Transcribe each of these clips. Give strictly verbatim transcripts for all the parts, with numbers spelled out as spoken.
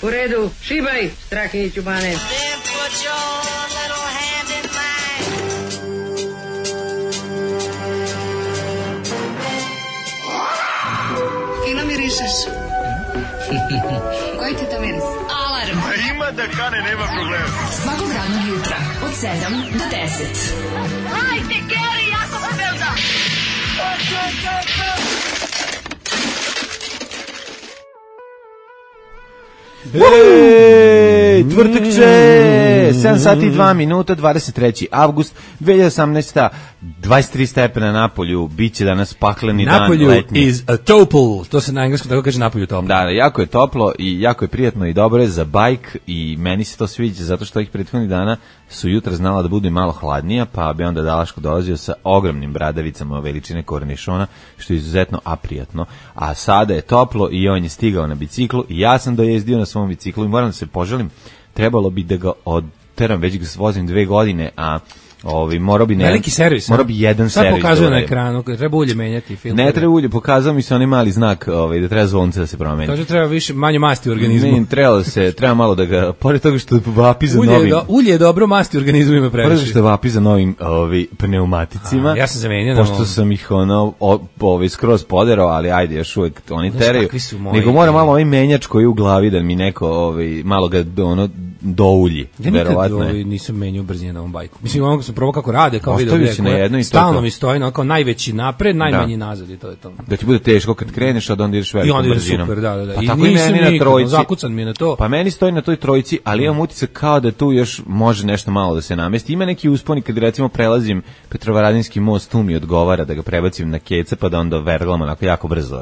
U redu, šibaj, Strahinjiću Bane. Fino mirišeš. Koji ti to miris? Alarm. A ima da kane, nema problema. Svakog radnog jutra, od sedam do deset. Hajde, Geri, jako se velda. Ej, tvrtakče, sedam sati i dva minuta, dvadeset treći avgust dve hiljade osamnaeste. dvadeset tri stepena na polju, bit će danas pakleni dan letnji. Napolju is a topol, to se na engleskom tako kaže, napolju toplo. Da, jako je toplo i jako je prijatno i dobro je za bajk i meni se to sviđa zato što ih prethodnih dana su jutra znala da budu i malo hladnija, pa bi onda Dalaško dolazio sa ogromnim bradavicama veličine kornišona, što je izuzetno aprijatno. A sada je toplo i on je stigao na biciklu i ja sam dojezdio na svom biciklu i moram da se poželim, trebalo bi da ga odteram, već ga vozim dve godine, a Ovi, morao bi ne, veliki servis. Morao bi jedan sad servis. Sad pokazuje na ekranu, treba ulje menjati filtere. Ne treba ulje, pokazao mi se onaj mali znak, ovaj da treba zvonce da se promeni. Kaže treba više manje masti u organizmu. Ne, treba se, treba malo da ga pored toga što vapi za ulje novim. Do, ulje je dobro, masti u organizmu ima previše. Pored što vapi za novim, ovi pneumaticima. A, ja sam zamenio. Pošto no. sam ih ono ovaj skroz poderao, ali ajde još uvek oni no, teraju. Nego mora malo ovaj menjač koji u glavi da mi neko ovaj malo ga ono doulji, ja verovatno. Ja nikad nisam menjao brzine na ovom bajku. Mislim, ono sam probao kako rade, kao video gde, na jedno i stalno mi stoji, no, kao najveći napred, najmanji da. nazad i to je to. Da ti bude teško kad kreneš, a da onda ideš velikom brzinom. I onda ideš super, da, da, da. Pa I tako i meni na trojici. Zakucan mi je na to. Pa meni stoji na toj trojici, ali imam utisak kao da tu još može nešto malo da se namesti. Ima neki usponi kad recimo prelazim Petrovaradinski most, tu mi odgovara da ga prebacim na keca, pa da onda verglam onako jako brzo.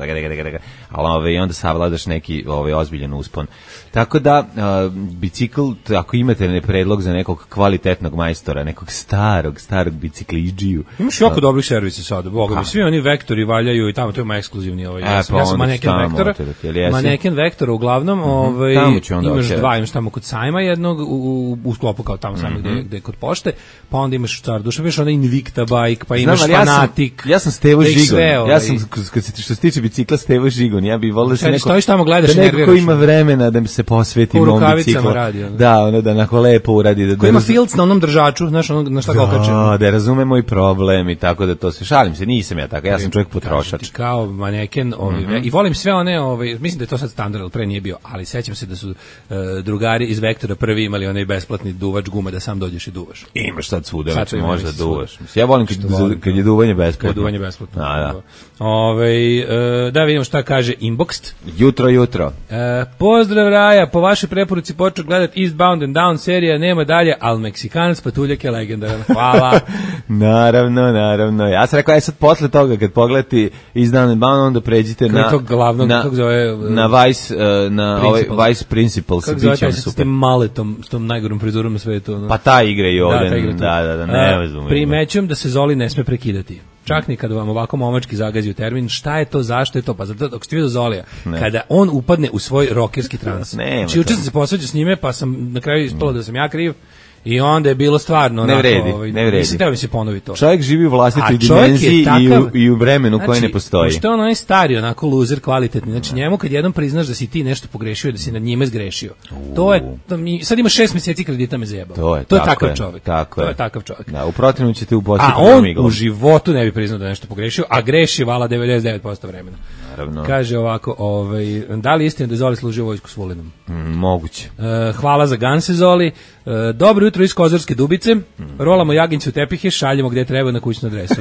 Ali ove, i onda savladaš neki ove, ozbiljan uspon. Tako da, uh, bicikl, ako imate ne predlog za nekog kvalitetnog majstora, nekog starog, starog bicikliđiju. Imaš jako uh, dobrih servisa sada, boga mi, svi oni vektori valjaju i tamo, to je moj ekskluzivni ovaj. Ja sam, ja sam maneken vektora, maneken vektora uglavnom, mm-hmm. ovaj, imaš okay. dva, imaš tamo kod sajma jednog, u, u, u sklopu kao tamo sajma mm-hmm. gde, gde je kod pošte, pa onda imaš star duša, imaš onda Invicta bike, pa imaš Znam, Fanatic. Ja sam, ja sam Stevo Žigon, sve, ovaj. ja sam, kad se, što se tiče bicikla, Stevo Žigon, ja bih volio da se neko, stojiš tamo, gledaš, da neko ima vremena da mi se posveti mom biciklu. Radio, da, ono da onako lepo uradi. Da, ko ima filc na onom držaču, znaš, ono, na šta ga okače. Da, da razume moj problem i tako da to se šalim se, nisam ja tako, ja sam čovjek potrošač. Kao maneken, ovaj, mm-hmm. i volim sve one, ovaj, mislim da je to sad standard, pre nije bio, ali sećam se da su uh, drugari iz Vektora prvi imali onaj besplatni duvač guma da sam dođeš i duvaš. Imaš sad svuda, sad možda duvaš. Ja volim kad, volim, kad je duvanje besplatno. Kad je duvanje besplatno. A, da. Ovaj, uh, da vidimo šta kaže Inboxed. Jutro, jutro. Uh, pozdrav Raja, po vašoj preporuci počeo gledati Eastbound and Down serija, nema dalje, al Meksikanac patuljak je legendaran. Hvala. Naravno, naravno. Ja sam rekao, aj sad posle toga kad pogledate Eastbound and Down, onda pređite na glavnog, na, kako zove, na Vice, uh, na ovaj Vice Principals. Kako zove taj s tim maletom, s tom najgorom frizurom na svetu. No? Pa ta igra i ovde. Da, igra da, da, da, ne razumem. Primećujem da se Zoli ne sme prekidati. Čak ni kada vam ovako momački zagazi u termin, šta je to, zašto je to, pa zato dok ste vidio Zolija, ne. Kada on upadne u svoj rokerski trans. Znači, juče sam se posveđao s njime, pa sam na kraju ispalo da sam ja kriv. I onda je bilo stvarno ne vredi, ovaj, ne vredi. Mislim da bi se ponovi to. Čovjek živi u vlastitoj dimenziji takav, i, u, i u vremenu znači, koje ne postoji. Što je on onaj stari, onako loser kvalitetni. Znači njemu kad jednom priznaš da si ti nešto pogrešio, da si nad njime zgrešio. Uh. To je to mi, sad ima šest mjeseci kredita me zajebao. To je, to je tako takav je, čovjek. Tako to je. je takav čovjek. Da, u protivnom ćete uposliti. A on u životu ne bi priznao da je nešto pogrešio, a greši vala devedeset devet posto vremena. Naravno. Kaže ovako, ovaj, da li istina da je Zoli služio vojsku s Vulinom? Mm, moguće. Uh, hvala za ganse, Zoli. Uh, dobro jutro iz Kozarske Dubice. Mm. Rolamo jaginjcu tepihe, šaljemo gde treba na kućnu adresu.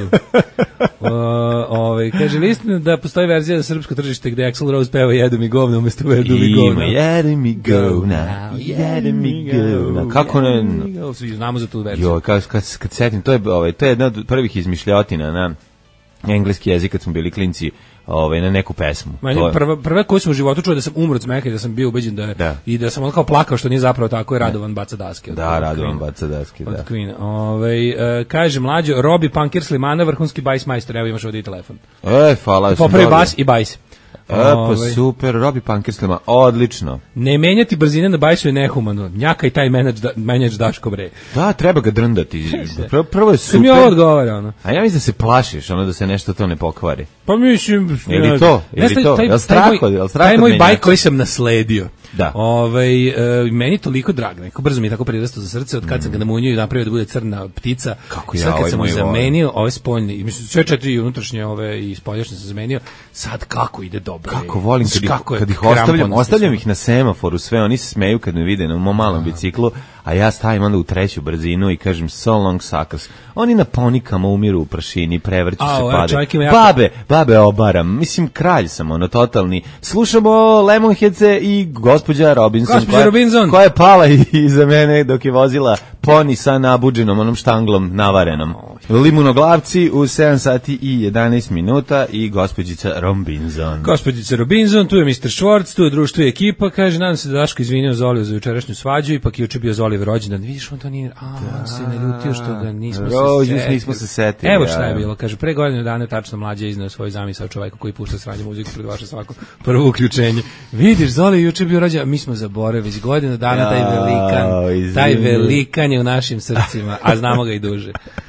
uh, ovaj, kaže li istina da postoji verzija za srpsko tržište gde Axl Rose peva Jede mi govno umjesto Jede mi govno? Jede mi govna, jede mi govna. Kako ne? Znamo za tu verziju. Jo, kad, kad, kad setim, to je, ovaj, to je jedna od prvih izmišljotina na engleski jezik kad smo bili klinci. Ovaj na neku pesmu. Manje, prva prva koju sam u životu čuo da sam umro od smeha i da sam bio ubeđen da, da. i da sam on kao plakao što nije zapravo tako je Radovan baca daske. Od, da, od Radovan baca daske, da. Od Queen. Ovaj uh, kaže mlađo Robi Punkir Slimana vrhunski bajs majstor, evo imaš ovdje telefon. E, hvala. Popravi bas i bajs. E, pa super, Robi Pankerslima, odlično. Ne menjati brzine na bajsu je nehumano. Njaka i taj menadž, da, menadž Daško bre. Da, treba ga drndati. Prvo, prvo je super. Mi ovo odgovara, ono. A ja mislim da se plašiš, ono da se nešto to ne pokvari. Pa mislim... Ili to, ili to. Jel strah od menjača? Taj moj bajk koji sam nasledio. Da. Ovaj e, meni toliko drag, neko brzo mi je tako prirastao za srce od kad mm. sam ga namunio i napravio da bude crna ptica. Kako ja, sad kad sam mu zamenio volim. ove spoljne, mislim sve četiri unutrašnje ove i spoljašnje sam zamenio. Sad kako ide dobro. Kako volim kad, kako kad ih ostavljam, ostavljam ih na semaforu, sve oni se smeju kad me vide na mom malom biciklu, a ja stavim onda u treću brzinu i kažem so long suckers. Oni na ponikama umiru u prašini, prevrću se, pade. Babe, babe obaram. Mislim, kralj sam, ono, totalni. Slušamo Lemonheadse i gospođa Robinson, gospođa koja, Robinson. koja je pala iza mene dok je vozila poni sa nabuđenom, onom štanglom navarenom. Limunoglavci u sedam sati i jedanaest minuta i gospođica Robinson. Gospođica Robinson, tu je mister Schwartz, tu je društvo i ekipa, kaže, nadam se da Daško izvinio Zoliju za jučerašnju svađu, ipak je juče bio Zolijev rođendan. Vidiš, on to nije, a, da, on se ne ljutio što ga nismo Rođu, se setili. nismo se setili. Evo šta je bilo, kaže, pre godinu dana tačno Mlađa izneo svoj zamisao čoveku koji pušta sranje muziku pred vaše svako prvo uključenje. Vidiš, Zoli juče bio rođendan, mi smo zaboravili, već godinu dana taj velikan, taj velikan je u našim srcima, a znamo ga i duže.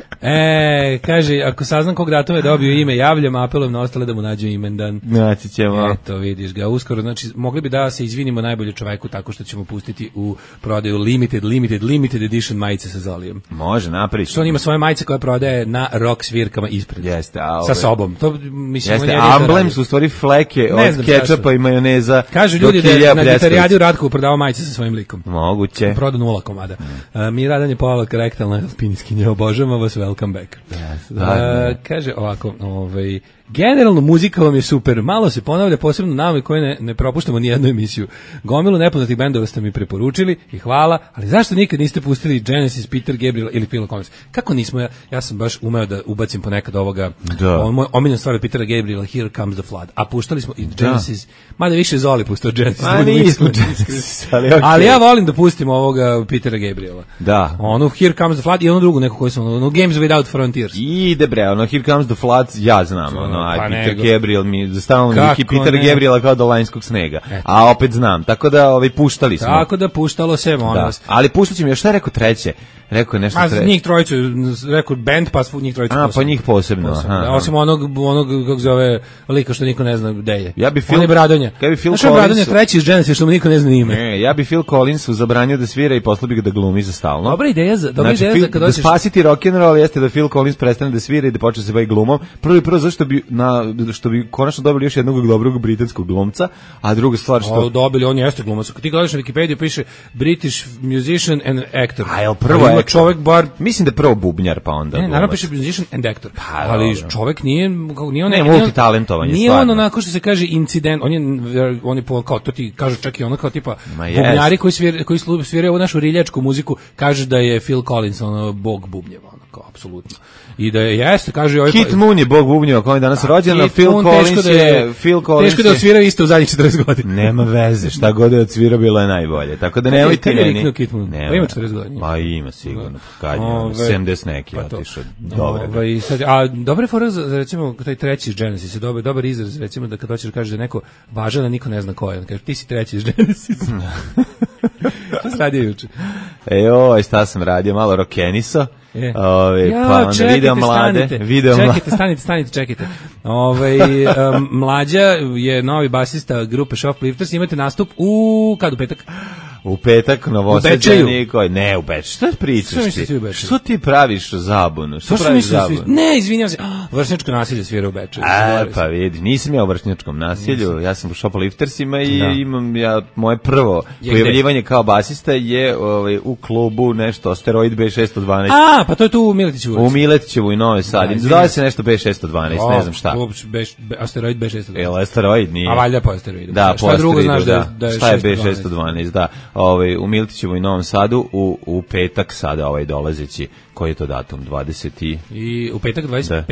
E, kaže, ako saznam kog datuma je dobio ime, javljam, apelujem na ostale da mu nađu imendan. Naći ćemo. Eto, vidiš ga, uskoro, znači, mogli bi da se izvinimo najbolje čoveku tako što ćemo pustiti u prodaju limited, limited, limited edition majice sa Zolijem. Može, naprič. Što on ima svoje majice koje prodaje na rock svirkama ispred. Jeste, a ove... Sa sobom. To, mislim, jeste, amblem su u stvari fleke od kečapa i majoneza. Kažu ljudi da je na gitarijadi u Ratkovu prodavao majice sa svojim likom. Moguće. Prodao nula komada. Mm. Uh, mi Radan je Polak, rektalna alpiniskinja, obožavamo vas, welcome back. Yes, uh, kaže ovako, ovaj, generalno muzika vam je super, malo se ponavlja, posebno nama koji ne, ne propuštamo ni jednu emisiju. Gomilu nepoznatih bendova ste mi preporučili i hvala, ali zašto nikad niste pustili Genesis, Peter Gabriel ili Phil Collins? Kako nismo, ja, ja sam baš umeo da ubacim ponekad ovoga, da. On, moj omiljen stvar od Petera Gabriela, Here Comes the Flood, a puštali smo i Genesis, da. Mada više Zoli pustao Genesis. Ma nismo Genesis, ali okay. Ali ja volim da pustim ovoga Petera Gabriela. Da. Onu Here Comes the Flood i onu drugu neku koju sam, ono Games Without Frontiers. Ide bre, ono Here Comes the Flood, ja znam, ono, a pa Peter nego. Gabriel mi, stavamo mi Peter ne? Gabriela kao do lanjskog snega, eto. A opet znam, tako da ovaj, puštali smo. Tako da puštalo se, molim da. vas. Ali puštat ćemo još, šta je rekao treće? Rekao je nešto a, treće. Njih trojicu, rekao band, pa njih trojicu a, posebno. A, pa njih posebno. posebno. Aha, da, osim onog, onog, kako zove, lika što niko ne zna gde je. Ja bi Phil, on je Bradonja. Ja bi Phil Znaš Collins... Bradonja treći iz Genesis, što mu niko ne zna ime. Ne, ja bi Phil Collinsu zabranio da svira i poslao bi ga da glumi za stalno. Dobra ideja za, dobra znači, ideja za kad da dođeš... spasiti rock'n'roll jeste da Phil Collins prestane da svira i da počne se bavi glumom. Prvo i prvo zašto bi, na, što bi konačno dobili još jednog dobrog britanskog glumca, a druga stvar što... O, dobili, on jeste glumac. Kad ti gledaš na Wikipediju piše British musician and actor. A jel prvo je čovjek bar... Mislim da prvo bubnjar, pa onda... Ne, naravno piše musician and actor. Pa, ali čovjek nije... nije on, ne, multitalentovan je nije stvarno. on onako što se kaže incident, on je, on je po, kao to ti kažu čak i ono kao tipa bubnjari koji, svir, koji sviraju ovu našu riljačku muziku, kaže da je Phil Collins ono, bog bubnjeva, ono kao, apsolutno. I da je, jeste, kaže ovaj... Kit Moon je bog bubnjeva, koji je danas rođen, a Phil Collins je... Phil Collins teško da odsvirao isto u zadnjih četrdeset godina. Nema veze, šta god je odsvirao bilo je najbolje. Tako da nemojte meni... Kad je Kit Moon? Pa ima četrdeset godina. Pa ima sigurno, kad je sedamdeset neki otišao. Dobre. A dobre fora za, recimo, taj treći iz Genesis je dobar, dobar izraz, recimo, da kad hoćeš da kažeš da je neko važan, da niko ne zna ko je. On kaže, ti si treći iz Genesis. Šta si radio juče? E, oj, šta sam radio, malo rockeniso. E. Ove, ja, pa onda čekajte, video mlade, stanite, video čekajte, mlade. stanite, stanite, čekajte. Ove, um, Mlađa je novi basista grupe Shoplifters, imate nastup u, kad u petak? U petak Novosađeni koji ne u Bečeju. Šta pričaš ti? Što ti praviš zabunu? Što praviš zabunu? Ne, izvinjavam se. Vršnjačko nasilje svira u Bečeju. A, pa vidi, nisam ja u vršnjačkom nasilju. Ja sam u Shopliftersima i da. imam ja moje prvo je pojavljivanje kao basista je ovaj u klubu nešto Asteroid B šesto dvanaest. A, pa to je tu u Miletićevu. U Miletićevu i Novi Sad. Da, zove se nešto B šesto dvanaest, ne znam šta. Klub Asteroid B šesto dvanaest. Jel Asteroid nije? A valjda po Asteroidu. Da, šta drugo znaš da, da je šta je B šesto dvanaest, da. Ovaj u Miletićevoj i Novom Sadu u u petak sada ovaj dolazeći, koji je to datum dvadeseti i u petak dvadeset peti. Da.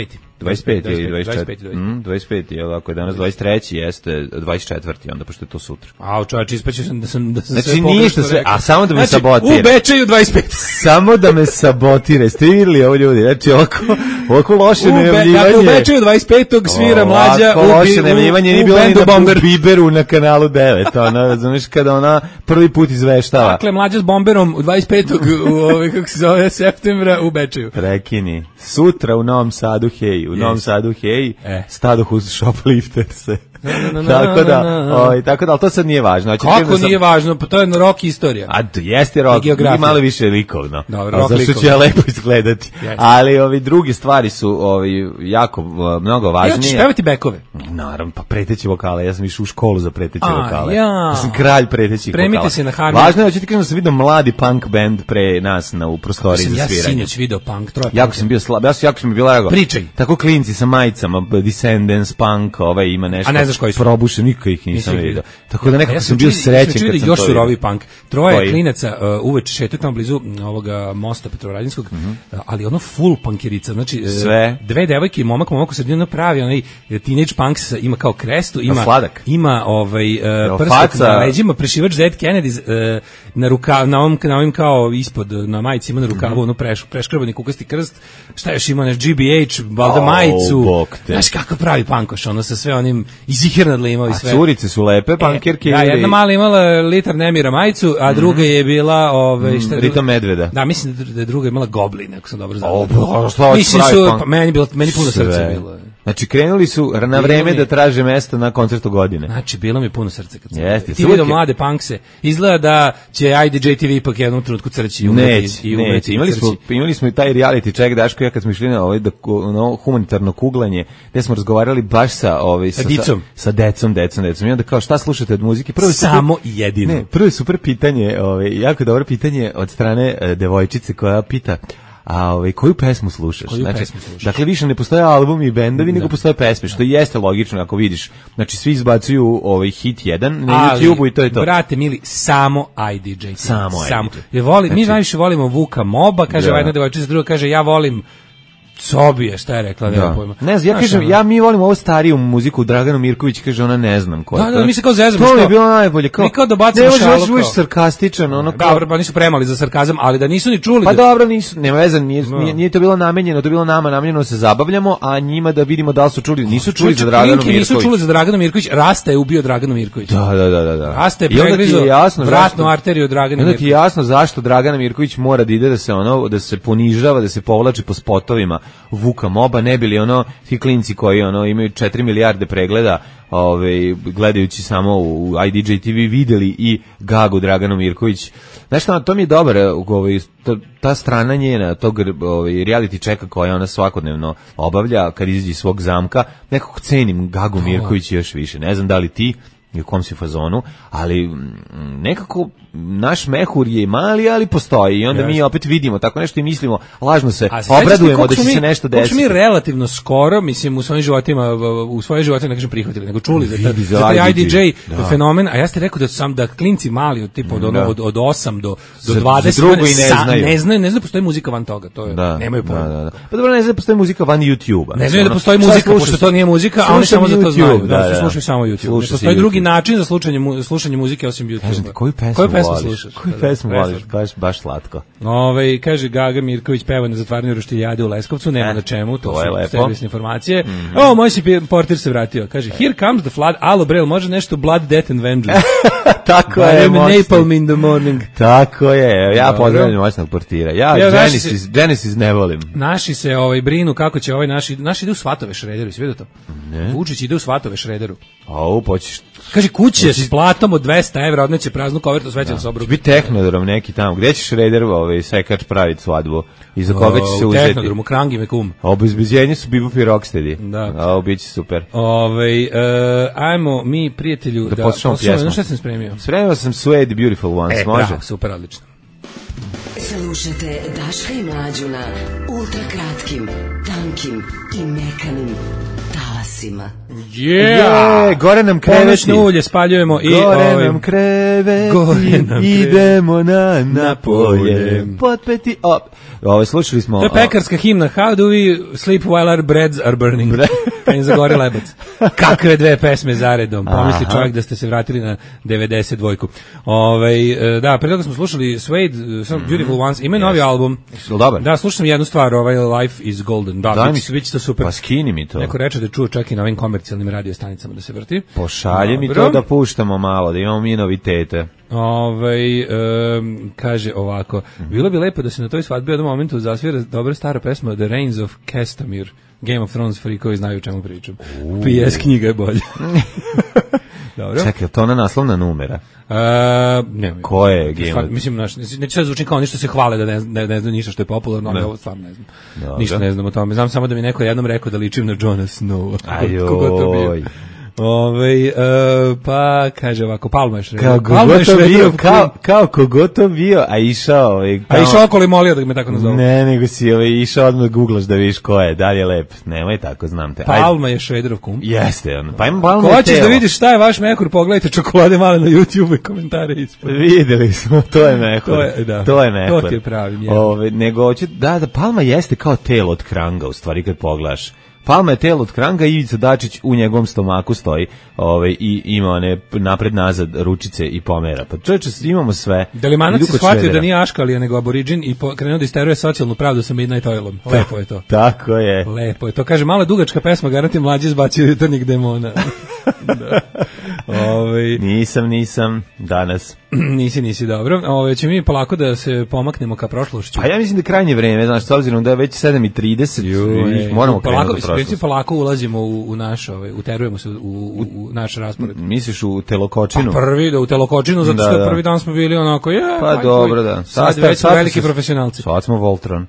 dvadeset pet ili dvadeset četiri. Mm, dvadeset pet, jel, ako je danas dvadeset treći, jeste dvadeset četvrti, onda pošto je to sutra. A, čovječ, ispaću sam da sam, da sam znači, sve ništa sve, a samo da me znači, sabotira. U Bečeju dvadeset pet. Samo da me sabotira. Ste vidjeli ovo ljudi? Znači, ovako, ovako loše najavljivanje. Dakle, u Bečeju dvadeset petog svira Mlađa u, loše najavljivanje nije bilo ni na Biberu na kanalu devet. Ona, razumiješ, kada ona prvi put izveštava. Dakle, Mlađa s bomberom u dvadeset petog u ovaj, kako se zove, septembra u Bečeju. Prekini. Sutra u Novom Sadu, hej. U yes. Novom Sadu, hej, eh. stadoh uz shoplifterse. No, no, no, tako da, no, no. Oj, tako da, ali to sad nije važno. Znači, kako nije sam... važno? Pa to je rock istorija. A jeste rock, i malo više likovno. Dobro, rock zašto ću ja lepo izgledati. Yes. Ali ovi drugi stvari su ovi jako mnogo važnije. Ja ćeš pevati bekove. Naravno, pa preteći vokale. Ja sam išao u školu za preteći A, vokale. Ja. ja sam kralj pretećih Premite vokala. Se na harmoniju. Važno je, hoću ti kažem da sam vidio mladi punk band pre nas na, u prostoriji za sviranje. Ja sinoć video punk, troje. Jako sam bio slab, ja sam, jako sam mi bila rago. Pričaj. Tako klinci sa majicama, Descendants, punk, ovaj ima nešto. A ne znaš koji su? Probušen, nikad ih nisam vidio. Tako da nekako ja sam bio srećen kad sam još to surovi punk. Troje koji? Klinaca uh, uveče šetaju tamo blizu ovoga mosta Petrovaradinskog, mm -hmm. uh, ali ono full punkerica, znači sve. Uh, dve devojke i momak, momak u sredinu pravi onaj teenage punk ima kao krestu, ima sladak. Ima ovaj uh, prstak na leđima, prešivač Dead Kennedys uh, na ruka na ovom na ovim kao ispod na majici ima na rukavu mm -hmm. ono preš, preškrabani kukasti krst. Šta još ima, nešto G B H, valda oh, majicu. Znaš kako pravi punkoš, ono sa sve onim izihirnadle imao i sve. Curice su lepe, pankirke. E, da, jedna mala imala litar nemira majicu, a druga je bila ove, šta, Rita Medveda. Da, mislim da je druga imala Goblin, ako sam dobro znao. O, što mislim su, pa, meni, bilo, meni puno srca bilo. Znači, krenuli su na vreme da traže mesto na koncertu godine. Znači, bilo mi puno srca kad sam Jeste, ti vidio mlade punkse. Izgleda da će I D J T V ipak jednom trenutku crći. Neće, i neće. Imali smo, imali smo i taj reality check, Daško, ja kad smo išli na ovaj, da, no, humanitarno kuglanje, gde smo razgovarali baš sa, ovaj, sa, sa, dicom. sa decom, decom, decom. I onda kao, šta slušate od muzike? Prvo Samo super, jedino. Ne, prvo je super pitanje, ovaj, jako dobro pitanje od strane uh, devojčice koja pita, a ovaj koju pesmu slušaš? Koju znači, pesmu slušaš? Dakle, više ne postoje albumi i bendovi, da. nego postoje pesme, što jeste logično ako vidiš. Znači, svi izbacuju ovaj hit jedan na YouTubeu i to je to. Brate mili, samo I D J. Samo, samo. Je voli, znači, mi najviše volimo Vuka Moba, kaže da. Jedna devojčica, druga kaže ja volim Sobije, šta je rekla, nema pojma. Ne znam, ja Znaš, kažem, ono... ja mi volimo ovo stariju muziku, Dragana Mirković kaže ona ne znam ko je. Da, da, mi se kao zezamo, što? To je bilo najbolje, kao. Mi kao da bacimo šalu. Ne, možeš sarkastičan, ono kao. Dobro, pa nisu premali za sarkazam, ali da nisu ni čuli. Pa da... dobro, nisu, nema veze, nije, no. nije, nije to bilo namenjeno, to je bilo nama namenjeno da se zabavljamo, a njima da vidimo da li su čuli, nisu čuli za Draganu Mirković. Nisu čuli za Draganu Mirković, Rasta je ubio Draganu Mirković. Da, da, da, da, da. Rasta je pregrizo vratnu arteriju Dragane Mirković. Onda ti je jasno zašto Dragana Mirković mora da ide da se ono, da se ponižava, da se povlači po spotovima Vuka Moba, ne bili ono ti klinci koji ono imaju četiri milijarde pregleda, ovaj gledajući samo u I D J T V videli i gagu Draganu Mirković. Znaš šta, to mi je dobar, ovaj ta strana njena tog ovaj reality checka koja ona svakodnevno obavlja kad izađe iz svog zamka, nekako cenim gagu Mirković još više. Ne znam da li ti i u kom si fazonu, ali nekako naš mehur je mali, ali postoji i onda yes. mi opet vidimo tako nešto i mislimo, lažno se obradujemo da će mi, se nešto desiti. Kako mi relativno skoro, mislim, u svojim životima, u svojim životima ne kažem prihvatili, nego čuli za, ta, za taj I D J da. fenomen, a ja ste rekao da sam da klinci mali od tipa od, ono, od, od osam do, do dvadeset, ne, ne znaju. Ne znaju, ne znaju da postoji muzika van toga, to je, da, nemaju pojma. Da, da, da. Pa dobro, ne znaju da postoji muzika van YouTube-a. Ne znaju da postoji muzika, pošto to nije muzika, a oni samo za to znaju. Da, slušaju samo YouTube. Ne postoji drugi način za slušanje slušanje muzike osim YouTube. Kažem ti, koju pesmu, koju pesmu slušaš? Koju pesmu voliš? Baš, baš slatko. Ove, kaže, Gaga Mirković peva na zatvaranju roštiljade u Leskovcu, nema eh, na čemu, to, to su servisne informacije. Mm -hmm. O, moj si portir se vratio. Kaže, here comes the flood. Alo, Brel, može nešto Blood, Death and Vengeance? Tako je, moćno. Napalm in the morning. Tako je, ja pozdravljam moćnog portira. Ja, ja Genesis, se, Genesis ne volim. Naši se ovaj, brinu kako će ovaj naši, naši ide u Svatove Šrederu, svi vidio to? Ne. Vučić ide u Svatove Šrederu. Au, poćeš. Kaže, kuće s platom od dvesta evra odneće praznu kovertu svećan sobru. Biti Tehnodrom neki tamo. Gde ćeš Šreder ovaj sekač praviti svadbu? I za koga će se uzeti? Tehnodrom, u Krangi me kum. Obezbeđenje su Bebop i Rocksteady. Da. A, biće super. Ovaj uh, ajmo mi prijatelju da, da poslušamo pjesmu. Šta sam spremio? Spremio sam Suede the Beautiful Ones, e, može? Bravo, super, odlično. Slušajte Daška i Mlađu na ultra kratkim, tankim i mekanim talasima. Yeah! yeah! Gore nam kreveti. Ponoćno ulje spaljujemo i... Gore ovaj, nam kreveti, gore nam idemo na, na polje. Potpeti op. Ovo, slušali smo... To je pekarska himna. How do we sleep while our breads are burning? Kad im zagori lebac. Kakve dve pesme zaredom. Pomisli čovjek da ste se vratili na devedeset dvojku. Ove, da, pre toga smo slušali Suede, Some Beautiful Ones. Ima novi yes. album. Dobar. Da, slušam jednu stvar, ovaj Life is Golden. Da, da biće, biće to super. Pa skini mi to. Neko reče da čuo čak i na ovim komercijalnim radiostanicama da se vrti. Pošalje mi to da puštamo malo, da imamo mi novitete. Ovaj um, kaže ovako, bilo bi lepo da se na toj svadbi u jednom momentu zasvira dobra stara pesma The Reigns of Castamere. Game of Thrones frikovi znaju o čemu pričam. P S knjiga je bolja. Dobro. Čekaj, to ona naslovna numera? Uh, ne, ko je Game of... Mislim, naš, neće sad zvučim kao ništa se hvale da ne, ne, ne znam ništa što je popularno, ali ovo stvarno ne znam. Dobro. Ništa ne znam o tome. Znam samo da mi neko jednom rekao da ličim na Jona Snowa. Ajoj. Ove, uh, pa kaže ovako, Palma je šredero. Kao kogoto bio, kao, kao kogoto bio, a išao... Ovaj, kao, a išao okolo i molio da me tako nazove. Ne, nego si ovaj, išao odmah googlaš da vidiš ko je, da li je lep. Nemoj tako, znam te. Palma je šrederov kum. Jeste, on. Pa ima Palma je hoćeš da vidiš šta je vaš mehur, pogledajte čokolade male na YouTube i komentare ispod. Videli smo, to je mehur. To je, da. To je mehur. To ti je pravi. Ove, nego hoće, da, da, Palma jeste kao telo od kranga, u stvari, kad pogledaš. Palma je telo od kranga i Ivica Dačić u njegovom stomaku stoji ovaj, i ima one napred-nazad ručice i pomera. Pa čovječe, imamo sve. Delimanac je shvatio da nije Aškalija nego aboriđin i krenuo da isteruje socijalnu pravdu sa Midnight Oilom. Lepo je to. Tako je. Lepo je to. Kaže, mala dugačka pesma, garanti mlađi izbacio jutarnjih demona. Da. Ove, nisam, nisam, danas. Nisi, nisi, dobro. Ove, će mi polako da se pomaknemo ka prošlošću. Pa ja mislim da je krajnje vreme, znaš, s obzirom da je već sedam i trideset, moramo krenuti do prošlosti. Polako ulazimo u, u naš, ove, uterujemo se u, u, u naš raspored. Misliš u telokočinu? Pa prvi, da u telokočinu, zato što da, da. prvi dan smo bili onako, je, pa aj, dobro, da. Sad, sad već smo veliki se, profesionalci. Sad smo Voltron.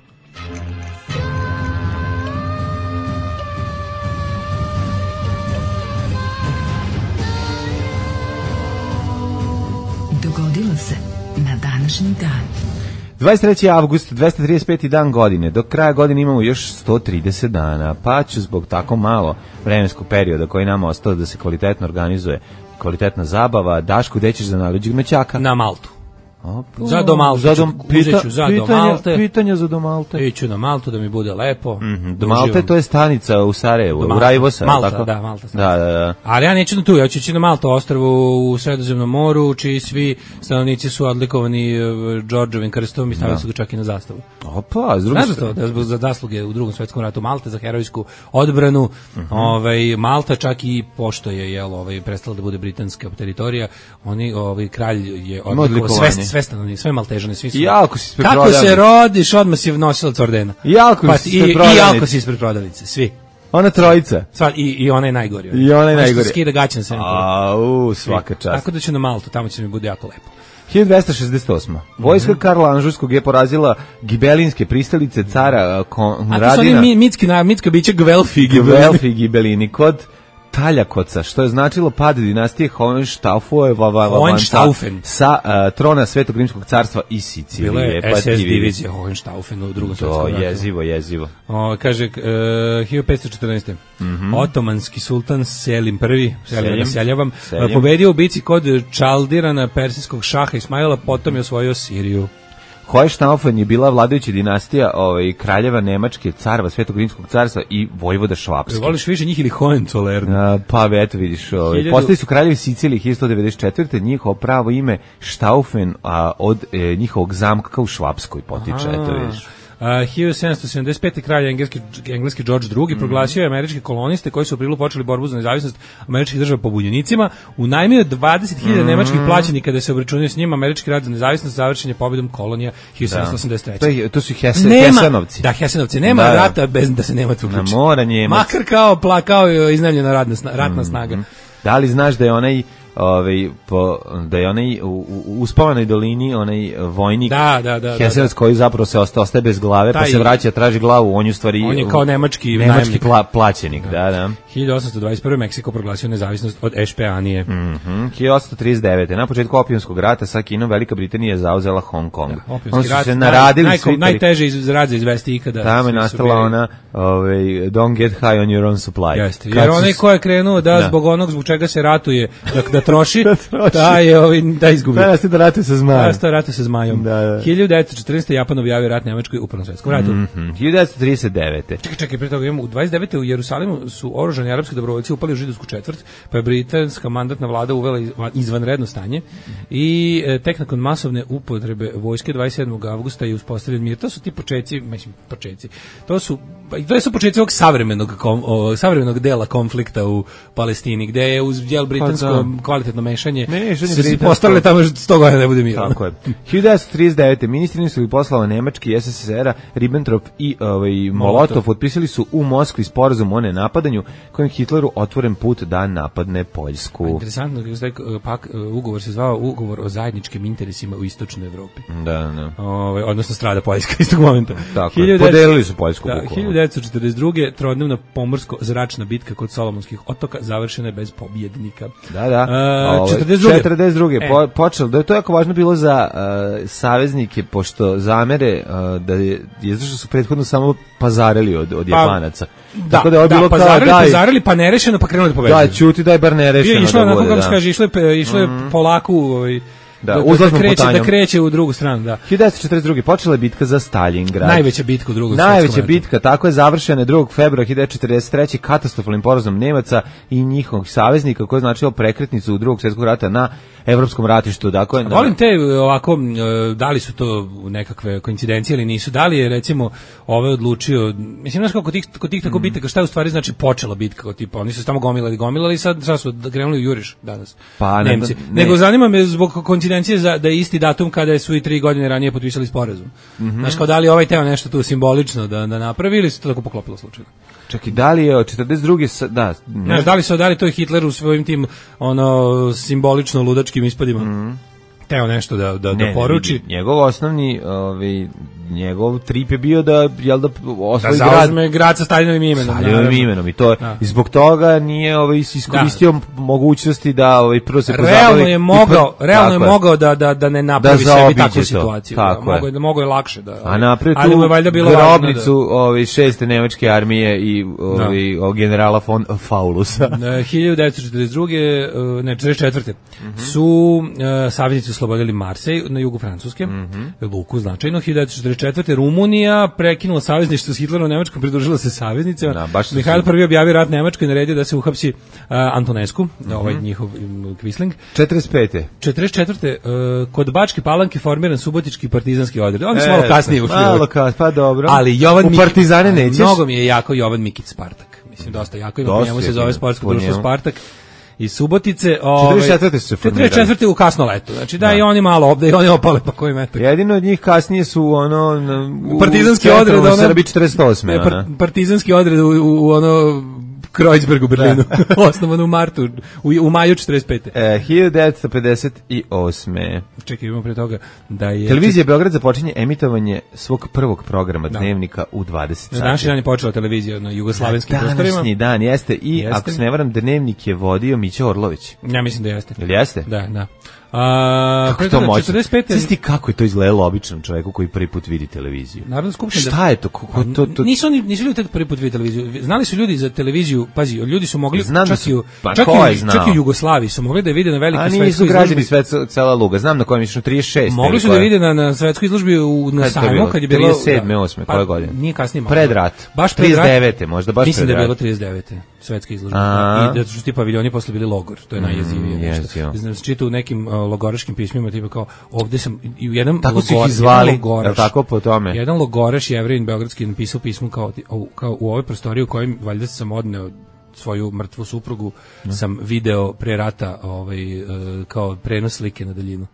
Dogodilo se na današnji dan. dvadeset treći avgust, dvesta trideset peti dan godine. Do kraja godine imamo još sto trideset dana, pa ću zbog tako malo vremenskog perioda koji nama ostao da se kvalitetno organizuje, kvalitetna zabava. Daško, gde ćeš za najluđeg noćaka? Na Maltu. Opa, za do Malte, za dom, pita, za pitanja, do Malte. Pitanja za do Malte. Iću na Maltu da mi bude lepo. Mm -hmm. Do Malte to je stanica u Sarajevu, u Rajvosa. Malta, tako? da, Malta. Da, da, da. Ali ja neću na tu, ja ću ići na Malto, ostrvu u Sredozemnom moru, čiji svi stanovnici su odlikovani Đorđovim krstom i stavili su ga čak i na zastavu. Opa, z druge Znaš to, da zbog za zasluge u Drugom svetskom ratu Malte za herojsku odbranu. Uh -huh. Ovaj Malta čak i pošto je jel ovaj prestala da bude britanska teritorija, oni ovaj kralj je odlikovao sve sve stanovnike, sve Malte Svi su. Jako si ispred kako se rodiš, odmah si nosilac ordena. Jako pa, si ispred i, prodavnice. I jako si ispred prodavnice, svi. Ona trojica. Sva, i, I ona je najgori. I ona je najgori. Skida gaće na senu. Au, svaka čast. Tako da ću na Maltu, tamo će mi bude jako lepo. hiljadu dvesta šezdeset osma. Vojska mm -hmm. Karla Anžujskog je porazila gibelinske pristalice cara Konradina. A to su oni mitski, mitska bića Gvelfi Gvelfi gibelini kod Taljakoca, što je značilo pad dinastije Hohenstaufen sa uh, trona Svetog rimskog carstva i Sicilije. Bila je S S divizija Hohenstaufen u Drugom svetskom ratu. Jezivo, jezivo. O, kaže, uh, hiljadu petsto četrnaeste. Mm -hmm. Otomanski sultan Selim prvi, Selim, Seljavam, Selim. pobedio u bici kod Čaldirana persijskog šaha Ismaila, potom je osvojio Siriju. Hohenstaufen je bila vladajuća dinastija ovaj, kraljeva Nemačke, carva Svetog rimskog carstva i vojvoda Švapski. Voliš više njih ili Hohenzollern? A, pa eto vidiš, ovaj, Hiljadu... postali su kraljevi Sicilije hiljadu sto devedeset četvrte. Njihovo pravo ime Staufen, a od e, njihovog zamka u Švapskoj potiče, eto vidiš. Uh, hiljadu sedamsto sedamdeset pete. kralj engleski, engleski George drugi. Mm. proglasio je američke koloniste koji su u aprilu počeli borbu za nezavisnost američkih država pobunjenicima. U najmanje dvadeset hiljada mm. nemačkih plaćenika da se obračunaju s njima. Američki rat za nezavisnost završen je pobedom kolonija hiljadu sedamsto osamdeset treće. To, je, to su Hesen, nema, Hesenovci. Da, Hesenovci. Nema da, rata bez da se Nemac uključi. Mora Njemac. Makar kao, pla, kao iznajmljena ratna, ratna mm. snaga. Da li znaš da je onaj Ovaj po da je onaj u, u Uspavanoj dolini onaj vojnik da, da, da, Hesenac da, da. koji zapravo se ostao ostaje bez glave, taj, pa se vraća traži glavu, on je u stvari on je kao nemački nemački pla, plaćenik, da, da. hiljadu osamsto dvadeset prve. Meksiko proglasio nezavisnost od Ešpeanije. Mm-hmm. hiljadu osamsto trideset devete. Na početku opijumskog rata sa Kinom Velika Britanija je zauzela Hong Kong. Da, opijumski rat, se naradili naj, naj, najteže iz rat za izvesti ikada. Tamo je nastala ona ovaj, don't get high on your own supply. Jeste, jer onaj ko je krenuo da, da zbog onog zbog čega se ratuje, da, da troši, da, troši. da je ovaj, da izgubi. Da, da ratuje sa zmajom. Da, ratuje sa zmajom. Da, da. hiljadu devetsto četrnaeste. Japan objavio rat Nemačkoj u Prvom svetskom ratu. Mm-hmm. hiljadu devetsto trideset devete. Čekaj, čekaj, pre toga imamo u dvadeset devete. u Jerusalimu su oružani arapski dobrovoljci upali u židovsku četvrt, pa je britanska mandatna vlada uvela izvanredno stanje i e, tek nakon masovne upotrebe vojske dvadeset sedmog avgusta je uspostavljen mir. To su ti počeci, mislim, počeci. To su to su počeci ovog savremenog kom, o, savremenog dela konflikta u Palestini, gde je uz jel britansko pa, kvalitetno mešanje, mešanje se postavili tamo sto godina ne bude mira. Tako je. hiljadu devetsto trideset devete. Ministri inostranih poslova Nemačke i es es es er-a Ribbentrop i ovaj, Molotov potpisali su u Moskvi sporazum o nenapadanju kojim Hitleru otvoren put da napadne Poljsku. Interesantno, pak ugovor se zvao ugovor o zajedničkim interesima u istočnoj Evropi. Da, da. Ovaj, odnosno strada Poljska iz tog momenta. Tako je, podelili su Poljsku. Da, hiljadu devetsto četrdeset druge. trodnevna pomorsko-zračna bitka kod Solomonskih otoka završena je bez pobjednika. Da, da. Uh, četrdeset druge. četrdeset druge. E. Po, počelo, da je to jako važno bilo za uh, saveznike, pošto zamere uh, da je, je što su prethodno samo pazarili od, od pa, Japanaca. Da, tako da je da, bilo pazarili, kao, daj, pazarili, pa nerešeno, pa krenuli da povezuju. Da, čuti, daj bar nerešeno. Išlo je, da bude, da. Kaže, išlo je, išlo je mm. polaku, ovaj, Da, da, da, kreće, da kreće u drugu stranu, da. hiljadu devetsto četrdeset druge. počela je bitka za Stalingrad. Najveća bitka u drugom Najveća svetskom bitka, tako je završena drugog februara hiljadu devetsto četrdeset treće. katastrofalnim porazom Nemaca i njihovih saveznika, koji je značilo prekretnicu u drugog svjetskog rata na evropskom ratištu. Dakle, da. Volim te ovako, da li su to nekakve koincidencije ili nisu, da li je recimo ovaj odlučio, mislim, znaš kako tih, kod tih tako mm. bitaka, šta je u stvari znači počela bitka, kao tipa, oni su tamo gomilali, gomilali i sad šta su krenuli u juriš danas, pa, Nemci. Ne, ne. Nego zanima me zbog koincidencije za, da je isti datum kada su i tri godine ranije potpisali sporazum. Mm -hmm. Znaš, kao da li ovaj teo nešto tu simbolično da, da napravi ili su to tako poklopilo slučajno? Čak i da li je od četrdeset druge da, ne. Znaš, da li su dali to Hitleru svojim tim ono simbolično ludačkim ispadima? Mm. Teo nešto da da ne, da poruči. Ne, njegov osnovni, ovaj njegov trip je bio da jel da osvoji da grad, zauzme grad sa Stalinovim imenom, Stalinovim imenom i to da. I zbog toga nije ovaj iskoristio da. mogućnosti da ovaj prvo se pozabavi. Realno je mogao, pr... realno je mogao da da da ne napravi da sebi takvu situaciju. Tako da, mogao je da mogao je lakše da. A napravio tu je valjda bilo grobnicu da... ovaj šeste nemačke armije i ovaj da. generala von Faulusa. hiljadu devetsto četrdeset druge. ne četrdeset četvrte. Mm -hmm. su uh, saveznici oslobodili Marsej na jugu Francuske. Mm -hmm. Luku značajno. hiljadu devetsto četrdeset četvrte. Rumunija prekinula savezništvo s Hitlerom Nemačkom, pridružila se saveznicima. Da, Mihajl prvi objavio rat Nemačkoj i naredio da se uhapsi uh, Antonescu, mm -hmm. ovaj njihov um, Quisling. četrdeset pete. četrdeset četvrte. Uh, kod Bačke Palanke formiran subotički partizanski odred. Oni su e, malo kasnije ušli. Malo kasnije, pa dobro. Ali Jovan u Partizane nećeš. Mnogo mi je jako Jovan Mikić Spartak. Mislim, dosta jako. Ima po njemu se zove sportsko društvo Spartak. I Subotice, ovaj četrdeset četvrte su se formirali. četrdeset četvrte u kasno leto. Znači da, da. I oni malo obde i oni opale pa koji metak. Jedino od njih kasnije su ono u, partizanski odred u Srbiji četrdeset osme. Ne, par, partizanski odred u, u, u ono Kreuzberg u Berlinu, osnovan u martu, u, u maju četrdeset pete. E, hiljadu devetsto pedeset osme. Čekaj, imamo pre toga da je... Televizija Beograd započinje emitovanje svog prvog programa da. Dnevnika u dvadeset sati. Današnji dan je počela televizija na jugoslavenskim prostorima. Današnji dan jeste i, jeste. Ako se ne varam, Dnevnik je vodio Mića Orlović. Ja mislim da jeste. Ili jeste? Da, da. A, kako to moćno? četrdeset pete. Znaš ti kako je to izgledalo običnom čovjeku koji prvi put vidi televiziju? Narodna skupština. Šta je to? Kako to, to? Nisu oni, nisu ljudi prvi put vidi televiziju. Znali su ljudi za televiziju, pazi, ljudi su mogli znam čak, i u, pa čak, i, čak i u Jugoslaviji su mogli da vide na velikoj svetskoj izložbi. A nisu građani sve cela luga. Znam na kojem išlo trideset šest. Mogli su da vide na, na svetskoj izložbi u na sajmu kad je bilo trideset sedme, osme, koje godine? Nije kasnije. Pred rat. Baš pred rat. trideset devete, možda baš mislim da je bilo trideset devete. Svetska izložba. I da su ti paviljoni posle bili logor. To je najjezivije. Znam, se čita u nekim logoraškim pismima tipa kao ovde sam i u jednom tako su ih zvali, je tako po tome. Jedan logoraš Jevrin beogradski napisao pismo kao kao u ovoj prostoriji u kojoj valjda sam odneo svoju mrtvu suprugu, no. sam video pre rata ovaj kao prenos slike na daljinu.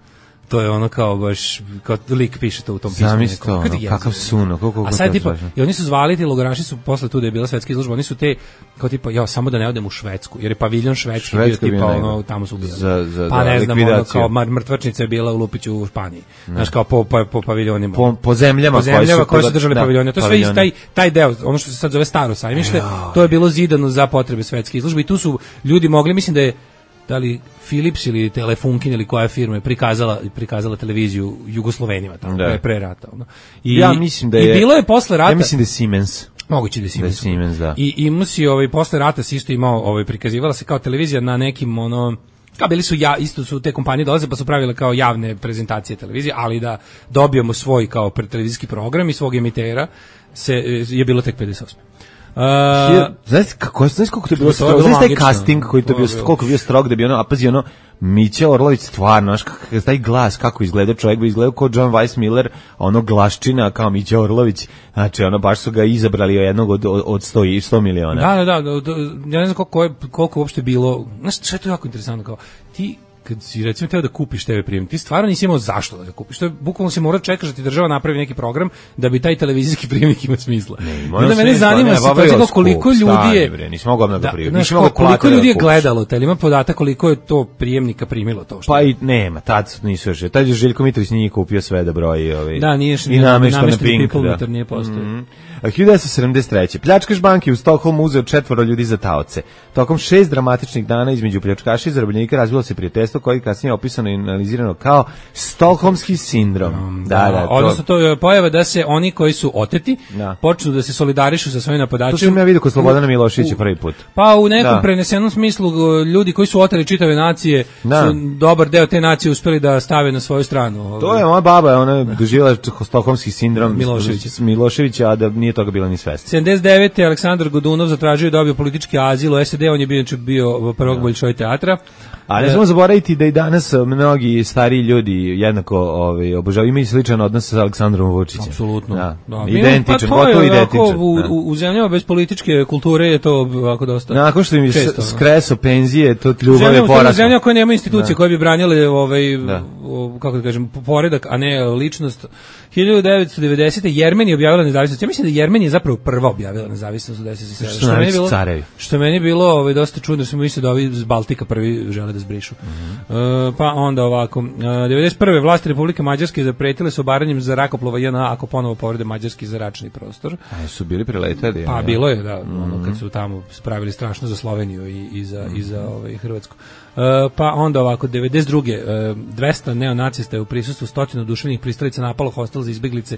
to je ono kao baš, kao lik piše to u tom pismu. Zamisli to, ono, kakav suno, koliko a sad tipa, i oni su zvali, ti logoraši su posle tu da je bila svetska izložba, oni su te, kao tipa, ja, samo da ne odem u Švedsku, jer je paviljon švedski Švedska bio tipa, bio ono, tamo su ubijali. Za, za, pa ne da, znam, ono, kao mrtvačnica je bila u Lupiću u Španiji. Ne. Znaš, kao po, po, po paviljonima. Po, po zemljama, po zemljama koje su držali da, paviljone. To je sve iz taj, taj deo, ono što se sad zove Staro sajmište, to je bilo zidano za potrebe svetske izložbe i tu su ljudi mogli, mislim da je da li Philips ili Telefunken ili koja firma je prikazala prikazala televiziju Jugoslovenima tamo pre, pre rata, ono. I ja mislim da je i bilo je posle rata. Ja mislim da je Siemens. Moguće da je Siemens. Da je Siemens, da. I i musi ovaj posle rata se isto imao, ovaj prikazivala se kao televizija na nekim ono kao bili su ja isto su te kompanije dolaze pa su pravile kao javne prezentacije televizije, ali da dobijemo svoj kao televizijski program i svog emitera se je bilo tek pedeset osme. Uh, znaš kako, znaš kako to je bilo strog, znaš taj casting koji to bio, koliko bio strog da bi ono, a pazi ono, Mića Orlović stvarno, znaš kakav taj glas, kako izgleda čovjek, bi izgledao kao John Weissmiller, ono glaščina kao Mića Orlović, znači ono baš su ga izabrali jednog od, od sto, sto miliona. Da, da, da, da, ja ne znam koliko, je, koliko uopšte bilo, znaš što je to jako interesantno, kao ti kad si recimo teo da kupiš te ve prijemnik, ti stvarno nisi imao zašto da ga kupiš. To je bukvalno se mora čekaš da ti država napravi neki program da bi taj televizijski prijemnik imao smisla. Ne, onda mene zanima situacija koliko ljudi je, bre, nismo mogli da prijemnik. Nismo mogli koliko ljudi je gledalo, te ima podatak koliko je to prijemnika primilo to što. Pa i nema, tad nisu još. Tad je Željko Mitrović nije kupio sve da broji, ovaj. Da, nije i namešta na Pink, da. Nije postojao. Mm -hmm. hiljadu devetsto sedamdeset treće Pljačkaš banke u Stokholmu uzeo četvoro ljudi za taoce. Tokom šest dramatičnih dana između pljačkaša i zarobljenika razvilo se prijateljstvo koje kasnije opisano i analizirano kao stokholmski sindrom. Um, da, da, da, to... Odnosno to je pojava da se oni koji su oteti da. počnu da se solidarišu sa svojim napadačima. To sam ja vidio kod Slobodana Miloševića prvi put. Pa u nekom da. prenesenom smislu ljudi koji su oteli čitave nacije da. su dobar deo te nacije uspeli da stave na svoju stranu. To je moja baba, ona doživjela stokholmski sindrom Miloševića. Miloševića, a da nije toga bila ni svesna. sedamdeset devete Aleksandar Godunov zatražio i dobio politički azil u es de de, on je bio, bio prvog da. Bolšoj teatra. A ne smemo zaboraviti da i danas mnogi stariji ljudi jednako ovaj, obožavaju, imaju sličan odnos sa Aleksandrom Vučićem. Apsolutno. Da. Da. Identičan, pa gotovo identičan. U, u, u zemljama bez političke kulture je to ovako dosta. Nakon što im je skreso penzije, to ljubav je porasla. Zemlja koja nema institucije da. koje bi branile ovaj, da. kako da kažem, poredak, a ne ličnost. hiljadu devetsto devedesete Jermen je objavila nezavisnost. Ja mislim da Jermen je zapravo prva objavila nezavisnost u devedeset sedam. Što, što meni bilo, carevi. što meni bilo ovaj, dosta čudno, smo mislili da ovi iz Baltika prvi žele da zbrišu. Mm-hmm. uh, pa onda ovako. Uh, devedeset prve vlasti Republike Mađarske zapretile su obaranjem zrakoplova je na ako ponovo povrede mađarski zračni prostor. A su bili preletali? Pa ja. bilo je, da. Mm-hmm. Ono, kad su tamo spravili strašno za Sloveniju i, i za, mm-hmm. i za ovaj, Hrvatsku. Uh, pa onda ovako, devedeset druge Uh, dvesta neonacista je u prisustvu stotinu oduševljenih pristalica napalo hostel za izbeglice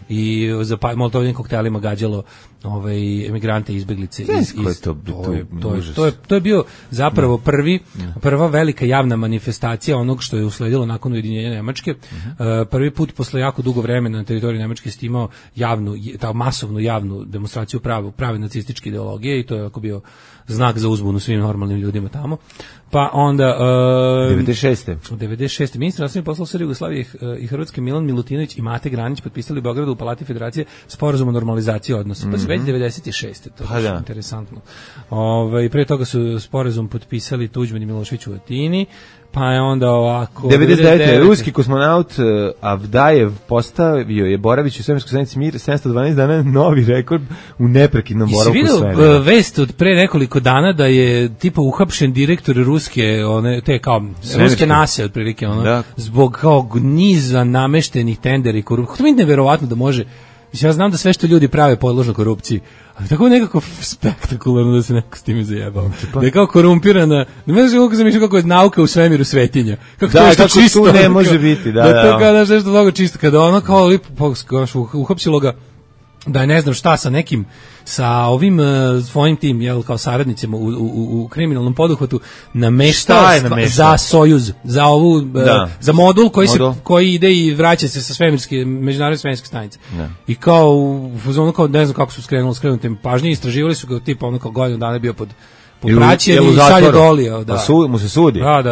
i za molotovnim koktelima gađalo ovaj emigrante i izbeglice iz, iz to, to, je, to, je, to, je, to je bio zapravo prvi prva velika javna manifestacija onog što je usledilo nakon ujedinjenja Nemačke. Uh, prvi put posle jako dugo vremena na teritoriji Nemačke ste imao javnu, ta masovnu javnu demonstraciju prave, prave nacističke ideologije i to je ako bio znak za uzbunu svim normalnim ljudima tamo. Pa onda uh, devedeset šeste devedeset šeste ministar inostranih poslova Srbije, Jugoslavije i Hrvatske Milan Milutinović i Mate Granić potpisali u Beogradu u Palati Federacije sporazum o normalizaciji odnosa. Mm -hmm. Pa već devedeset šeste to pa je da. interesantno. Ovaj pre toga su sporazum potpisali Tuđman i Milošević u Atini. Pa je onda ovako devedeset devete ruski kosmonaut uh, Avdajev postavio je boravić u svemirskoj stanici Mir sedamsto dvanaest dana novi rekord u neprekidnom boravku u svemiru. Jesi vidio uh, vest od pre nekoliko dana da je tipa uhapšen direktor ruske, one te kao svemirske. ruske nase otprilike ono da. zbog kao niza nameštenih tendera i korupcije. To mi je neverovatno da može. Mislim, ja znam da sve što ljudi prave podložno korupciji, ali tako nekako spektakularno da se neko s time zajebao. Da je kao korumpirana, ne možeš kako zamišljati kako je nauka u svemiru svetinja. Kako da, to nešto kako čisto tu ne može biti. Da, da, da, to kao da nešto mnogo čisto. Kada ono kao lipo uhapsilo ga da je ne znam šta sa nekim sa ovim uh, svojim tim jel kao saradnicima u, u, u kriminalnom poduhvatu nameštao za Sojuz, za ovu uh, za modul koji modul. se koji ide i vraća se sa svemirske međunarodne svemirske stanice. Da. I kao u ono kao ne znam kako su skrenuli skrenutim pažnje, istraživali su ga tipa ono kao godinu dana bio pod pod praćenjem i sad je dolio, da. Pa su, mu se sudi. Da, da, da.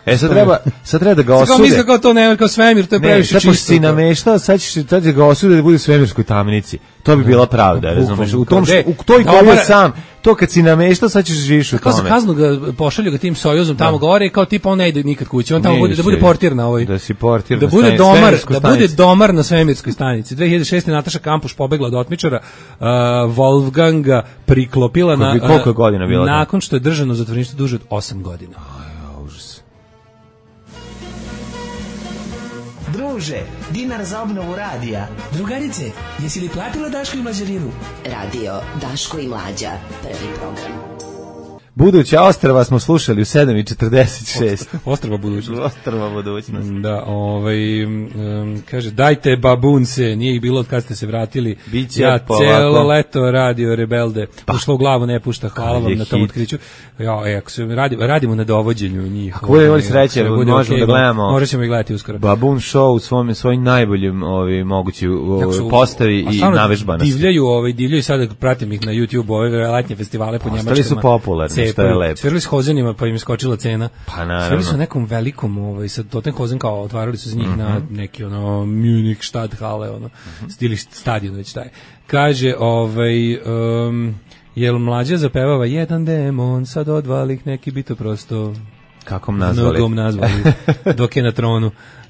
E sad treba, sad treba da ga osude. Kao misle kao to ne, kao svemir, to je previše čisto. Ne, sad si nameštao, sad ćeš da ga osude da bude u svemirskoj tamnici. To bi bila pravda, razumeš? U tom što, u toj koji je sam, to kad si nameštao, sad ćeš živiš u tome. Kao za kaznu ga pošalju ga tim Sojuzom tamo gore, kao tipa on ne ide nikad kući, on tamo bude da bude portir na ovoj. Da si portir da bude domar, da bude domar na svemirskoj stanici. dve hiljade šeste Nataša Kampuš pobegla od otmičara, uh, Wolfganga priklopila na koliko je godina bila? Nakon što je držano u zatvoreništvu duže od osam godina. Aj, užas. Druže, dinar za obnovu radija. Drugarice, jesi li platila Daško i Mlađarinu? Radio Daško i Mlađa, prvi program. Buduća ostrva smo slušali u sedam i četrdeset šest. Ostrva budućnost. Ostrva budućnost. Da, ovaj, um, kaže, dajte babunce, nije ih bilo od kad ste se vratili. Biće ja polako. Celo leto radio Rebelde. Pa. Ušlo u glavu, ne pušta, hvala vam na tom otkriću. Ja, e, ako se radi, radimo na dovođenju njih. Ako budemo imali sreće, možemo okay, da gledamo. Možda ćemo ih gledati uskoro. Babun show u svom, svojim najboljim ovi, mogući su, postavi i navežbanosti. Divljaju, ovaj, divljaju sada, pratim ih na YouTube, ove letnje festivale po Njemačkama. Ostali su popularni. Što je lepo. Svirali s Hozenima, pa im je skočila cena. Pa naravno. Svirali su nekom velikom, ovaj, sad Toten Hozen kao otvarali su za njih mm-hmm. na neki ono Munich Stadthalle, ono, mm-hmm. stili stadion već taj. Kaže, ovaj, um, jel Mlađa zapevava jedan demon, sad odvalih neki bito prosto. Kako m nazvali? Nogom nazvali, dok je na tronu.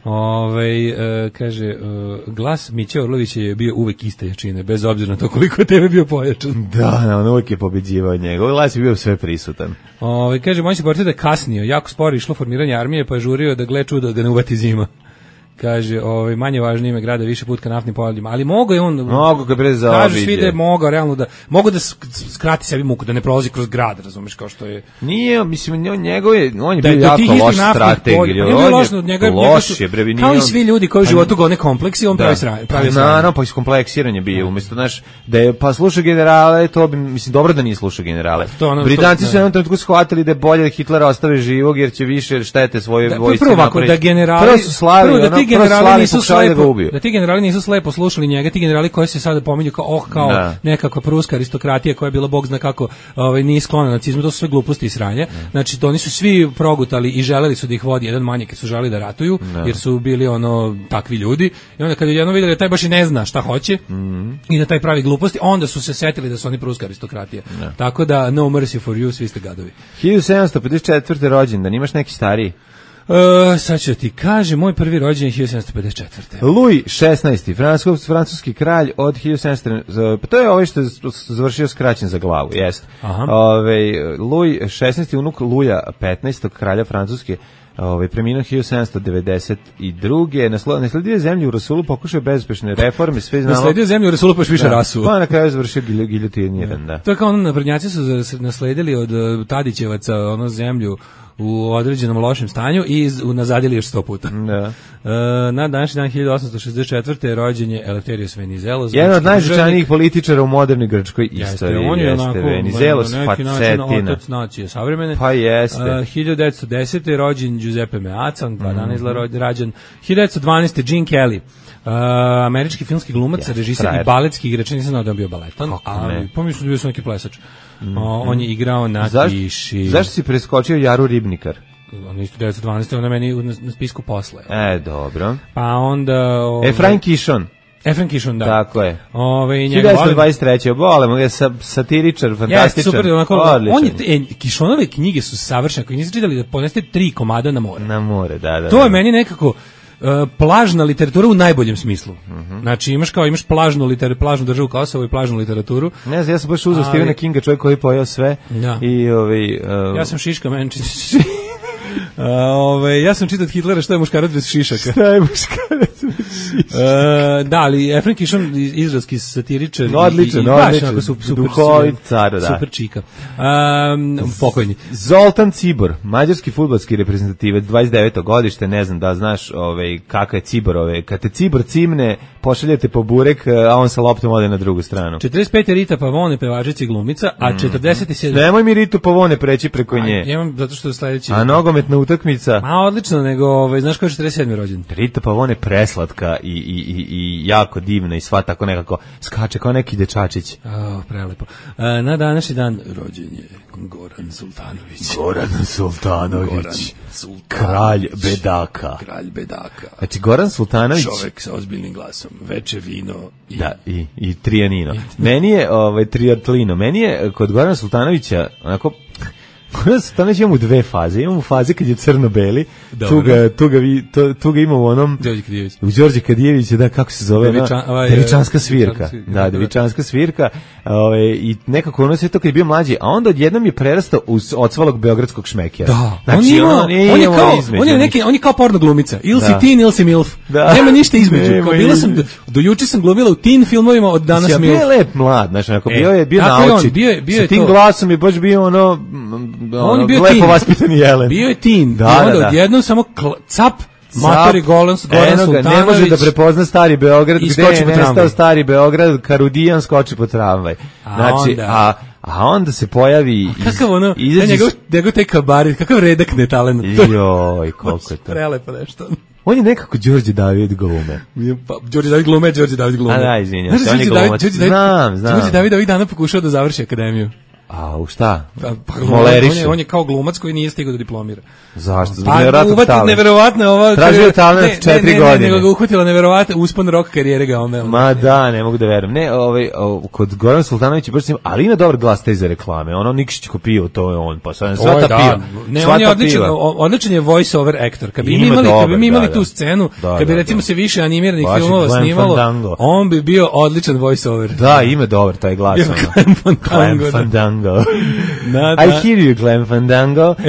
Ove, e, kaže, e, glas Miće Orlovića je bio uvek iste jačine, bez obzira na to koliko je tebe bio pojačan. Da, on uvek je pobeđivao njegov glas je bio sve prisutan. Ove, kaže, moj se portir da je kasnio, jako sporo išlo formiranje armije, pa je žurio da gle čudo da ne uvati zima. Kaže, ovaj manje važno ime grada više put ka naftnim poljima, ali mogo je on mogo ga bre za kaže svi da je mogao realno da mogu da skrati sebi muku da ne prolazi kroz grad, razumeš, kao što je nije, mislim njegov je on je bio da, jako loš strateg ili on je loš od njega loš je bre, kao i svi ljudi koji u životu gone kompleksi, on pravi sranje, pravi sranje. Naravno, pa iskompleksiranje bio, umesto znaš da je pa sluša generale, to bi mislim dobro da nije sluša generale. Britanci su jednom trenutku shvatili da je bolje da Hitlera ostave živog jer će više štete svoje vojske napraviti. Da generali prvo su slavili, ti generali nisu slepo, da ti generali nisu slepo slušali njega, ti generali koji se sada pominju kao oh kao da. Nekakva pruska aristokratija koja je bila bog zna kako ovaj nije sklona nacizmu, to su sve gluposti i sranje. Znači to oni su svi progutali i želeli su da ih vodi jedan manje kad su želeli da ratuju, da. Jer su bili ono takvi ljudi. I onda kad je jedno videli da taj baš i ne zna šta hoće mm-hmm. i da taj pravi gluposti, onda su se setili da su oni pruska aristokratija. Da. Tako da no mercy for you, svi ste gadovi. hiljadu sedamsto pedeset četvrte rođendan, imaš neki stariji? Uh, sad ću ti kaže, moj prvi rođendan je hiljadu sedamsto pedeset četvrte. Louis šesnaesti, francuski, francuski kralj od hiljadu sedamsto, pa to je ovaj što je završio skraćen za glavu, jest. Ove, Louis šesnaesti, unuk Luja petnaestog, kralja Francuske, ovaj preminuo hiljadu sedamsto devedeset druge. Nasledio zemlju u Rasulu, pokušao bezuspešne reforme, sve znamo. Nasledio zemlju u Rasulu, pa još više rasu. Pa na kraju završio giljotiniran, da. To je kao ono, naprednjaci su nasledili od Tadićevaca ono zemlju u određenom lošem stanju i nazadili još sto puta. Da. E, na današnji dan hiljadu osamsto šezdeset četvrte rođen je Eleftherios Venizelos. Jedan od najznačajnijih političara u modernoj grčkoj istoriji. On je jeste onako, Venizelos, na neki način otac nacije savremene. Pa jeste. E, hiljadu devetsto desete rođen Giuseppe Meazza, dva dana izla rađen. hiljadu devetsto dvanaeste Gene Kelly. Uh, američki filmski glumac, yes, režiser i baletski igrač, nisam znao da je bio baletan, ali pomislim da je bio neki plesač. Mm-hmm. uh, on je igrao na zašto, Tiši. Zašto si preskočio Jaru Ribnikar? On je devetsto dvanaeste ona meni na, na spisku posle. E, dobro. Pa onda... Ove, Efraim Kishon. Efraim Kishon, da. Tako je. Ove, hiljadu devetsto dvadeset treće Volemo ga, satiričar, fantastičar. Yes, super, onako, on je, e, Kishonove knjige su savršene, ako niste čitali da poneste tri komada na more. Na more, da, da. To da. je meni nekako... Uh, plažna literatura u najboljem smislu. Uh-huh. Znači imaš kao imaš plažnu literaturu, plažnu državu Kosovo i plažnu literaturu. Ne znam, ja sam baš uzeo Stephena Kinga, čovjek koji je pojeo sve. Da. I ovaj uh... ja sam Šiška Menčić. Uh, ove, ja sam čitao od Hitlera šta je muškarac bez šišaka. Šta je muškarac bez šišaka? Uh, da, ali Efraim Kishon, izraelski satiričar. No, odličan, i, i odličan. Su, super, duhovit car, da. Super čika. Um, pokojni. Zoltan Cibor, mađarski fudbalski reprezentativac, dvadeset deveto godište, ne znam da znaš ovaj, kakav je Cibor. Ovaj. Kad te Cibor cimne, pošaljete po burek, a on sa loptom ode na drugu stranu. četrdeset pete Rita Pavone, pevačica i glumica, a četrdeset sedam... Nemoj mi Ritu Pavone preći preko nje. Ja imam, zato što je sledeći... A nogometna utakmica. Ma odlično, nego ovaj znaš ko je četrdeset sedmi rođen? Rita Pavone preslatka i, i, i, i jako divna i sva tako nekako skače kao neki dečačić. Oh, prelepo. A, na današnji dan rođen je Goran Sultanović. Goran Sultanović. Goran Sultanović. Kralj bedaka. Kralj bedaka. Znači Goran Sultanović. Čovek sa ozbiljnim glasom. Veče vino i... Da, i, i trijanino. Meni je ovaj, triatlino. Meni je kod Gorana Sultanovića onako... Goran Sultanović imamo u dve faze. Imamo faze kad je crno-beli, tu ga, tu, ga vi, to, tu ga imamo u onom... Đorđe Kadijević. U Đorđe Kadijevića, da, kako se zove? Devičan, ovaj, Devičanska svirka. svirka. Da, Devičanska svirka. Ove, I nekako ono sve to kad je bio mlađi, a onda odjednom je prerastao u odsvalog beogradskog šmekera. Da, znači, on, ima, on, on, je kao, on, je neki, on je kao porno glumica. Ili si teen, ili si milf. Da. Nema ništa između. Nema kao, bila sam, do, do juče sam glumila u teen filmovima, od danas milf. Bio je lep mlad, znači, onako, e, bio je bio naučit. Bio je, bio je sa tim to. glasom je baš bio ono, ono on je bio lepo vaspitani jelen. Bio je teen. Da, i onda da, da. odjednom samo kl, cap, matori Goran Sultanović. Ne može da prepozna stari Beograd, gde je nestao stari Beograd, Karudijan skoči po tramvaj. Znači, a a onda se pojavi iz, kakav ono, izađi... njegov, njegov taj kabaret, kakav redak ne talent. Joj, koliko je to. Prelepo nešto. On je nekako Đorđe David glume. Pa, Đorđe David glume, Đorđe David glume. A da, izvinjam, on je glumac. Znam, znam. Đorđe David ovih dana pokušao da završi akademiju. A u šta? Pa, pa, on, je, on je kao glumac koji nije stigao da diplomira. Zašto? Pa uvati neverovatno ovo. Tražio je talent četiri ne, ne, godine. Ne, nego ga uhvatila neverovatno uspon rock karijere ga omeo. Ma da, ne mogu da verujem. Ne, ovaj, kod Gorana Sultanovića baš sam, ali ima dobar glas taj za reklame. Ono Nikšić ko pio, to je on. Pa sad sva ta piva. Ne, on je odličan, odličan je voice over actor. Kad bi imali, kad bi mi imali tu scenu, kad bi recimo se više animiranih filmova snimalo, on bi bio odličan voice over. Da, ima dobar taj glas. Glen Fandango. Na, I hear you, Glen Fandango. Uh,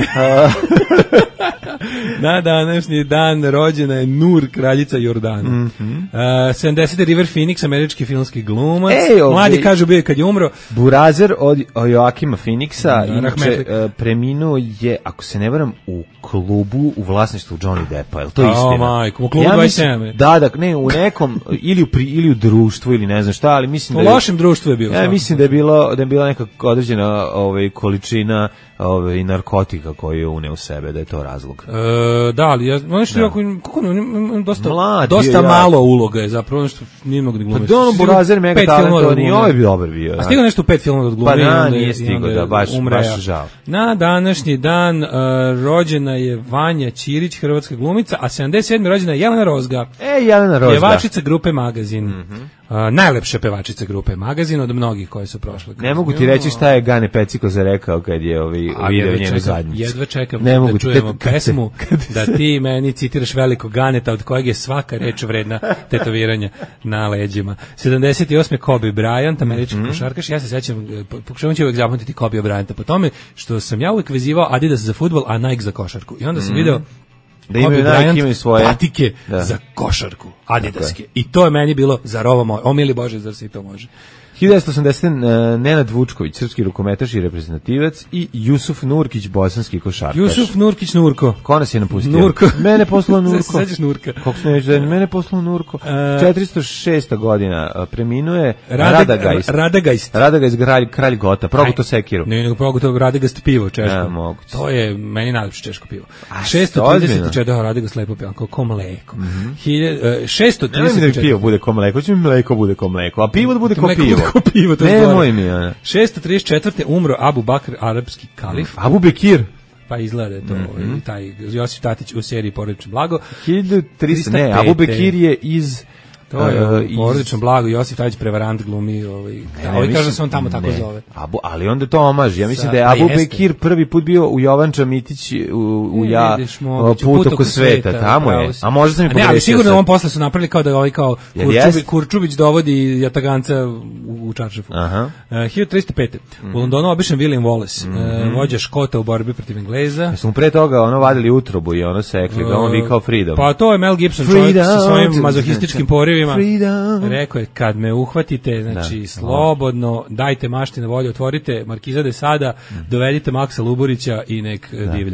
Na današnji dan rođena je Nur, kraljica Jordana. Mm -hmm. uh, sedamdesete River Phoenix, američki filmski glumac. Ej, okay. Mladi kažu bio je kad je umro. Burazer od Joakima Phoenixa, inače uh, preminuo je, ako se ne varam, u klubu u vlasništvu Johnny Deppa. Je li to oh, istina? Majko, u klubu ja dvadeset sedam. Da, da, ne, u nekom, ili u, pri, ili u društvu, ili ne znam šta, ali mislim u da je... U lošem društvu je bio. Ja mislim da je, bilo, da je bila neka određena ovaj, količina ovaj, narkotika koju je uneo u sebe, da je to razlog. E, da, ali ja, ono što da. Jako, kako, dosta, Mlad, dosta malo uloga je zapravo, ono što nije mogu da glumiti. Pa Don Burazer mega talentovan i ovo je dobar bio. A stigao nešto u pet filmova od glumija. Pa da, nije stigao, da, baš, baš žao. Na današnji dan uh, rođena je Vanja Ćirić, hrvatska glumica, a sedamdeset sedme rođena je Jelena Rozga. E, Jelena Rozga. Pjevačica grupe Magazin. Mm -hmm. Uh, najlepša pevačica grupe Magazin od mnogih koje su prošle. Ne mogu ti reći šta je Gane Peciko za rekao kad je ovi video njenu zadnjicu. Jedva čekam ne da mogu čujemo kad, pesmu kad, kad da ti meni citiraš velikog Ganeta od kojeg je svaka reč vredna tetoviranja na leđima. sedamdeset osme Kobe Bryant, američki mm -hmm. košarkaš. Ja se sećam, pokušavam ću uvek zapamtiti Kobe Bryanta po tome što sam ja uvek vezivao Adidas za fudbal, a Nike za košarku. I onda sam mm -hmm. video da imaju Nike, imaju svoje patike da. Za košarku, Adidaske. Okay. I to je meni bilo zar ovo moj, omili Bože, zar se i to može. hiljadu devetsto osamdesete. Nenad Vučković, srpski rukometaš i reprezentativac, i Jusuf Nurkić, bosanski košarkaš. Jusuf Nurkić Nurko. Ko nas je napustio? Nurko. Mene poslao Nurko. Sve sećaš Nurka. Kako se neće da mene poslao Nurko. Uh, četiristo šesta godina preminuje Radagajst. Radagajst. Radagajst, kralj, kralj Gota. Proguto sekiru. Ne, nego proguto Radagajst pivo češko. Ja, moguće. To je meni najlepše češko pivo. šesto trideset četiri Radagajst lepo pivo, kao ko mleko. Mm -hmm. šesto trideset četiri. Ne, pivo bude ko mleko, će mi mleko bude ko mleko, a pivo da bude ko pivo. Ko pivo, to ne, moj mi, ona. šesto trideset četvrte umro Abu Bakr, arapski kalif. Abu Bekir. Pa izgleda je to, mm -hmm. taj Josif Tatić u seriji Porodično blago. hiljadu tristo, ne, Abu Bekir je iz... To je uh, Porodično blago, Josif Tadić prevarant glumi, ovaj, ovaj kaže da se on tamo tako ne. zove. Abu, ali onda to omaž, ja mislim Sa, da je Abu Bekir prvi put bio u Jovanča Mitić u, u ja put oko sveta, sveta, tamo je. A možda sam i pogrešio. Ne, ali sigurno da on posle su napravili kao da ovaj kao Kurčubić, Kurčubić dovodi Jataganca u, u Čaršafu. Aha. Uh, hiljadu tristo pete. Mm -hmm. U Londonu obišen William Wallace, mm -hmm. uh, vođa Škota u borbi protiv Engleza. Ja smo pre toga ono vadili utrobu i ono sekli, ga on vikao Freedom. Pa to je Mel Gibson čovjek sa svojim mazohističkim porivima. Rekao je, kad me uhvatite, znači da. Slobodno, dajte mašti na volju, otvorite Markiza de Sada, mm. dovedite Maksa Luburića i nek da. divlja.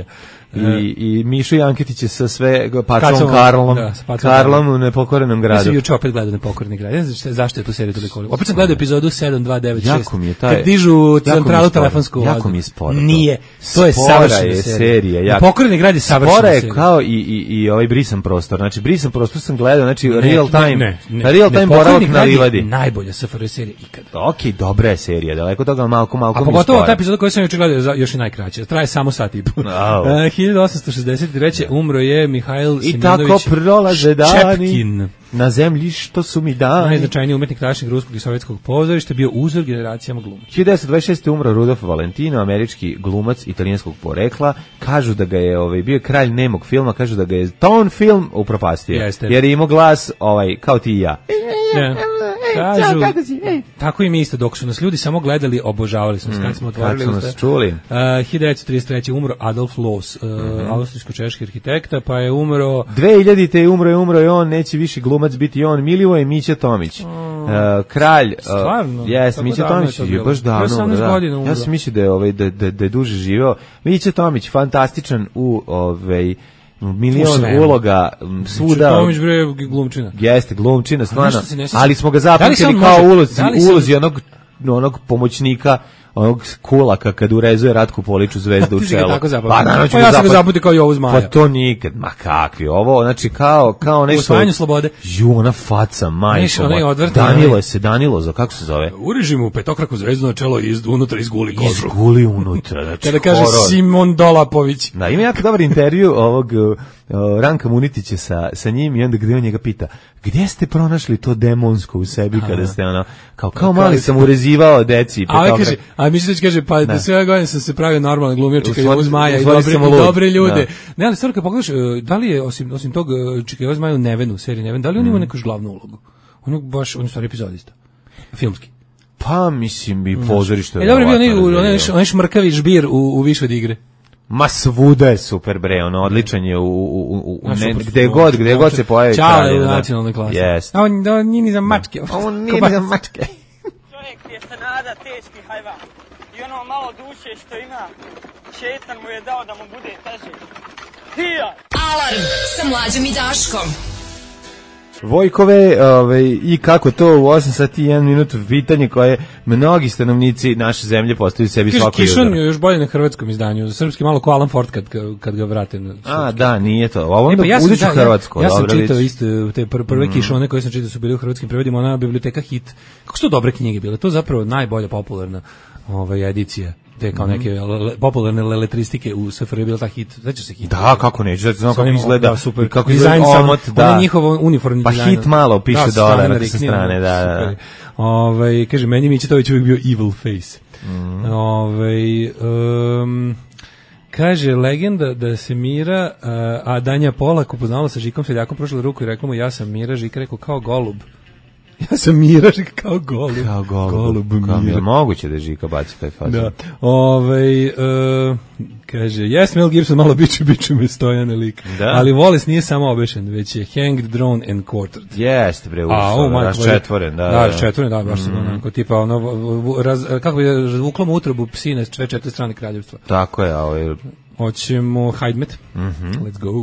I, i Mišo Janketić je sa sve pacom Karlom, da, Karlom u Nepokorenom gradu. Mislim, juče opet gledao Nepokoreni grad. Ne znam zašto je tu seriju toliko volim. Opet sam gledao epizodu sedam dva devet šest. Jako mi je taj... Kad dižu centralu telefonsku. Jako mi je sporo. Nije. To je savršena serija. serija jako. Nepokoreni grad je savršena serija. Spora je kao i, i, i ovaj Brisan prostor. Znači, Brisan prostor sam gledao, znači ne, real time, ne, ne, ne. real time boravak na livadi. Najbolja S F R serija ikada. Okej, dobra je serija, daleko toga malko, malko mi spora. A pogotovo ta epizoda koju sam juče gledao još i najkraća. Traje samo sat i po. hiljadu osamsto šezdeset treće umro je Mihajl Semenović i tako prolaze dani na zemlji što su mi dani. Najznačajniji umetnik tadašnjeg ruskog i sovjetskog pozorišta, bio uzor generacijama glumaca. hiljadu devetsto dvadeset šeste umro Rudolf Valentino, američki glumac italijanskog porekla. Kažu da ga je ovaj bio kralj nemog filma, kažu da ga je ton film upropastio. Jeste. Jer je imao glas ovaj kao ti i ja. Ne. Kažu, tako i mi isto, dok su nas ljudi samo gledali, obožavali smo se, kad smo otvorili. Kad su nas čuli. Uh, hiljadu devetsto trideset treće umro Adolf Loos, uh, mm-hmm. austrijsko-češki arhitekta, pa je umro... dve hiljadite umro je, umro je on, neće više glumac biti on, Milivoje Mića Tomić. Mm. Uh, kralj... Uh, Stvarno? Jes, Mića Tomić je baš davno. Da. Ja sam mislio da je, ovaj, da, da, da je duže živeo. Mića Tomić, fantastičan u... Ovaj, milion uloga svuda. Tomić bre glumčina. Jeste glumčina stvarno. Ali smo ga zapamtili da kao ulozi, ulozi onog onog pomoćnika, onog kulaka kad urezuje Ratku Poliću zvezdu u čelo. Pa, pa ja sam ga zapamtio kao Jovu Zmaja. Pa to nikad, ma kakvi ovo, znači kao kao nešto. U Osvajanju slobode. Ju, ona faca, majko. Danilo se, Danilo, za kako se zove? Ureži mu petokraku zvezdu na čelo i unutra izguli kožu. Izguli unutra, znači. Kada kaže Simon Dolapović. Da, ima jako dobar intervju ovog Uh, Ranka Munitića sa, sa njim i onda gde on njega pita gdje ste pronašli to demonsko u sebi Aha. kada ste ono kao, kao mali sam urezivao deci a ovaj kaže, a Mišić kaže pa da sve godine sam se pravio normalan glumio čekaj uz Maja i dobre, i dobre ljude da. Ne, ali stvarno kad pogledaš da li je osim, osim tog čekaj uz Maju Nevenu, seriji Neven, da li on ima mm. neku glavnu ulogu ono baš, on je stvari epizodista filmski pa mislim bi pozorište e dobro bio onaj šmrkavi žbir u, u više od igre. Ma svuda je super bre, ono odličan je u u u ne, gde god, gde god se pojavi. Čale u nacionalnoj klasi. Yes. A on da nije ni za mačke. On nije ni za mačke. Čovjek je sanada teški hajvan. I ono malo duše što ima, šetan mu je dao da mu bude teže. Hija! Alarm sa Mlađom i Daškom. Vojkove, ovaj, i kako to u osam sati i jedan minut pitanje koje mnogi stanovnici naše zemlje postavljaju sebi svako jutro. Kišon je još bolje na hrvatskom izdanju, za srpski malo ko Alan Ford kad, kad ga vrate. Na A, da, nije to. Ovo onda pa uzet ću da, hrvatsko. Ja, ja sam čitao isto te pr prve mm. Kišone koje sam čitao su bili u hrvatskim prevodima, ona biblioteka Hit. Kako su to dobre knjige bile? To je zapravo najbolja popularna ovaj, edicija. Te kao neke le, popularne leletristike u S F R je bila ta Hit, znači se Hit. Da, kako neće, znači znam kako izgleda, da, super, kako izgleda omot, da. On njihov uniformni pa dizajn. Pa Hit malo piše da, dole na sa strane, da, da. Ovaj kaže meni Mićetović uvijek bio evil face. Mm. Ovaj um, kaže legenda da se Mira, a Danja Polak upoznala sa Žikom Seljakom, prošla ruku i rekla mu ja sam Mira, Žika rekao kao golub. Ja sam Mira, Žika kao golub. Kao golub. golub kao Mira. Moguće da je Žika baci taj fazon. Da. Ovaj uh, kaže, yes, Mel Gibson malo biću, biću me Stojane lik. Da. Ali Wallace nije samo obešen, već je hanged, drawn and quartered. Jeste, bre, ušao, raščetvoren. Da, da, raščetvoren, da, baš mm. onako, tipa, ono, raz, kako bi razvuklo mu utrobu psi na sve četiri strane kraljevstva. Tako je, ovaj. Hoćemo Hajdmet. Mm -hmm. Let's go.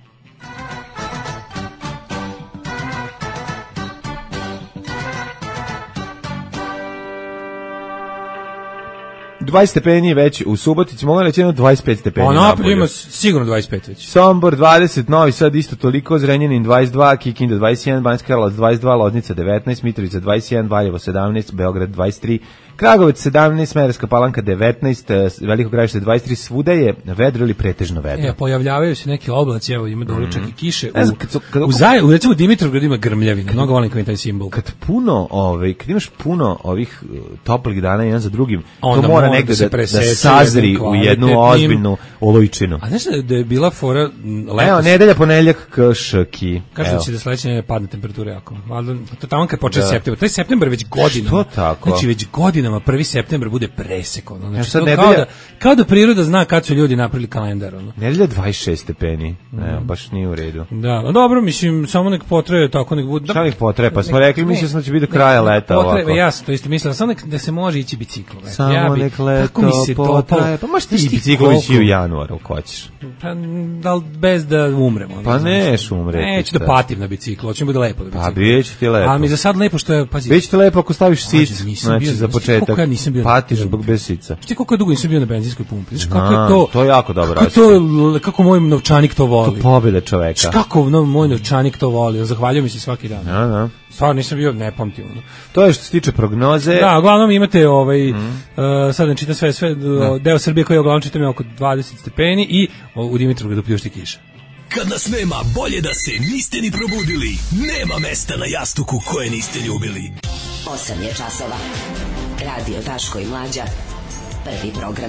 dvadeset stepeni već u Subotici, mogu reći jedno dvadeset pet stepeni. Ono napolju ima sigurno dvadeset pet već. Sombor dvadeset, Novi Sad isto toliko, Zrenjanin dvadeset dva, Kikinda dvadeset jedan, Banjska Karlovac dvadeset dva, Loznica devetnaest, Mitrovica dvadeset jedan, Valjevo sedamnaest, Beograd dvadeset tri, Kragujevac sedamnaest, Smederevska Palanka devetnaest, Veliko Gradište dvadeset tri, svuda je vedro ili pretežno vedro. E, pojavljavaju se neki oblaci, evo ima dole čak i kiše. U, kad su, kad, u, zaj, u recimo Dimitrovgrad ima grmljavina, mnogo volim kao taj simbol. Kad puno, ovaj, kad imaš puno ovih toplih dana jedan za drugim, onda to mora negde da, da, da sazri u jednu ozbiljnu olojčinu. A znaš da je bila fora letos? Evo, nedelja, ponedeljak, kški. Kažu da će da sledeće nedelje padne temperature jako. Ali to tamo kad počne septembar. Taj septembar već godinama. Što tako? Znači već godinama prvi septembar bude presek. Ono. Znači, sad nedelja, kao, da, kao da priroda zna kad su ljudi napravili kalendar. Ono. Nedelja dvadeset šest stepeni. Mm. Evo, baš nije u redu. Da, no dobro, mislim, samo nek potrebe tako nek bude. Šta nek potrebe? Pa smo rekli, mislili smo da će biti do kraja leta potrebe, ovako. Ja sam to isto mislila, samo nek da se može ići biciklom. Samo ja nek leto, potraje. Pa možeš ti biciklovići i u januaru, ako hoćeš. Pa, da bez da umremo. Pa neš umreti. Neću da patim na biciklu, hoće mi bude lepo na biciklu. Pa biće ti lepo. A mi za sad lepo što je, pazi. Biće ti lepo ako staviš sic, znači za početak. Patiš zbog bez sica. Šti koliko je dugo nisam bio na benzinskoj pumpi. Znaš kako je to? To je jako dobro. Kako to, kako moj novčanik to voli. To pobjeda čoveka. Kako no, moj novčanik to voli. Zahvaljujem mi se svaki dan. Da, da. Stvarno nisam bio, ne pamtim. Ono. To je što se tiče prognoze. Da, uglavnom imate ovaj, mm. uh, sad ne čitam sve, sve da. Deo Srbije koji je uglavnom čitam je oko dvadeset stepeni i o, u Dimitrovgradu pljušti kiša. Kad nas nema, bolje da se niste ni probudili. Nema mesta na jastuku koje niste ljubili. osam je časova. Radio Daško i Mlađa. Prvi program.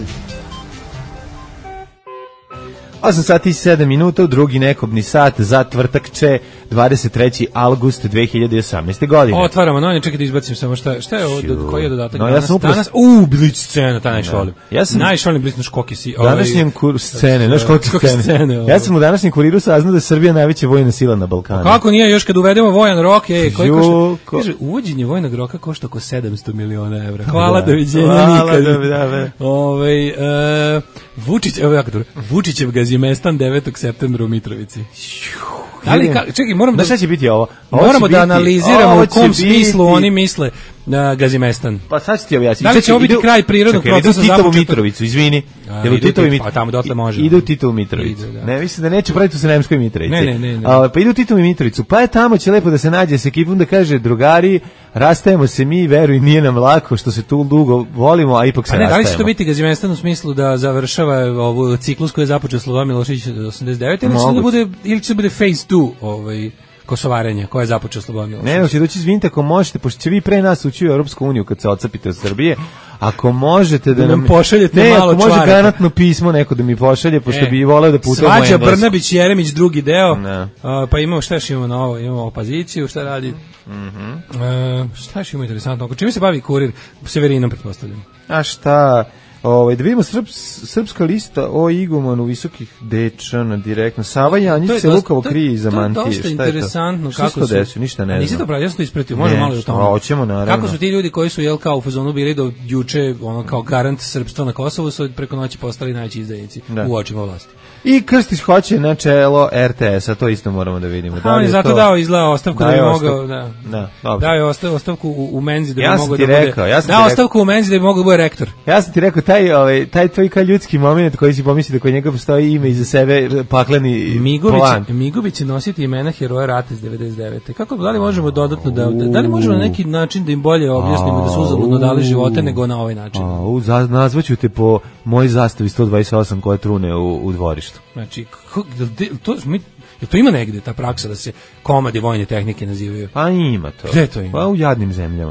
osam sati i sedam minuta, u drugi nekobni sat za tvrtak će dvadeset treći avgust dve hiljade osamnaeste. godine. Otvaramo novine, čekaj da izbacim samo šta, šta je ovo, do, koji je dodatak? No, danas, ja sam upros... danas, u, Blic scena, ta najviše volim. Ja sam... Najviše volim Blic na škoki si. Ovaj... Današnjem kur... scene, na škoki scene. scene ovaj. Ja sam u današnjem kuriru saznao da je Srbija najveća vojna sila na Balkanu. Kako nije, još kad uvedemo vojan rok, ej, koji košta? Ko... Kaže, uvođenje vojnog roka košta oko sedamsto miliona evra. Hvala, da, doviđenja hvala, nikad. Da, da, da. Ovaj, uh, Vučić, evo jako dobro, Vučićev Gazimestan devetog septembra u Mitrovici. Ali ka, čekaj, moram da, da šta će biti ovo? ovo moramo će da biti, analiziramo u kom smislu biti. Oni misle na Gazimestan. Pa sad ću ti objasniti. Da li će ovo biti kraj prirodnog procesa za Titovu Mitrovicu, izvini. Jel u Titovu Mitrovicu? Pa tamo dotle može. Idu u Titovu Mitrovicu. Ide, da. Ne, mislim da neće praviti u Sremskoj Mitrovici. Ne, ne, ne. ne. A, pa idu u Titovu Mitrovicu. Pa je tamo će lepo da se nađe s ekipom da kaže drugari, rastajemo se mi, veruj, nije nam lako što se tu dugo volimo, a ipak se a ne, rastajemo. Da li će to biti Gazimestan u smislu da završava ovu ciklus koji je započeo Slobodan Milošević osamdeset devete ili će da bude ili će da bude phase dva, ovaj kosovarenja, koja je započeo Slobodan Milošević. Ne, no, će doći izvinite ako možete, pošto će vi pre nas ući u Europsku uniju kad se odsapite od Srbije, ako možete da, da nam pošaljete ne, malo ako može granatno pismo neko da mi pošalje, pošto e, bi voleo da putujem u Englesku. Svađa Brnabić Jeremić drugi deo, uh, pa imamo šta još imamo na ovo, imamo opoziciju, šta radi, mm-hmm. uh, šta još imamo interesantno, čime se bavi Kurir, Severinom pretpostavljam. A šta... Ovaj da vidimo srps, srpska lista o igumanu visokih dečana direktno. Sava Janjić se lukavo krije iza mantije. To je dosta interesantno to? Kako se desilo, ništa ne znam. Nisi to pravi, ja sam to ispratio, može malo o tome. Hoćemo naravno. Kako su ti ljudi koji su jel kao u fazonu bili do juče, ono kao garant srpstva na Kosovu, su preko noći postali najveći izdajnici u očima vlasti. I Krstić hoće na čelo er te es-a, to isto moramo da vidimo. Da, on je zato to... dao izgleda ostavku da bi mogao, da. Da, dobro. Dao je ostavku u, u menzi da bi ja mogao da rekao, bude. Ja dao ostavku u menzi da bi mogao da bude rektor. Ja sam ti rekao taj ovaj taj tvoj kao ljudski momenat koji si pomislio da kod njega postoji ime iza sebe pakleni Migović, plan. Migović će nositi imena heroja rata iz devedeset devete. Kako da li možemo dodatno da da li možemo na neki način da im bolje objasnimo da su uzaludno dali živote nego na ovaj način? A, nazvaću te po moj zastavi sto dvadeset osam koja trune u, u dvorištu. Znači, to mi to ima negde ta praksa da se komadi vojne tehnike nazivaju. Pa ima to. Gde to ima? Pa u jadnim zemljama.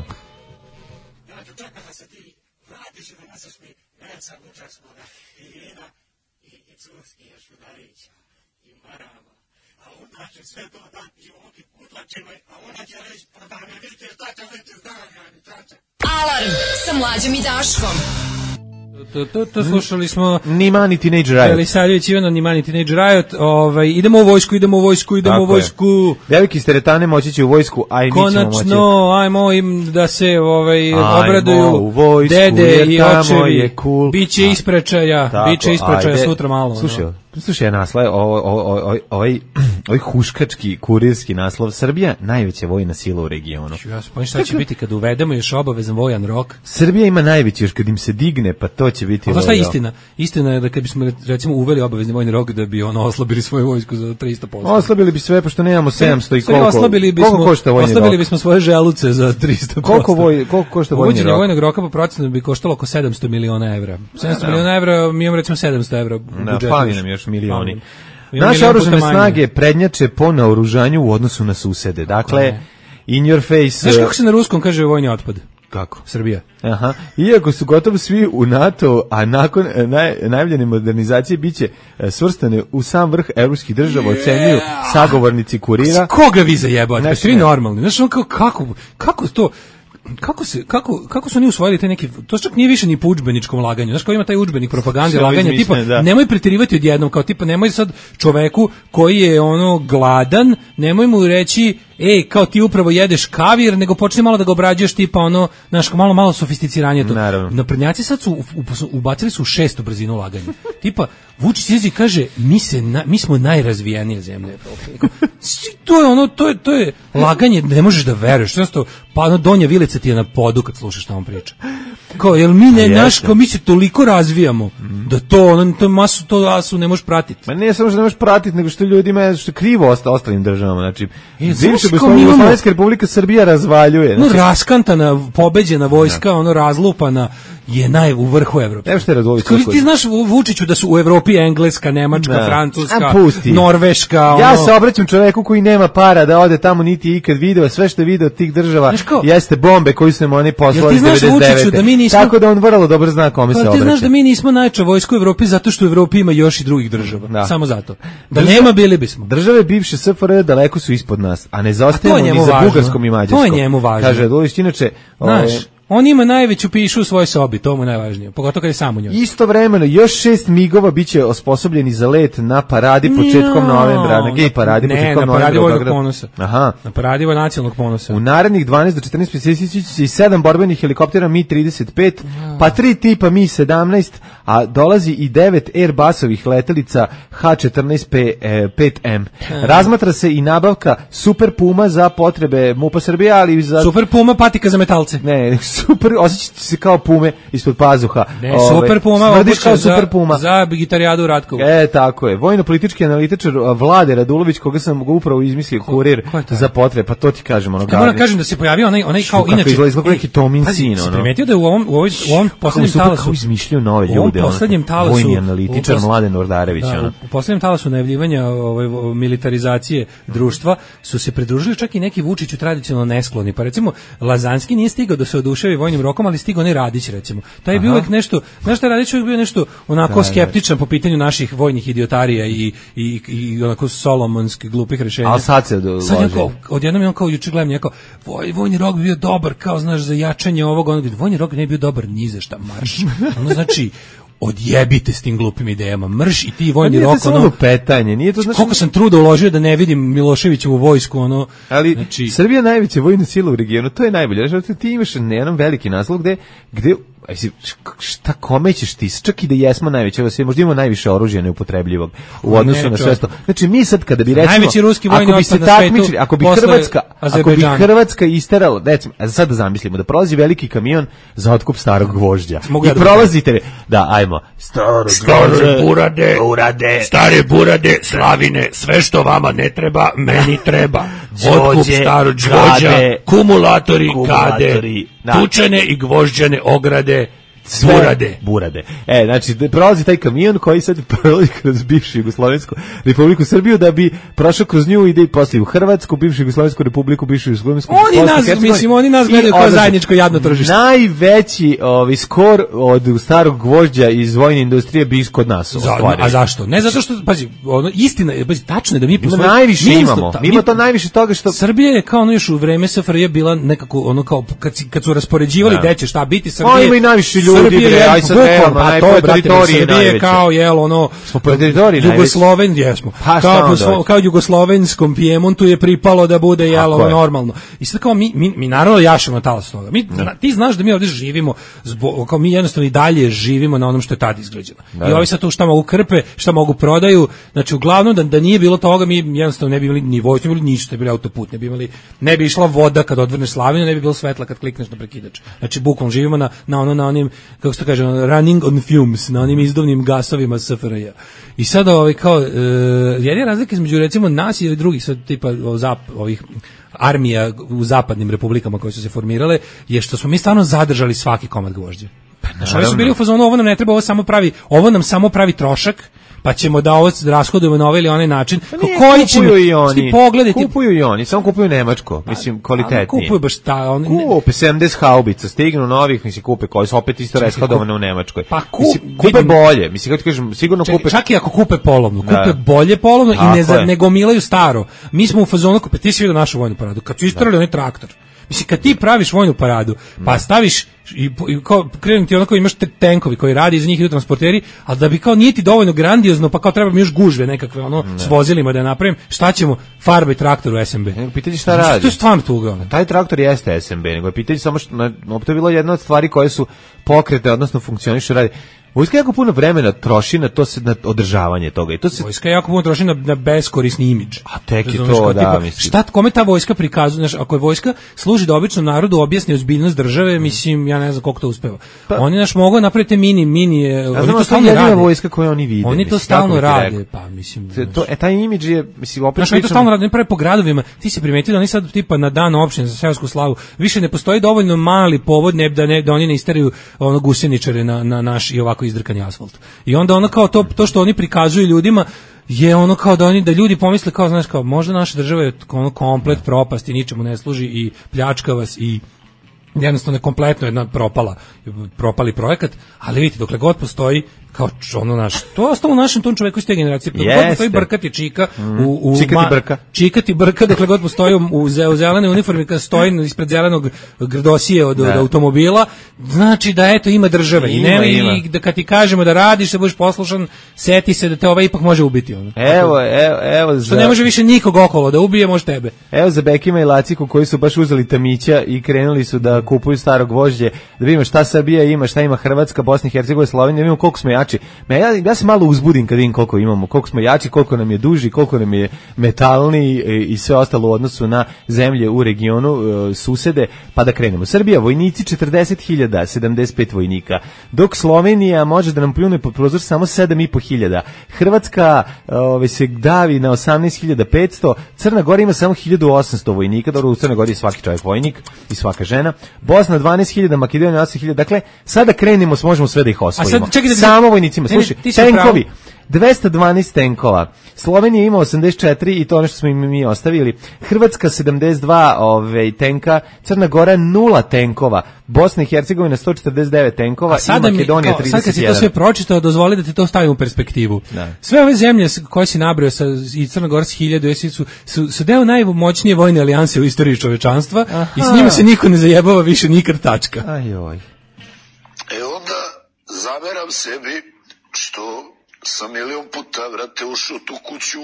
Alarm sa Mlađom i Daškom. To, to, to slušali smo Nimani Teenage Riot. Velisavljević Ivano, Nimani Teenage Riot. Ovaj, idemo u vojsku, idemo u vojsku, idemo Tako u vojsku. Je. Devojke iz teretane moći će u vojsku, a i mi ćemo moći. Konačno, ajmo im da se ovaj, obraduju vojsku, dede i očevi. Cool. Biće isprečaja, biće isprečaja sutra malo. Slušaj, no. Slušaj, naslov, ovaj, ovaj, ovaj huškački, kurirski naslov, Srbija, najveća vojna sila u regionu. Ja se pojim šta će biti kad uvedemo još obavezan vojan rok. Srbija ima najveći, još kad im se digne, pa to će biti... A šta je istina? Istina je da kad bismo, recimo, uveli obavezni vojni rok, da bi ono oslabili svoju vojsku za tristo posto. Oslabili bi sve, pošto nemamo sedamsto i koliko... Oslabili bismo, koliko košta vojni rok? Oslabili bismo svoje želuce za tristo posto. Koliko, voj, koliko košta vojni rok? Uvođenje vojnog roka po procenu bi koštalo oko sedamsto miliona evra. sedamsto miliona evra, mi imamo recimo sedamsto evra u budžetu. Fali nam još milioni. Naše oružane snage prednjače po naoružanju u odnosu na susede. Dakle, in your face... Znaš kako se na ruskom kaže vojni otpad? Kako? Srbija. Aha. Iako su gotovo svi u NATO, a nakon naj, najavljene modernizacije biće svrstane u sam vrh evropskih država, yeah. Ocenjuju sagovornici Kurira. Koga vi zajebate? Svi normalni. Znaš, kako, kako, kako to... Kako se kako kako su oni usvojili te neki, to čak nije više ni po udžbeničkom laganju. Znaš, kao ima taj udžbenik propagande laganja tipa da. Nemoj preterivati odjednom, kao tipa nemoj sad čoveku koji je ono gladan, nemoj mu reći ej, kao ti upravo jedeš kavir, nego počne malo da ga obrađuješ tipa ono, znaš, malo, malo sofisticiranije to. Naravno. Naprednjaci sad su, ubacili su u šestu brzinu laganja. Tipa, Vučić izađe i kaže, mi, se na, mi smo najrazvijenija zemlja Evrope. To je ono, to je, to je laganje, ne možeš da veruješ. Prosto, pa ono, Donja Vilica ti je na podu kad slušaš šta on priča. Kao, jel mi ne, naš, kao mi se toliko razvijamo, mm. da to, ono, to masu, to asu ne možeš pratiti. Ma ne samo što ne možeš pratiti, nego što ljudima, što je krivo osta, ostalim državama. Znači, e, bivša Jugoslovenska Republika Srbija razvaljuje. No, znači, raskantana, pobeđena vojska, ja. ono, razlupana, je naj u vrhu Evrope. Evo što je Radulović. Ti znaš Vučiću da su u Evropi Engleska, Nemačka, da. Francuska, Norveška. Ono... Ja se obraćam čoveku koji nema para da ode tamo niti je ikad video, sve što je video od tih država jeste bombe koji su nam oni poslali iz devedeset devete. Da mi nismo... Tako da on vrlo dobro zna kome pa, se obraća. Ti znaš da mi nismo najjača vojska u Evropi zato što u Evropi ima još i drugih država. Da. Samo zato. Da Država, nema bili bismo. Države bivše S F R daleko su ispod nas, a ne zaostajemo ni za Bugarskom i Mađarskom. To je njemu važno. Kaže Radulović, inače... Znaš, on ima najveću pišu u svojoj sobi, to mu je najvažnije, pogotovo kad je sam u njoj. Istovremeno, još šest migova biće osposobljeni za let na paradi početkom no, novembra, na gej paradi ne, početkom na novembra. Ne, na paradi vojnog ponosa. Aha. Na paradi nacionalnog ponosa. U narednih dvanaest do četrnaest mjeseci će i sedam borbenih helikoptera Mi trideset pet, no. pa tri tipa Mi sedamnaest, a dolazi i devet Airbusovih letelica H četrnaest pet M. Razmatra se i nabavka Super Puma za potrebe MUP-a Srbije, ali za... Super Puma patika za metalce. Ne, super, osjećate se kao pume ispod pazuha. Ne, Ove, super Puma, smrdiš kao za, super Puma. Za gitarijadu u Ratkovu. E, tako je. Vojno-politički analitičar Vlade Radulović, koga sam ga upravo izmislio kurir za potrebe, pa to ti kažem. Ono, ja moram kažem da se pojavio onaj, onaj kao inače... Kako izgleda neki Tomin sin, ono. Primetio da je u ovom, u ovom, u ovom poslednjem talasu... Kako izmišljio nove ljude, ono. Talasu, vojni analitičar Mladen Nordarević, da, ono. U poslednjem talasu najavljivanja ovaj, militarizacije društva su se pridružili čak i neki Vučiću tradicionalno neskloni. Pa recimo, Lazanski nije stigao da se oduševi vojnim rokom, ali stigao ne Radić, recimo. Taj je bio uvek nešto, znaš šta Radić uvek bio nešto onako da, skeptičan da. po pitanju naših vojnih idiotarija i, i, i onako solomonskih glupih rešenja. Ali sad se dođe. Sad je kao, odjednom je on kao juče gledam, kao, voj, vojni rok bi bio dobar, kao znaš, za jačanje ovog, on, vojni rok ne bio dobar ni za šta, marš. Ono znači, odjebite s tim glupim idejama, mrš i ti vojni rok, ono... Nije to petanje, nije to znači... Koliko sam truda uložio da ne vidim Miloševićevu vojsku, ono... Ali znači... Srbija najveća vojna sila u regionu, to je najbolje. Znači, ti imaš jedan veliki naslov gde... gde šta kome ćeš ti, čak i da jesmo najveće, možda imamo najviše oružja neupotrebljivog u odnosu ne, na sve to. Znači mi sad kada bi recimo, najveći ruski vojni ako bi se takmičili, ako bi Hrvatska, ako bi Hrvatska isterala, recimo, sad da zamislimo da prolazi veliki kamion za otkup starog gvožđa. I prolazite, da, ajmo, staro stare burade, burade, stare burade, slavine, sve što vama ne treba, meni treba. Otkup starog gvožđa, kumulatori, kade, tučene i gvožđane ograde, sve burade. burade. E, znači, prolazi taj kamion koji sad prolazi kroz bivšu Jugoslovensku Republiku Srbiju da bi prošao kroz nju, ide i poslije u Hrvatsku, bivšu Jugoslovensku Republiku, bivšu Jugoslovensku Oni nas, Hercegovini. Mislim, oni nas gledaju kao zajedničko jadno tržište. Najveći ovaj, skor od starog gvožđa iz vojne industrije bi kod nas ostvario. A zašto? Ne zato što, pazi, ono, istina je, pazi, tačno je da mi po svoj... Najviše mi imamo. Ta, mi imamo to najviše toga što... Srbija je kao ono još u vreme S F R J bila nekako, ono kao, kad, kad su raspoređivali gde će šta biti Srbije. O, ima i najviše ljudi. Srbije je aj sad nema, pa to je teritorije Srbije kao jel ono smo po teritoriji Jugosloven jesmo. Pa kao po, kao jugoslovenskom Pijemontu je pripalo da bude jel ono normalno. I sad kao mi mi, mi naravno jašemo talas toga. Mi ne. Ti znaš da mi ovdje živimo zbog, kao mi jednostavno i dalje živimo na onom što je tad izgrađeno. Da. I ovi sad tu šta mogu krpe, šta mogu prodaju, znači uglavnom da, da nije bilo toga mi jednostavno ne bi imali ni vojsku, ne bi ništa, ne bi bili autoput, ne bi imali, ne bi išla voda kad odvrneš slavinu, ne bi bilo svetla kad klikneš na prekidač. Znači bukvalno živimo na na ono na onim kako se kaže running on fumes, na onim izduvnim gasovima S F R J. I sad ovaj kao e, jedina razlika između recimo nas i drugih sad tipa o, zap, ovih armija u zapadnim republikama koje su se formirale je što smo mi stvarno zadržali svaki komad gvožđa. Znači, oni su bili u fazonu, ovo nam ne treba, ovo samo pravi, ovo nam samo pravi trošak, pa ćemo da ovo rashodujemo na ovaj ili onaj način. Pa nije, koji ćemo i oni. Kupuju i oni, samo kupuju Nemačko, mislim kvalitetnije. Kupuju baš ta, oni kupe sedamdeset haubica, stignu novih, mislim kupe koji su opet isto rashodovane u Nemačkoj. Pa kup, mislim, kupe bolje, mislim kako ti kažem, sigurno ček, kupe. Čak i ako kupe polovnu, kupe da. bolje polovnu i ne, za, ne gomilaju staro. Mi smo u fazonu, kupe, ti si vidio našu vojnu paradu, kad su istarali onaj traktor. Mislim, kad ti praviš vojnu paradu, pa staviš i, i kao krenuti onako imaš te tenkovi koji radi, iz njih idu transporteri, ali da bi kao nije ti dovoljno grandiozno, pa kao treba mi još gužve nekakve ono ne. s vozilima da napravim, šta ćemo, farbe traktor u S M B. Ne, pitanje šta radi. To je stvarno tuga. Taj traktor jeste S M B, nego je pitanje samo što, na, to je bilo jedna od stvari koje su pokrete, odnosno funkcionišu, radi. Vojska jako puno vremena troši na to se na održavanje toga i to se vojska jako puno troši na, na beskorisni imidž. A tek je to, da, tipa, mislim. Šta kome ta vojska prikazuje, znaš, ako je vojska služi da običnom narodu objasni ozbiljnost države, mislim ja ne znam koliko to uspeva. Pa, oni naš mogu napraviti mini mini, ja oni znam, to stalno rade. Vojska koju oni vide. Oni mislim, to stalno rade, pa mislim. To, to e taj imidž je mislim opet. Znaš, oni to stalno rade, prave po gradovima. Ti se primetio da oni sad tipa na dan opštine za seosku slavu više ne postoji dovoljno mali povod ne da ne da oni ne isteraju ono guseničare na na naš i ovako izdrkani asfalt. I onda ono kao to, to što oni prikazuju ljudima je ono kao da oni da ljudi pomisle kao znaš kao možda naša država je ono komplet propast i ničemu ne služi i pljačka vas i jednostavno je kompletno jedna propala propali projekat, ali vidite dokle god postoji kao ono naš, to je ostalo u našem tom čoveku iz te generacije, dokle god postoji brkati čika mm. u, u čikati ma, brka čikati brka, dokle god postoji u, u zelenoj uniformi kad stoji ispred zelenog grdosije od, od automobila, znači da eto ima države ima, i, ne, i da kad ti kažemo da radiš, da budeš poslušan, seti se da te ovaj ipak može ubiti ono. Evo, evo, evo za... što ne može više nikog okolo da ubije, može tebe. Evo za Bekima i Laciku koji su baš uzeli tamića i krenuli su da kupuju starog vožđe, da vidimo šta Srbija ima, šta ima Hrvatska, Bosna i Hercegovina, Slovenija, da vidimo koliko smo jači. Ja, ja se malo uzbudim kad vidim koliko imamo, koliko smo jači, koliko nam je duži, koliko nam je metalniji i, i sve ostalo u odnosu na zemlje u regionu, e, susede, pa da krenemo. Srbija, vojnici četrdeset hiljada, sedamdeset pet vojnika, dok Slovenija može da nam pljune pod prozor samo sedam i po hiljada. Hrvatska ove, se davi na osamnaest hiljada petsto, Crna Gora ima samo hiljadu osamsto vojnika, dobro u Crnoj Gori je svaki čovjek vojnik i svaka žena, Bosna dvanaest hiljada, Makedonija osam hiljada, dakle, sada krenemo, možemo sve da ih osvojimo. Sad, da samo vojnicima, slušaj, tenkovi, dvesta dvanaest tenkova, Slovenija ima osamdeset četiri i to ono što smo im mi ostavili, Hrvatska sedamdeset dva ove, tenka, Crna Gora nula tenkova, Bosna i Hercegovina sto četrdeset devet tenkova i Makedonija mi, kao, trideset jedan. Sad kad si to sve pročitao, dozvoli da ti to stavim u perspektivu. Da. Sve ove zemlje koje si nabrao sa, i Crna Gora s hiljadu su, su, su deo najmoćnije vojne alijanse u istoriji čovečanstva. Aha. I s njima se niko ne zajebava više nikad tačka. Ajoj. E onda zameram sebi što sam milion puta, vrate, ušao tu kuću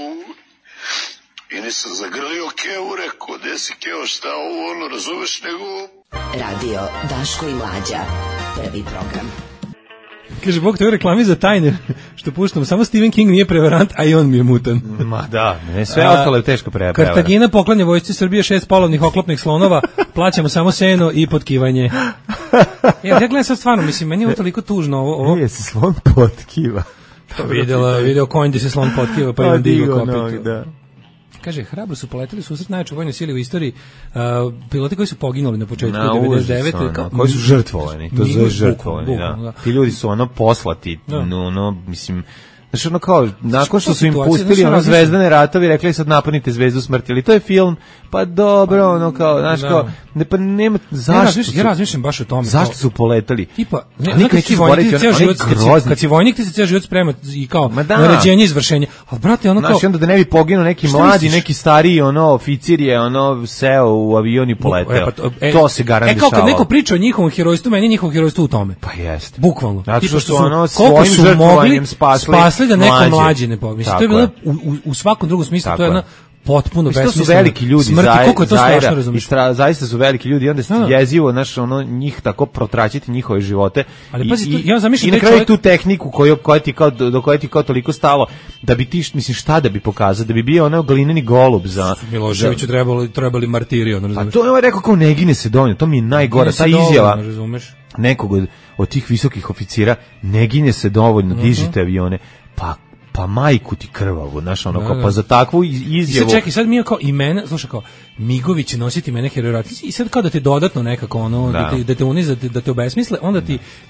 i nisam zagrlio Keo, rekao, gde si Keo, šta ovo, ono, razumeš, nego... Radio Daško i Mlađa, prvi program. Kaže, Bog te u reklami za tajne, što puštamo, samo Stephen King nije prevarant, a i on mi je mutan. Ma da, ne, sve ostalo je teško prevarant. Kartagina poklanja vojsci Srbije šest polovnih oklopnih slonova, plaćamo samo seno i potkivanje. Ja, ja gledam sad stvarno, mislim, meni je ovo toliko tužno. Ovo, ovo... Nije se slon potkiva. To videla, video konj gde se slon potkiva, pa imam digo kopitu. Da. Kaže, hrabro su poleteli susret najjače vojne sile u istoriji, uh, piloti koji su poginuli na početku na, devedeset devete ono, kao, koji su žrtvovani, to zove žrtvovani, da. da. Ti ljudi su ono poslati, da. no, no, mislim, znači ono kao, nakon što su im pustili ono zvezdane ratovi, rekli sad napunite zvezdu smrti, ali to je film, pa dobro, ono kao, znaš kao, ne, pa nema, zašto su, ja razmišljam baš o tome. Zašto su poletali? Tipa, ne, ne, kad si vojnik, ti ceo život, kad si vojnik, ti se ceo život sprema i kao, naređenje, izvršenje, ali brate, ono kao... Znaš, onda da ne bi poginuo neki mladi, neki stariji, ono, oficir je, ono, seo u avion i poleteo. To se garant dešava. E, kao kad neko priča o njihovom herojstvu, meni je njihovo herojstvo u tome. Pa jeste. Bukvalno. Zato što su, ono, svojim žrtvovanjem spasli da neko mlađi ne pomisli. To je bilo u, u, u svakom drugom smislu, to je jedna potpuno besmisleno. To su veliki ljudi, smrti, koliko je to strašno, razumiješ? Zaista su veliki ljudi i onda ste jezivo, znaš, ono, njih tako protraćiti njihove živote. Ali pazi, i, ja zamišljam i na kraju čovjek... tu tehniku koju, koja ti kao, do koje ti kao toliko stalo, da bi ti, mislim, šta da bi pokazao, da bi bio onaj glineni golub za... Miloševiću trebali, trebali martiri, ono, razumiješ? A to je ovaj rekao kao ne gine se dovoljno, to mi je najgora, ta izjava nekog od, od tih visokih oficira, ne gine se dovoljno, uh-huh. dižite avione, pa pa majku ti krvavu, znaš, ono, kao, pa za takvu izjavu... I sad čekaj, sad mi je kao imena, slušaj, kao, Migović će nositi mene heroja, i sad kao da te dodatno nekako, ono, da, da te, da te uniz, da te, da te obesmisle, onda ti, kao,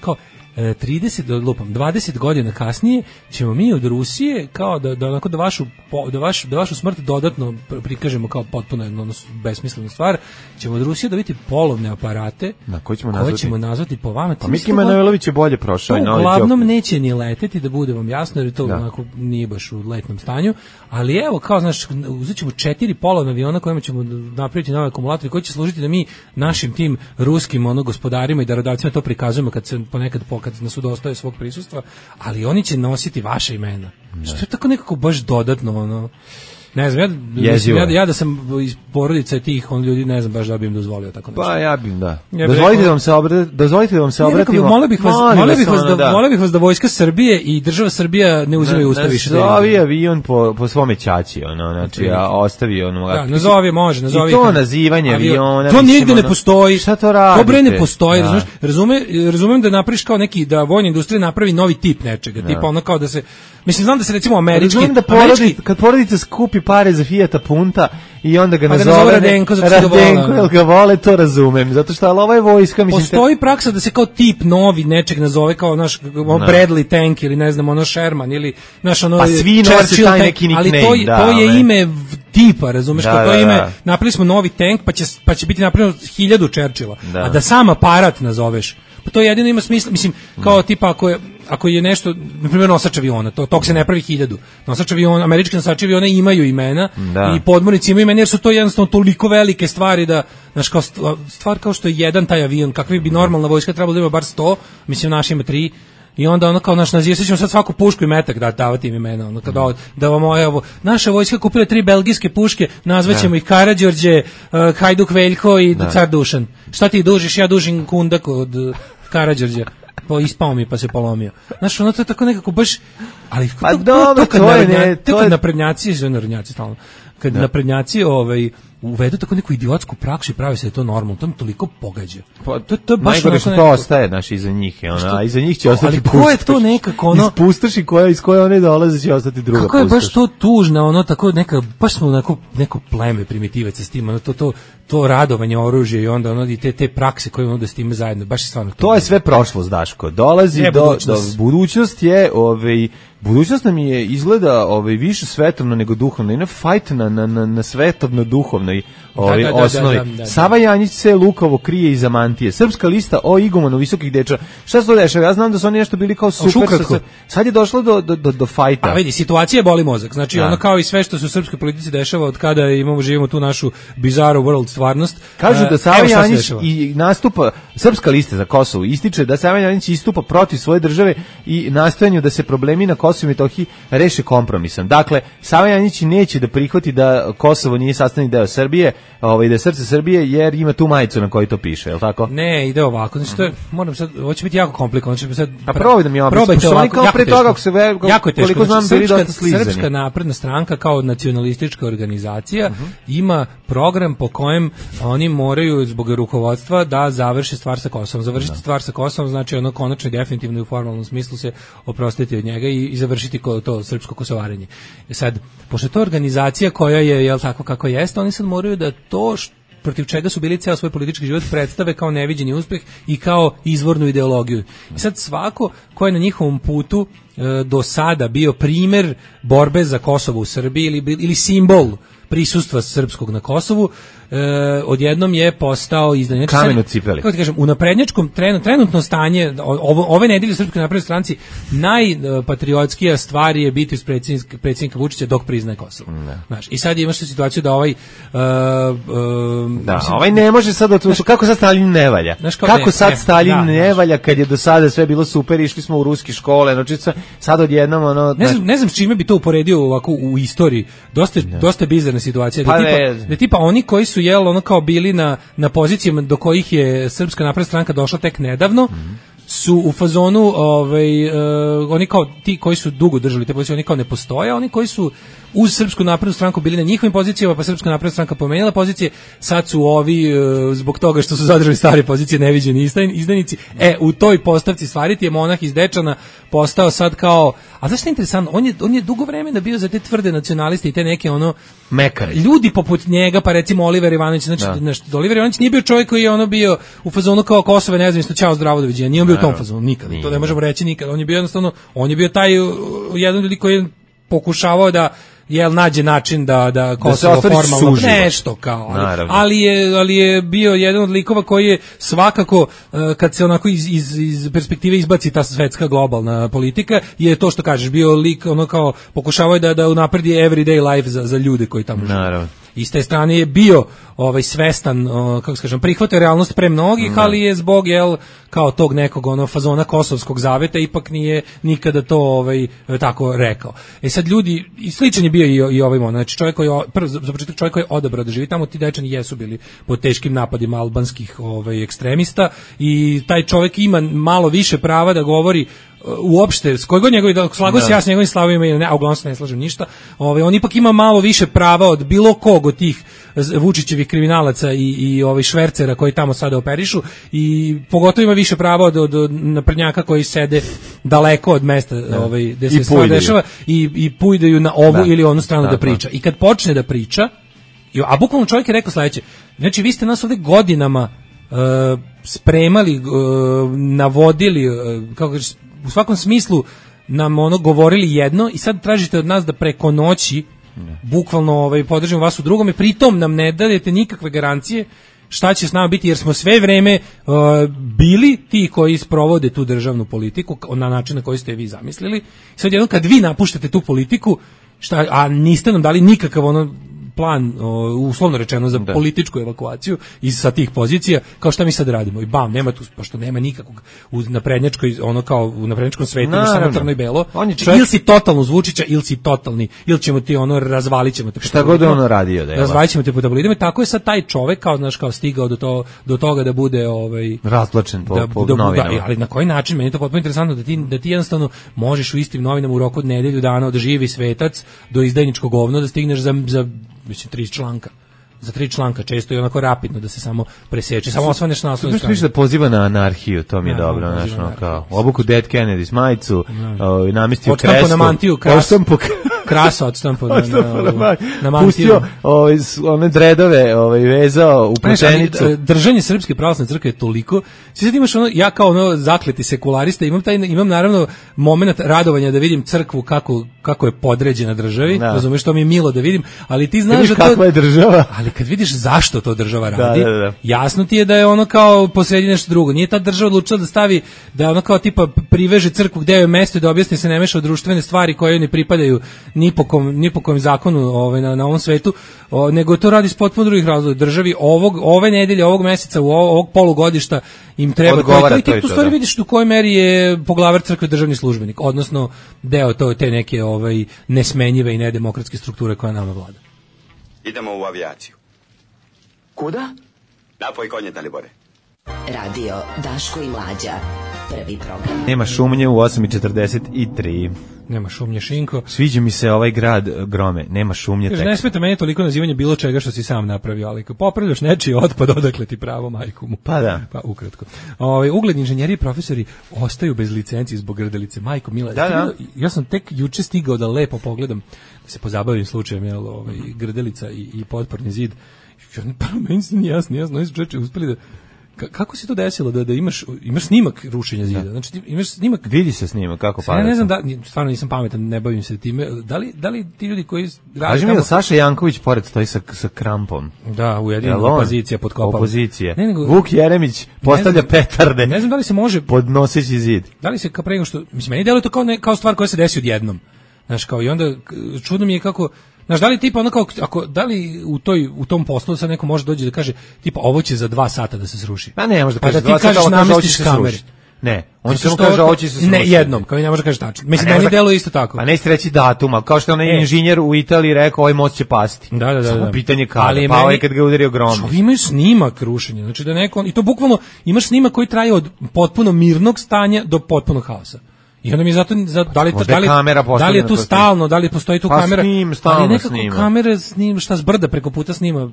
trideset lupam dvadeset godina kasnije ćemo mi od Rusije kao da da onako da vašu da vašu da vašu smrt dodatno prikažemo kao potpuno jednu besmislenu stvar, ćemo od Rusije dobiti polovne aparate na koje ćemo koje nazvati ćemo nazvati po vama. Pa Miki Manojlović je bolje prošao i na uglavnom neće ni leteti, da bude vam jasno, jer to da. onako nije baš u letnom stanju, ali evo kao znaš, uzećemo četiri polovna aviona kojima ćemo napraviti nove akumulatori koji će služiti da mi našim tim ruskim ono gospodarima i darodavcima to prikazujemo kad se ponekad kad nas udostaje svog prisustva, ali oni će nositi vaše imena. Ne. Što je tako nekako baš dodatno, ono, ne znam, ja, mislim, ja, ja da sam iz porodice tih on ljudi, ne znam baš da bi im dozvolio tako nešto. Pa ja bih, da. Ja dozvolite rekao, da vam se obratite, dozvolite da vam se obratimo. Molio bih vas, molio bih vas da, da. molio bih vas da vojska Srbije i država Srbija ne uzimaju usta više. Nazovi avion po po svome ćaći, ono, znači ja ostavi ono. Da, nazovi može, nazovi. I to nazivanje aviona. To nigde ne postoji. Šta to radi? To bre ne postoji, razumeš? Razume, razumem da napraviš kao neki da vojna industrija napravi novi tip nečega, tipa ono kao da se mislim znam da se recimo američki da porodi, kad porodica skupi pare za Fiata Punta i onda ga nazove nazove Radenko, zato što Radenko, jel ga vole, to razumem, zato što ali ova je vojska, mislim... Postoji praksa da se kao tip novi nečeg nazove kao naš Bradley Tank ili ne znam, ono Sherman ili naš ono... Pa svi nose taj neki nickname, ali to, da, to je ne. ime tipa, razumeš, da, kao to je ime, da, da. napravili smo novi tank pa će, pa će biti napravljeno hiljadu Churchilla, da. a da sam aparat nazoveš, pa to jedino ima smisla, mislim, kao tipa ako je ako je nešto, na primjer nosač aviona, to tog se ne pravi hiljadu. Nosač aviona, američki nosači aviona imaju imena da. i podmornici imaju imena jer su to jednostavno toliko velike stvari da, znaš, kao stvar kao što je jedan taj avion, kakvi bi normalna vojska trebalo da ima bar sto, mislim naš ima tri, i onda ono kao naš naziv, ćemo sad svaku pušku i metak da davati im imena, ono kao da, da vam evo, naša vojska kupila tri belgijske puške, nazvaćemo ih Karađorđe, uh, Hajduk Veljko i da. Car Dušan. Šta ti dužiš? Ja dužim kundak od uh, Karađorđa. Pa ispao mi pa se polomio. Znaš, ono to je tako nekako baš, ali pa to, dobro, to, to, to je ne, to je naprednjaci, sve naprednjaci stalno. Kad da. naprednjaci ovaj uvedu tako neku idiotsku praksu i pravi se da je to normalno, to mi toliko pogađa. Pa to to baš najgore što to ostaje, naš iza njih, ona, a iza njih će ostati pustoš. Ali ko je to nekako ono ispustoši koja iz koje one dolaze će ostati druga pustoš. Kako je baš to tužno, ono tako neka baš smo neko neko pleme primitivaca s tim, ono to to to radovanje oružja i onda ono i te te prakse koje onda s time zajedno, baš stvarno to. To je sve prošlost, Daško. Dolazi do budućnost. do budućnost je ovaj budućnost nam je izgleda ovaj više svetovno nego duhovno. Ina fight na na na, na svetovno duhovnoj ovaj osnovi. Da, da, da, da. Sava Janjić se lukavo krije iza mantije. Srpska lista o igumanu visokih deča. Šta se to dešava? Ja znam da su oni nešto bili kao super. Sa, sad je došlo do do do, do fajta. A vidi, situacija boli mozak. Znači da. ono kao i sve što se u srpskoj politici dešava od kada imamo živimo tu našu bizarre world stvarnost. Kažu da Sava Janjić i nastupa Srpska lista za Kosovo ističe da Sava Janjić istupa protiv svoje države i nastojanju da se problemi na Kosovu i Metohiji reše kompromisom. Dakle, Sava Janjić neće da prihvati da Kosovo nije sastavni deo Srbije, ovaj da je srce Srbije, jer ima tu majicu na kojoj to piše, je l' tako? Ne, ide ovako. Znači to je, moram sad, ovo će biti jako komplikovano. Znači sad pa probaj da mi objasniš. Oni kao pre toga ako se ve, koliko znam bili dosta slizani. Srpska napredna stranka kao nacionalistička organizacija uh -huh. ima program po kojem oni moraju zbog rukovodstva da završe stvar sa Kosovom. Završiti da. stvar sa Kosovom znači ono konačno i definitivno i u formalnom smislu se oprostiti od njega i, i završiti ko, to srpsko kosovarenje. Sad, pošto je to organizacija koja je, jel tako kako jeste, oni sad moraju da to što protiv čega su bili ceo svoj politički život predstave kao neviđeni uspeh i kao izvornu ideologiju. I sad svako ko je na njihovom putu e, do sada bio primer borbe za Kosovo u Srbiji ili, ili simbol prisustva srpskog na Kosovu, e, odjednom je postao izdan. Kamen od cipeli. Kako ti kažem, u naprednjačkom trenu, trenutno stanje, ovo, ove nedelje u Srpskoj naprednoj stranci, najpatriotskija stvar je biti uz predsjednika, predsjednika Vučića dok priznaje Kosovo. Znaš, i sad imaš situaciju da ovaj... Uh, uh, da, mislim, ovaj ne može sad otlučiti. Kako sad Stalin ne valja? Znaš, kao kako ne, sad ne, Stalin da, ne valja kad je do sada sve bilo super, išli smo u ruske škole, znači sad odjednom ono... Ne znam, ne znam s čime bi to uporedio ovako u istoriji. Dosta, ne. dosta bizarna situacija. Da, pa tipa, da tipa oni koji su jel ono kao bili na, na pozicijama do kojih je Srpska napredna stranka došla tek nedavno, mm. su u fazonu ovaj, uh, oni kao ti koji su dugo držali te pozicije, oni kao ne postoje, oni koji su uz Srpsku naprednu stranku bili na njihovim pozicijama, pa Srpska napredna stranka pomenila pozicije, sad su ovi uh, zbog toga što su zadržali stare pozicije neviđeni izdajnici. E, u toj postavci stvari ti je monah iz Dečana postao sad kao, a znaš što je interesantno, on je, on je dugo vremena bio za te tvrde nacionaliste i te neke ono mekare. Ljudi poput njega, pa recimo Oliver Ivanović, znači, da. znači Oliver Ivanović nije bio čovjek koji je ono bio u fazonu kao Kosovo nezavisno, ćao zdravo doviđenja, nije on bio u tom fazonu nikad, to ne možemo reći nikad, on je bio jednostavno, on je bio taj jedan ljudi koji je pokušavao da jel nađe način da da Kosovo da formalno nešto kao, ali, ali je ali je bio jedan od likova koji je svakako kad se onako iz, iz, iz perspektive izbaci ta svetska globalna politika, je to što kažeš, bio lik ono kao pokušavao da da unapredi everyday life za za ljude koji tamo žive. Naravno. I s te strane je bio ovaj svestan, o, kako se kažem, prihvatio realnost pre mnogih, ali je zbog jel kao tog nekog ono fazona kosovskog zaveta ipak nije nikada to ovaj tako rekao. E sad ljudi, i sličan je bio i, i ovaj moment, znači čovjek koji prvo za početak čovjek koji je odabrao da živi tamo, ti Dečani jesu bili pod teškim napadima albanskih ovaj ekstremista i taj čovjek ima malo više prava da govori uopšte, s kojeg god njegovi, da slago se ja s njegovim stavovima ili ne, a uglavnom se ne slažem ništa, ovaj, on ipak ima malo više prava od bilo kog od tih Vučićevih kriminalaca i, i ovaj švercera koji tamo sada operišu i pogotovo ima više prava od, od naprednjaka koji sede daleko od mesta da. ovaj, gde se stvar dešava i, i pujdaju na ovu da. ili onu stranu da, da priča. I kad počne da priča, a bukvalno čovjek je rekao sledeće, znači vi ste nas ovde godinama uh, spremali, uh, navodili, uh, kako u svakom smislu nam ono govorili jedno i sad tražite od nas da preko noći ne. bukvalno ovaj, podržimo vas u drugom i pritom nam ne dajete nikakve garancije šta će s nama biti, jer smo sve vreme uh, bili ti koji sprovode tu državnu politiku na način na koji ste vi zamislili. Sad jednom kad vi napuštate tu politiku, šta, a niste nam dali nikakav ono plan, o, uslovno rečeno, za da. političku evakuaciju iz sa tih pozicija, kao šta mi sad radimo. I bam, nema tu, pošto nema nikakvog u naprednjačkoj, ono kao u naprednjačkom svetu, imaš samo crno i belo. Čovjek... Ili si totalno uz Vučića, ili si totalni, ili ćemo ti ono, razvalit ćemo te. Šta god je ono radio, da je. Razvalit ćemo te po tabloidima. Tako je sad taj čovjek, kao, znaš, kao stigao do, to, do toga da bude ovaj, razplačen po, da, po da, novinama. Da, ali na koji način? Meni je to potpuno interesantno da ti, da ti jednostavno možeš u istim novinama u roku od nedelju dana od živi svetac do izdajničkog govna da stigneš za, za mislim, tri članka. Za tri članka često i onako rapidno da se samo preseče. Samo osvaneš na naslovnoj strani. Da poziva na anarhiju, to mi je ja, dobro. Znaš, no, kao, obuku Dead Kennedys majicu, ja. namistio krestu. Odštampo na mantiju, kras, krasa odštampo na, na, na, na mantiju. Pustio ovaj, one dredove ovaj, vezao u platenicu. Držanje Srpske pravoslavne crkve je toliko. Svi sad imaš ono, ja kao ono zakleti sekularista, imam, taj, imam naravno moment radovanja da vidim crkvu kako, kako je podređena državi. Da. Razumeš, to mi je milo da vidim, ali ti znaš da to... kakva je država. Ali kad vidiš zašto to država radi, da, da, da. jasno ti je da je ono kao posredi nešto drugo. Nije ta država odlučila da stavi, da ono kao tipa priveže crkvu gde je mesto i da objasni se ne meša u društvene stvari koje ne pripadaju ni po kom, ni po kom zakonu ovaj, na, na ovom svetu, o, nego to radi s potpuno drugih razloga. Državi ovog, ove nedelje, ovog meseca, u ovog, ovog polugodišta im treba odgovara to. I ti tu stvari da. vidiš u kojoj meri je poglavar crkve državni službenik, odnosno deo to, te neke ovaj, nesmenjive i nedemokratske strukture koja nama vlada. Idemo u avijaciju. Kuda? Napoj konje, Dalibore. Radio Daško i Mlađa. Prvi program. Nema šumnje u osam i četrdeset tri. Nema šumnje, Šinko. Sviđa mi se ovaj grad Grome. Nema šumnje. Kaže, ne smeta meni toliko nazivanje bilo čega što si sam napravio, ali ako popravljaš nečiji otpad, odakle ti pravo, majku mu. Pa da. Pa ukratko. Ovaj ugledni inženjeri i profesori ostaju bez licenci zbog grdelice. Majko mila. Da, da. Ja sam tek juče stigao da lepo pogledam, da se pozabavim slučajem, jel, ovaj grdelica i, i potporni zid. Pa meni se nije jasno, jasno, oni su čoveče uspeli da... Ka, kako se to desilo da da imaš imaš snimak rušenja zida? Znači ti imaš snimak, vidi se snimak kako pada. Ja ne znam da stvarno nisam pametan, ne bavim se time. Da li da li ti ljudi koji rade tamo... mi da Saša Janković pored stoji sa sa krampom. Da, ujedinjena opozicija podkopala. Opozicija. Ne, nego, Vuk Jeremić postavlja petarde. Ne znam da li se može podnoseći zid. Da li se kao pre nego što mislim meni deluje to kao ne, kao stvar koja se desi odjednom. Znaš, kao i onda čudno mi je kako, znaš, da li tipa ono kao, ako, da li u, toj, u tom poslu sad neko može dođe da kaže, tipa, ovo će za dva sata da se sruši. Pa ne, može da pa kaže, da ti kažeš, namestiš kamere. Ne, on se kaže, ovo će se srušiti. Ne, jednom, kao i ne može kaže tačno. Mislim, meni deluje isto tako. Pa nećete reći datum, ali kao što je onaj inženjer u Italiji rekao, ovaj most će pasti. Da, da, da. Samo da. pitanje kada, pao je kad ga udario grom. Što imaju snimak rušenja, znači da neko, i to bukvalno, imaš snimak koji traje od potpuno mirnog stanja do potpunog haosa. I onda mi zato za, da li da li da li je tu stalno, da li postoji tu pa kamera, snim, ali nekako snima. Kamera snima šta s brda preko puta snima.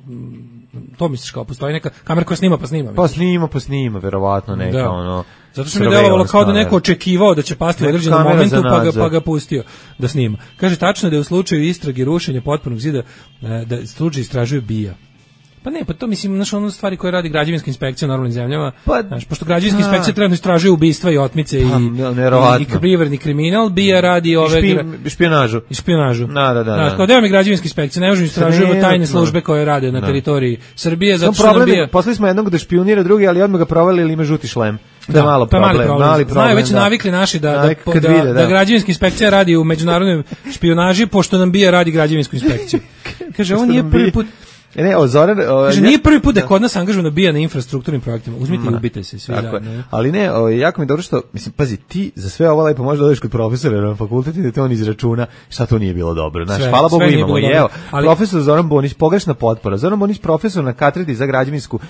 To misliš kao postoji neka kamera koja snima pa snima. Pa snima pa snima, verovatno neka da. ono. Zato što mi je delovalo kao da neko očekivao da će pasti u određenom momentu pa ga, pa ga pustio da snima. Kaže tačno da je u slučaju istrage rušenja potpunog zida da slučaj istražuje B I A. Pa ne, pa to mislim, znaš, ono stvari koje radi građevinska inspekcija u normalnim zemljama, pa, znaš, pošto građevinska inspekcija trenutno istražuje ubistva i otmice pa, i, i privredni kriminal, B I A radi ove... I špi, špionažu. I špionažu. Da, da, da. Znaš, kao deo mi građevinske inspekcije, ne možemo istražujemo tajne službe koje rade na teritoriji Srbije, zato što nam B I A... Poslali smo jednog da špionira drugi, ali odmah ga provali ili ima žuti šlem. Da, da, malo problem, mali problem. Mali problem. Znaju već da. navikli naši da, Navik, da, da, vide, da. da građevinska inspekcija radi u međunarodnoj špionaži, pošto nam B I A radi građevinsku inspekciju. Kaže, on nije prvi put... E ne, o Zoran, o, kaže, nije prvi put da kod nas angažovano B I A na infrastrukturnim projektima. Uzmite i ubite se svi da. Ne. Ali ne, o, jako mi je dobro što, mislim, pazi, ti za sve ovo lepo možda odeš kod profesora na fakultetu da te on izračuna šta to nije bilo dobro. Znaš, sve, hvala Bogu imamo. I evo, ali... profesor Zoran Bonić, pogrešna potpora. Zoran Bonić, profesor na katedri za građevinsku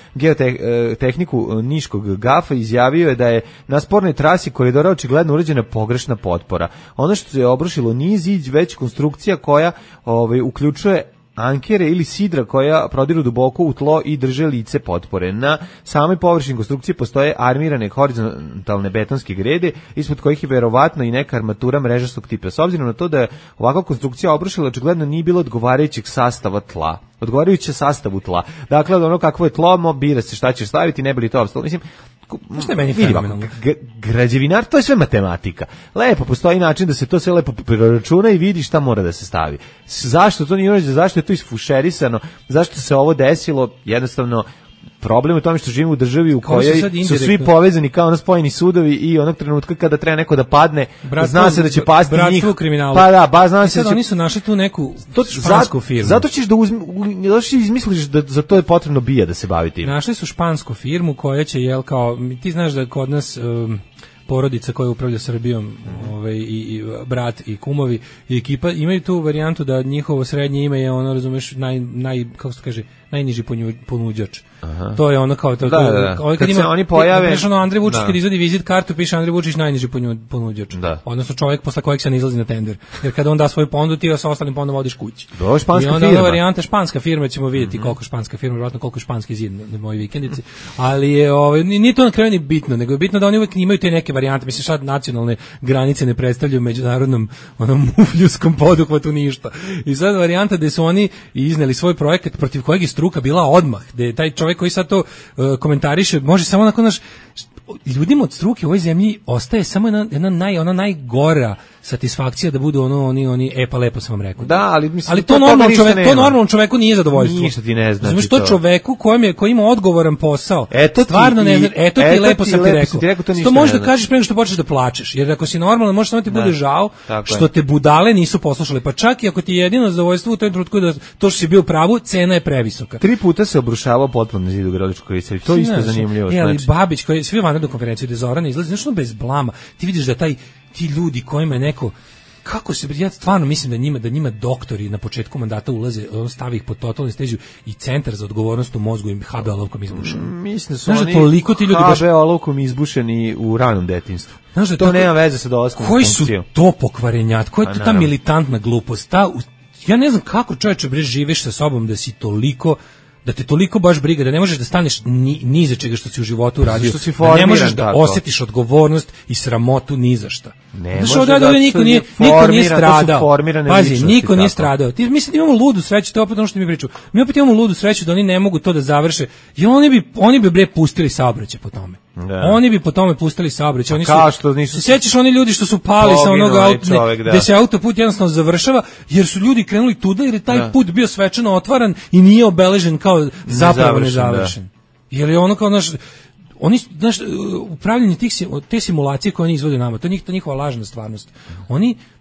geotehniku Niškog gafa, izjavio je da je na spornoj trasi koridora očigledno urađena pogrešna potpora. Ono što se je obrušilo nije zid, već konstrukcija koja ovaj, uključuje ankere ili sidra koja prodiru duboko u tlo i drže lice potpore. Na samoj površini konstrukcije postoje armirane horizontalne betonske grede, ispod kojih je verovatno i neka armatura mrežastog tipa. S obzirom na to da je ovakva konstrukcija obrušila, očigledno nije bilo odgovarajućeg sastava tla. Odgovarajuće sastavu tla. Dakle, ono kakvo je tlo, bira se šta ćeš staviti, ne bi li to opstalo. Mislim, što je meni fenomenalno? Građevinar, to je sve matematika. Lepo, postoji način da se to sve lepo preračuna i vidi šta mora da se stavi. Zašto to nije urađeno, zašto je to isfušerisano, zašto se ovo desilo, jednostavno problem je u tome što živimo u državi u kojoj su, su svi povezani kao ono spojeni sudovi i onog trenutka kada treba neko da padne, bratstvo, zna se da će pasti njih. Pa da, ba, zna se da će... oni su našli tu neku to, špansku firmu. Zato ćeš da uzmi, zato ćeš izmisliš da za to je potrebno B I A da se bavi tim. Našli su špansku firmu koja će, jel, kao, ti znaš da kod nas... Um, porodica koja upravlja Srbijom, ovaj, i, i brat i kumovi i ekipa imaju tu varijantu da njihovo srednje ime je ono, razumeš, naj, naj kako se kaže, najniži ponuđač. Aha. To je ono kao to, da, to, da, da. Ovaj kad, kad ima, se oni pojave, ono Andrej Vučić kad izvadi vizit kartu piše Andrej Vučić najniži ponuđač. Da. Odnosno čovjek posle kojeg se ne izlazi na tender. Jer kada on da svoju ponudu, ti sa ostalim ponudom odiš kući. Do, španska I onda firma. varijanta španska firma, ćemo vidjeti mm-hmm. koliko španska firma, verovatno koliko španski zid na, na mojoj vikendici. Ali je ovaj nije to na kraju ni bitno, nego je bitno da oni uvek imaju te neke varijante. Mislim sad nacionalne granice ne predstavljaju međunarodnom onom mufljuskom poduhvatu ništa. I sad varijanta da su oni izneli svoj projekat protiv kojeg je struka bila odmah, da je taj čovjek koji sad to uh, komentariše, može samo nakon naš ljudima od struke u ovoj zemlji ostaje samo jedna, jedna naj, ona najgora satisfakcija da budu ono oni oni e pa lepo sam vam rekao. Da, ali mislim ali to, to normalno čovjek, to normalnom čoveku nije zadovoljstvo. Ništa ti ne znači. Znači to čoveku kojem je koji ima odgovoran posao. Eto stvarno ne zna, eto ti eto lepo sam ti rekao. rekao to što možeš da kažeš pre nego što počneš da plačeš, jer ako si normalan možeš samo ti bude žao što te budale nisu poslušale. Pa čak i ako ti je jedino zadovoljstvo u tom trenutku da to što si bio u pravu, cena je previsoka. Tri puta se obrušavao potpuno zid u Gradiškoj Korici. To je isto zanimljivo. Je, ali Babić koji svi vanrednu konferenciju da Zoran izlazi, znači on bez blama. Ti vidiš da taj ti ljudi kojima je neko kako se ja stvarno mislim da njima da njima doktori na početku mandata ulaze, on stavi ih pod totalnu stežu i centar za odgovornost u mozgu im ha be olovkom izbušen. Mm, mislim da su znaš, oni toliko ti ljudi ha be olovkom izbušeni u ranom detinjstvu. Znaš da to tako, nema veze sa dolaskom koji su to pokvarenjat, koja je ta militantna glupost, ta, ja ne znam kako čoveče bre živiš sa sobom da si toliko da te toliko baš briga da ne možeš da staneš ni, ni za čega što si u životu uradio, da ne možeš da tako. Osjetiš odgovornost i sramotu ni za šta. Znaš, ovdje da niko nije, niko nije stradao. Pazi, niko nije stradao. Ti mislim imamo ludu sreću, to je opet ono što mi priču. Mi opet imamo ludu sreću da oni ne mogu to da završe. I oni bi oni bi bre pustili saobraćaj po tome. Da. Oni bi po tome pustili saobraćaj. Oni su kao što nisu. Sećaš oni ljudi što su pali sa onog auta, gde se autoput jednostavno završava, jer su ljudi krenuli tuda jer je taj da. Put bio svečano otvaran i nije obeležen kao zapravo nezavršen. Da. Jer je ono kao naš oni znaš upravljanje tih te simulacije koje oni izvode nama, to je njih to njihova lažna stvarnost. Oni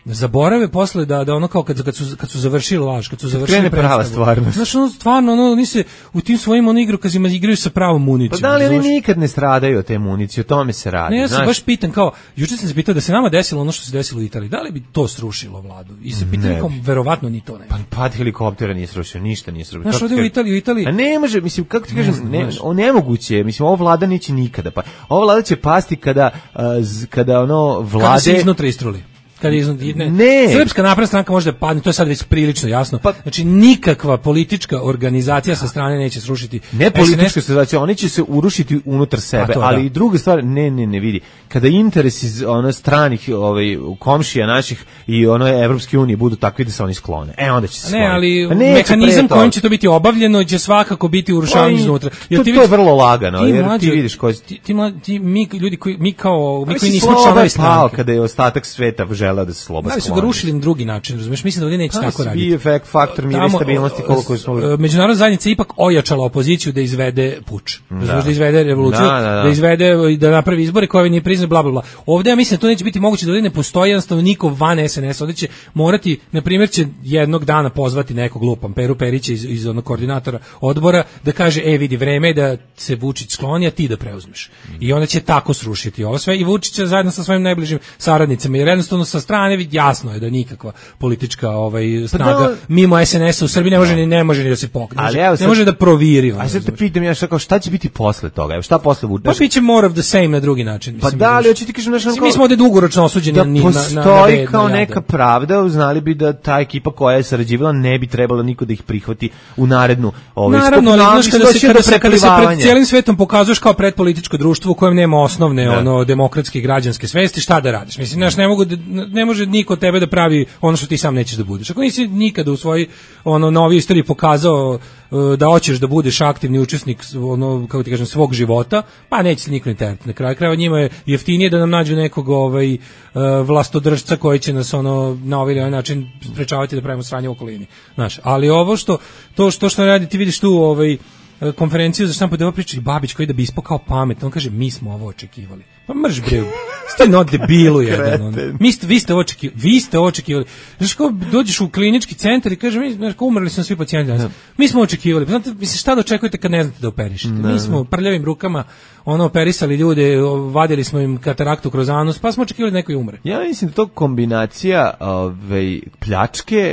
zaborave posle da da ono kao kad kad su kad su završili laž, kad su završili krene prava stvarnost. Znaš, ono stvarno ono oni se u tim svojim ono igrokazima igraju sa pravom municijom. Pa da li oni nikad ne stradaju od te municije, o tome se radi. Ne, ja se znaš? baš pitam kao, juče sam se pitao da se nama desilo ono što se desilo u Italiji, da li bi to srušilo vladu? I se pitam kao, verovatno ni to ne. Pa pad helikoptera nije srušio, ništa nije srušio. Znaš, ovde u Italiji, u Italiji. A ne može, mislim, kako ti kažem, ne, ne, o nemoguće je, mislim, ova vlada neće nikada. Pa ova vlada će pasti kada uh, z, kada ono vlade kada se iznutra istruli. Kad je ne, ne. Srpska napredna stranka može da padne, to je sad već prilično jasno. Pa, znači nikakva politička organizacija sa strane neće srušiti. Ne politička organizacija, oni će se urušiti unutar sebe, to, ali da. I druga stvar, ne, ne, ne vidi. Kada interesi iz ono stranih, ovaj komšija naših i ono Evropske unije budu takvi da se oni sklone. E onda će se Ne, ali mehanizam kojim će to biti obavljeno će svakako biti urušavanje iznutra. Jer ti to, to je vrlo lagano, ti jer mlađe, ti vidiš koji ti, ti, ti mi ljudi koji mi kao mi koji nismo članovi stranke. Kada je ostatak sveta želeo da se sloba skloni. Da su ga rušili na drugi način, razumeš? Mislim da ovdje neće tako raditi. Efekt, faktor mira stabilnosti koliko je smo... Međunarodna zajednica ipak ojačala opoziciju da izvede puč. Da, da izvede revoluciju, da, da, da. da izvede da napravi izbore koje ne priznaju, bla bla bla. Ovdje ja mislim da to neće biti moguće, da ovdje ne postoji jednostavno niko van es en es. Ovdje će morati, na primjer, će jednog dana pozvati nekog lupan Peru Perića iz, iz onog koordinatora odbora da kaže, e vidi, vreme je da se Vučić skloni, a ti da preuzmeš. Mm. I onda će tako srušiti ovo sve i Vučić će zajedno sa svojim najbližim saradnicama, jer jednostavno sa strane jasno je da nikakva politička ovaj snaga pa da, mimo es en es u Srbiji ne može ni ne može ni da se pokreće. Ali evo sad, ne može da proviri. A sad te pitam ja šta, šta će biti posle toga? Evo šta posle Vučića? Pa biće more of the same na drugi način. Mislim, pa da li hoćete kažem nešto kao... Mi smo ovde dugoročno osuđeni da na na na postoji kao neka pravda, znali bi da ta ekipa koja je sarađivala ne bi trebalo niko da ih prihvati u narednu ovaj naravno, ali znaš kada se kada se kada se pred cijelim svetom pokazuješ kao predpolitičko društvo u kojem nema osnovne da. ono demokratske građanske svesti, šta da radiš? Mislim, znaš, ne mogu da, ne može niko tebe da pravi ono što ti sam nećeš da budeš. Ako nisi nikada u svojoj ono novoj istoriji pokazao uh, da hoćeš da budeš aktivni učesnik ono kako ti kažem svog života, pa neće se niko ni terati. Na kraju krajeva njima je jeftinije da nam nađu nekog ovaj uh, vlastodržca koji će nas ono na ovaj ili onaj način sprečavati da pravimo sranje u okolini. Znaš, ali ovo što to što što radi ti vidiš tu ovaj konferenciju za štampu da priča i Babić koji da bi ispao kao pametno, on kaže mi smo ovo očekivali. Pa mrš bre, ste no debilu jedan. On. Mi ste, vi ste očekivali, vi ste očekivali. Znaš kao dođeš u klinički centar i kaže mi, znaš kao umrli su svi pacijenti danas. Mi smo očekivali. Pa znate, mislim šta da očekujete kad ne znate da operišete? Ne. Mi smo prljavim rukama ono operisali ljude, vadili smo im kataraktu kroz anus, pa smo očekivali da neko i umre. Ja mislim da to kombinacija ovaj pljačke,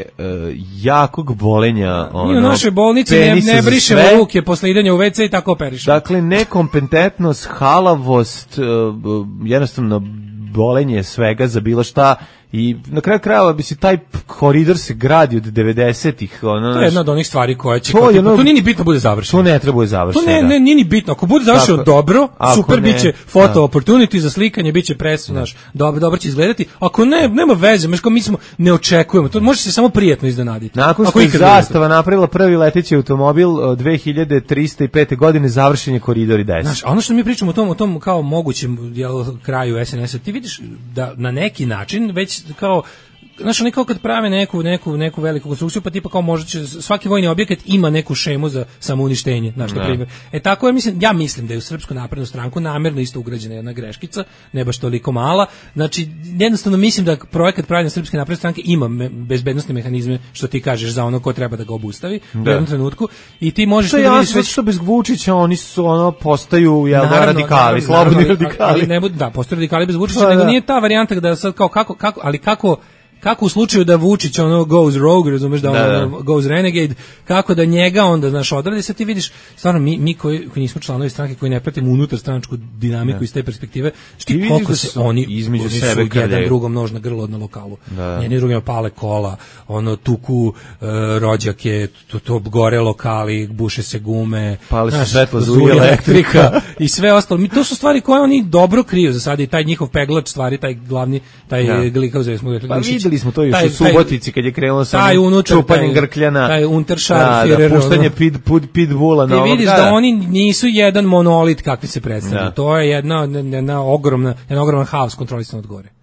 jakog bolenja, ono. Mi u našoj bolnici ne, ne brišemo ruke posle idanja u ve ce i tako operišemo. Dakle, nekompetentnost, halavost, jednostavno bolenje svega za bilo šta i na kraju krajeva bi se taj koridor se gradi od devedesetih ono to je jedna od onih stvari koja će to, jedno, to nije ni bitno bude završeno. To ne treba bude završeno. To ne ne nije ni bitno. Ako bude završeno dobro, super ne, biće foto da. Opportunity za slikanje, biće pres, znaš, dobro dobro će izgledati. Ako ne, nema veze, mi mi smo ne očekujemo. To može se samo prijatno iznenaditi. Nakon što je Zastava napravila prvi leteći automobil dve hiljade trista pete godine završen je koridor deset. Znaš, ono što mi pričamo o tom o tom kao mogućem jel, kraju es en es-a, ti vidiš da na neki način već kao znaš, oni kao kad prave neku, neku, neku veliku konstrukciju, pa tipa kao možda će, svaki vojni objekat ima neku šemu za samouništenje, znaš, na primjer. E tako je, mislim, ja mislim da je u Srpsku naprednu stranku namjerno isto ugrađena jedna greškica, ne baš toliko mala, znači, jednostavno mislim da projekat pravljenja Srpske napredne stranke ima me, bezbednostne mehanizme, što ti kažeš, za ono ko treba da ga obustavi da. U jednom trenutku, i ti možeš to da vidiš već... što bez Vučića oni su, ono, postaju, jel da, radikali, slobodni radikali. Ali ne budu, da, postaju radikali bez Vučića, nego nije ta varijanta da sad kao, kako, kako, ali kako kako u slučaju da Vučić ono goes rogue, razumeš, da, da ono goes renegade, kako da njega onda, znaš, odradi, sad ti vidiš, stvarno, mi, mi koji, koji nismo članovi stranke, koji ne pratimo unutar stranačku dinamiku da. Iz te perspektive, šti koliko da se oni između oni sebe su jedan drugom nož na grlo na lokalu. Da. Jedni drugima pale kola, ono, tuku uh, rođake, to, to gore lokali, buše se gume, pale se svetlo, zuji elektrika i sve ostalo. Mi, to su stvari koje oni dobro kriju za sada i taj njihov peglač stvari, taj glavni, taj ja. Glikav, smo rekli, pa videli smo to još taj, u Subotici kad je krenulo sa čupanjem grkljana, taj Unterscharführer, da, puštanje pit, pit, pitbulla na ovog. Ti vidiš da, da oni nisu jedan monolit kakvi se predstavljaju. To je jedna, jedna ogromna, jedan ogroman haos kontrolisan od gore.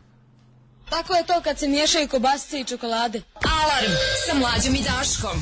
Tako je to kad se miješaju kobasice i čokolade. Alarm sa Mlađom i Daškom.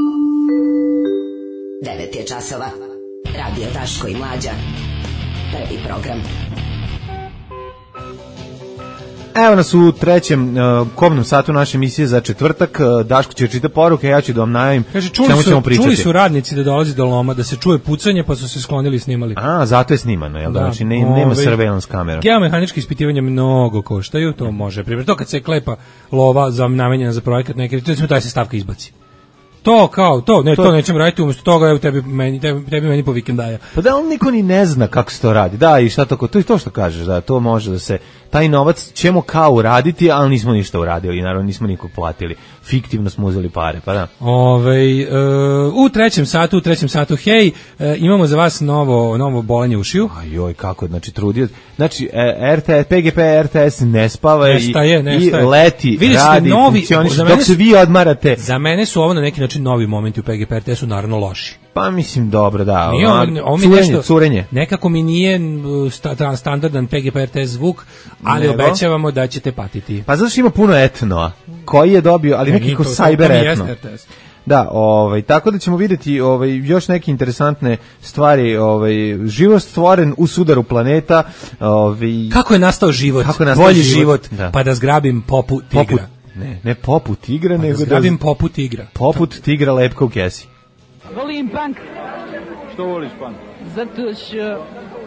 devet je časova. Radio Daško i Mlađa. Prvi program. Evo nas u trećem uh, kobnom satu naše emisije za četvrtak. Uh, Daško će čita poruke, ja ću da vam najavim čemu ćemo pričati. Čuli su radnici da dolazi do loma, da se čuje pucanje, pa su se sklonili i snimali. A, zato je snimano, jel da? Znači, ne, nema ove, surveillance kamera. Geomehaničke ispitivanja mnogo koštaju, to može. Primjer, to kad se klepa lova za namenjena za projekat, neki, to taj se stavka izbaci. To kao, to, ne, to, to nećemo raditi, umjesto toga, evo tebi meni, tebi, tebi meni po vikendaja. Pa da, on niko ni ne zna kako se to radi. Da, i šta tako, to je to što kažeš, da, to može da se, taj novac ćemo kao uraditi, ali nismo ništa uradili, naravno nismo nikog platili. Fiktivno smo uzeli pare, pa da. Ove, uh, u trećem satu, u trećem satu, hej, uh, imamo za vas novo, novo bolanje ušiju. Ajoj, kako, znači, trudio. Znači, R T S, P G P R T S ne spava nestaje, i, nestaje. i leti, Vidite, radi, novi, funkcioniš, dok se vi odmarate. Za mene su ovo na neki način novi momenti u P G P R T S-u naravno loši. Pa mislim dobro, da. Nije, on, on curenje, nešto, curenje. Nekako mi nije sta, standardan P G P R T S zvuk, ali Nego? obećavamo da ćete patiti. Pa zato što ima puno etnoa, koji je dobio, ali ne, nekako cyber etno. Da, ovaj, tako da ćemo vidjeti ovaj, još neke interesantne stvari, ovaj, život stvoren u sudaru planeta. Ovaj, kako je nastao život, kako je nastao bolji život, život da. Pa da zgrabim popu tigra. Poput, ne, ne poput tigra, pa nego da zgrabim da, popu tigra. Poput tigra lepka u kesi. Volim punk. Što voliš punk? Zato što...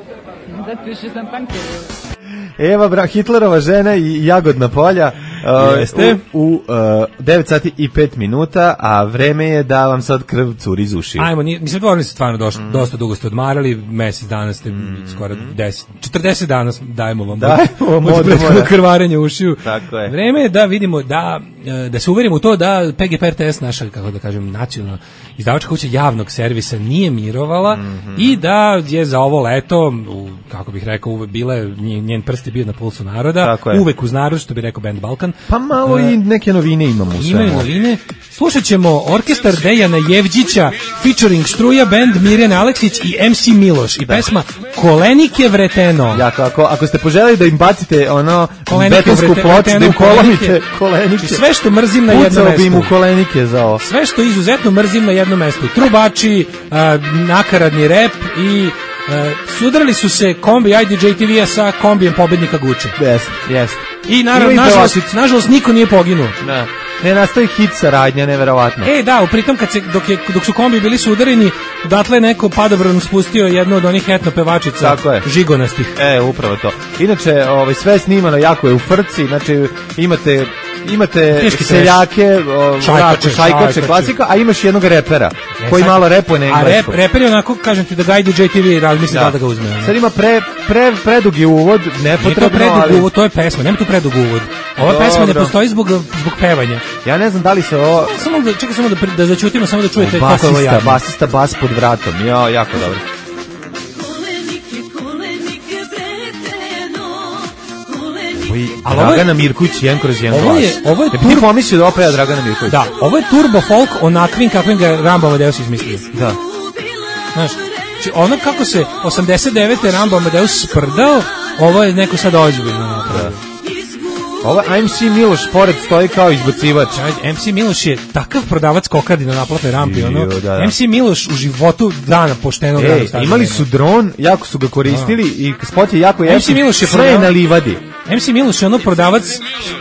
Zato što sam punker. Eva Bra, Hitlerova žena i Jagodna polja Jeste. u, u uh, devet sati i pet minuta, a vreme je da vam sad krv curi iz ušiju. Ajmo, mislim, govorili ste stvarno došli, mm. dosta dugo ste odmarali, mesec dana ste, mm. skoro deset, četrdeset dana dajemo vam od prethodnog krvarenja ušiju. Tako je. Vreme je da vidimo, da, da se uverimo u to da P G P R T S, naša, kako da kažem, nacionalna izdavačka kuća javnog servisa nije mirovala mm -hmm. i da je za ovo leto, u, kako bih rekao, uvek bile, njen prst je bio na pulsu naroda, uvek uz narod, što bi rekao band Balkan. Pa malo uh, i neke novine imamo u svemu. Imaju novine. Slušat ćemo orkestar Dejana Jevđića featuring Struja band Mirjana Aleksić i M C Miloš i da. pesma Kolenike vreteno. Jako, ako, ako ste poželjeli da im bacite ono betonsku ploču, da im kolomite kolenike. Sve što mrzim na jednom mestu. Pucao bi im u kolenike za ovo. Sve što izuzetno mrzim na jednom mestu. Trubači, uh, nakaradni rep i uh, sudarili su se kombi I D J T V-a sa kombijem pobednika Guče. Jeste, jeste. I naravno, nažalost, nažalost, niko nije poginuo. Da. Ne nastaje hit saradnja, neverovatno. E, da, pritom kad se, dok, je, dok su kombi bili sudareni, odatle je neko padobranom spustio jednu od onih etno pevačica žigonastih. E, upravo to. Inače, ovaj, sve snimano jako je u frci, znači imate... Imate Teški seljake, šajkače, šajkače, klasika, a imaš jednog repera ne, koji sad, malo repuje na engleskom. A rep, reper je onako, kažem ti, da ga I D J T V razmisli da. da ga uzme. Ne? Sad ima pre, pre, predugi uvod, nepotrebno, to predug ali... uvod, to je pesma, nema tu predug uvod. Ova Dobro. pesma ne postoji zbog, zbog pevanja. Ja ne znam da li se ovo... Samo da, čekaj samo da, da začutimo, samo da čujete o, kako je ovo jadno. Basista, bas pod vratom, jo, jako dobro. Dragana Mirković, jedan kroz jedan ovo je, ovo je tur... ti pomislio da opeva Dragana Mirković? Da, ovo je turbo folk onakvim kakvim ga Rambo Amadeus izmislio. Da. Znaš, znači ono kako se osamdeset devete Rambo Amadeus sprdao, ovo je neko sad ozbiljno napravio. Ovo M C Miloš pored stoji kao izbacivač. M C Miloš je takav prodavac kokardi na naplatnoj rampi. Ono. Da, da. M C Miloš u životu dana poštenog rada stavljeno. Imali su dron, jako su ga koristili da. I spot je jako jeftin. M C Miloš je sve je na livadi. M C Miloš je ono prodavac...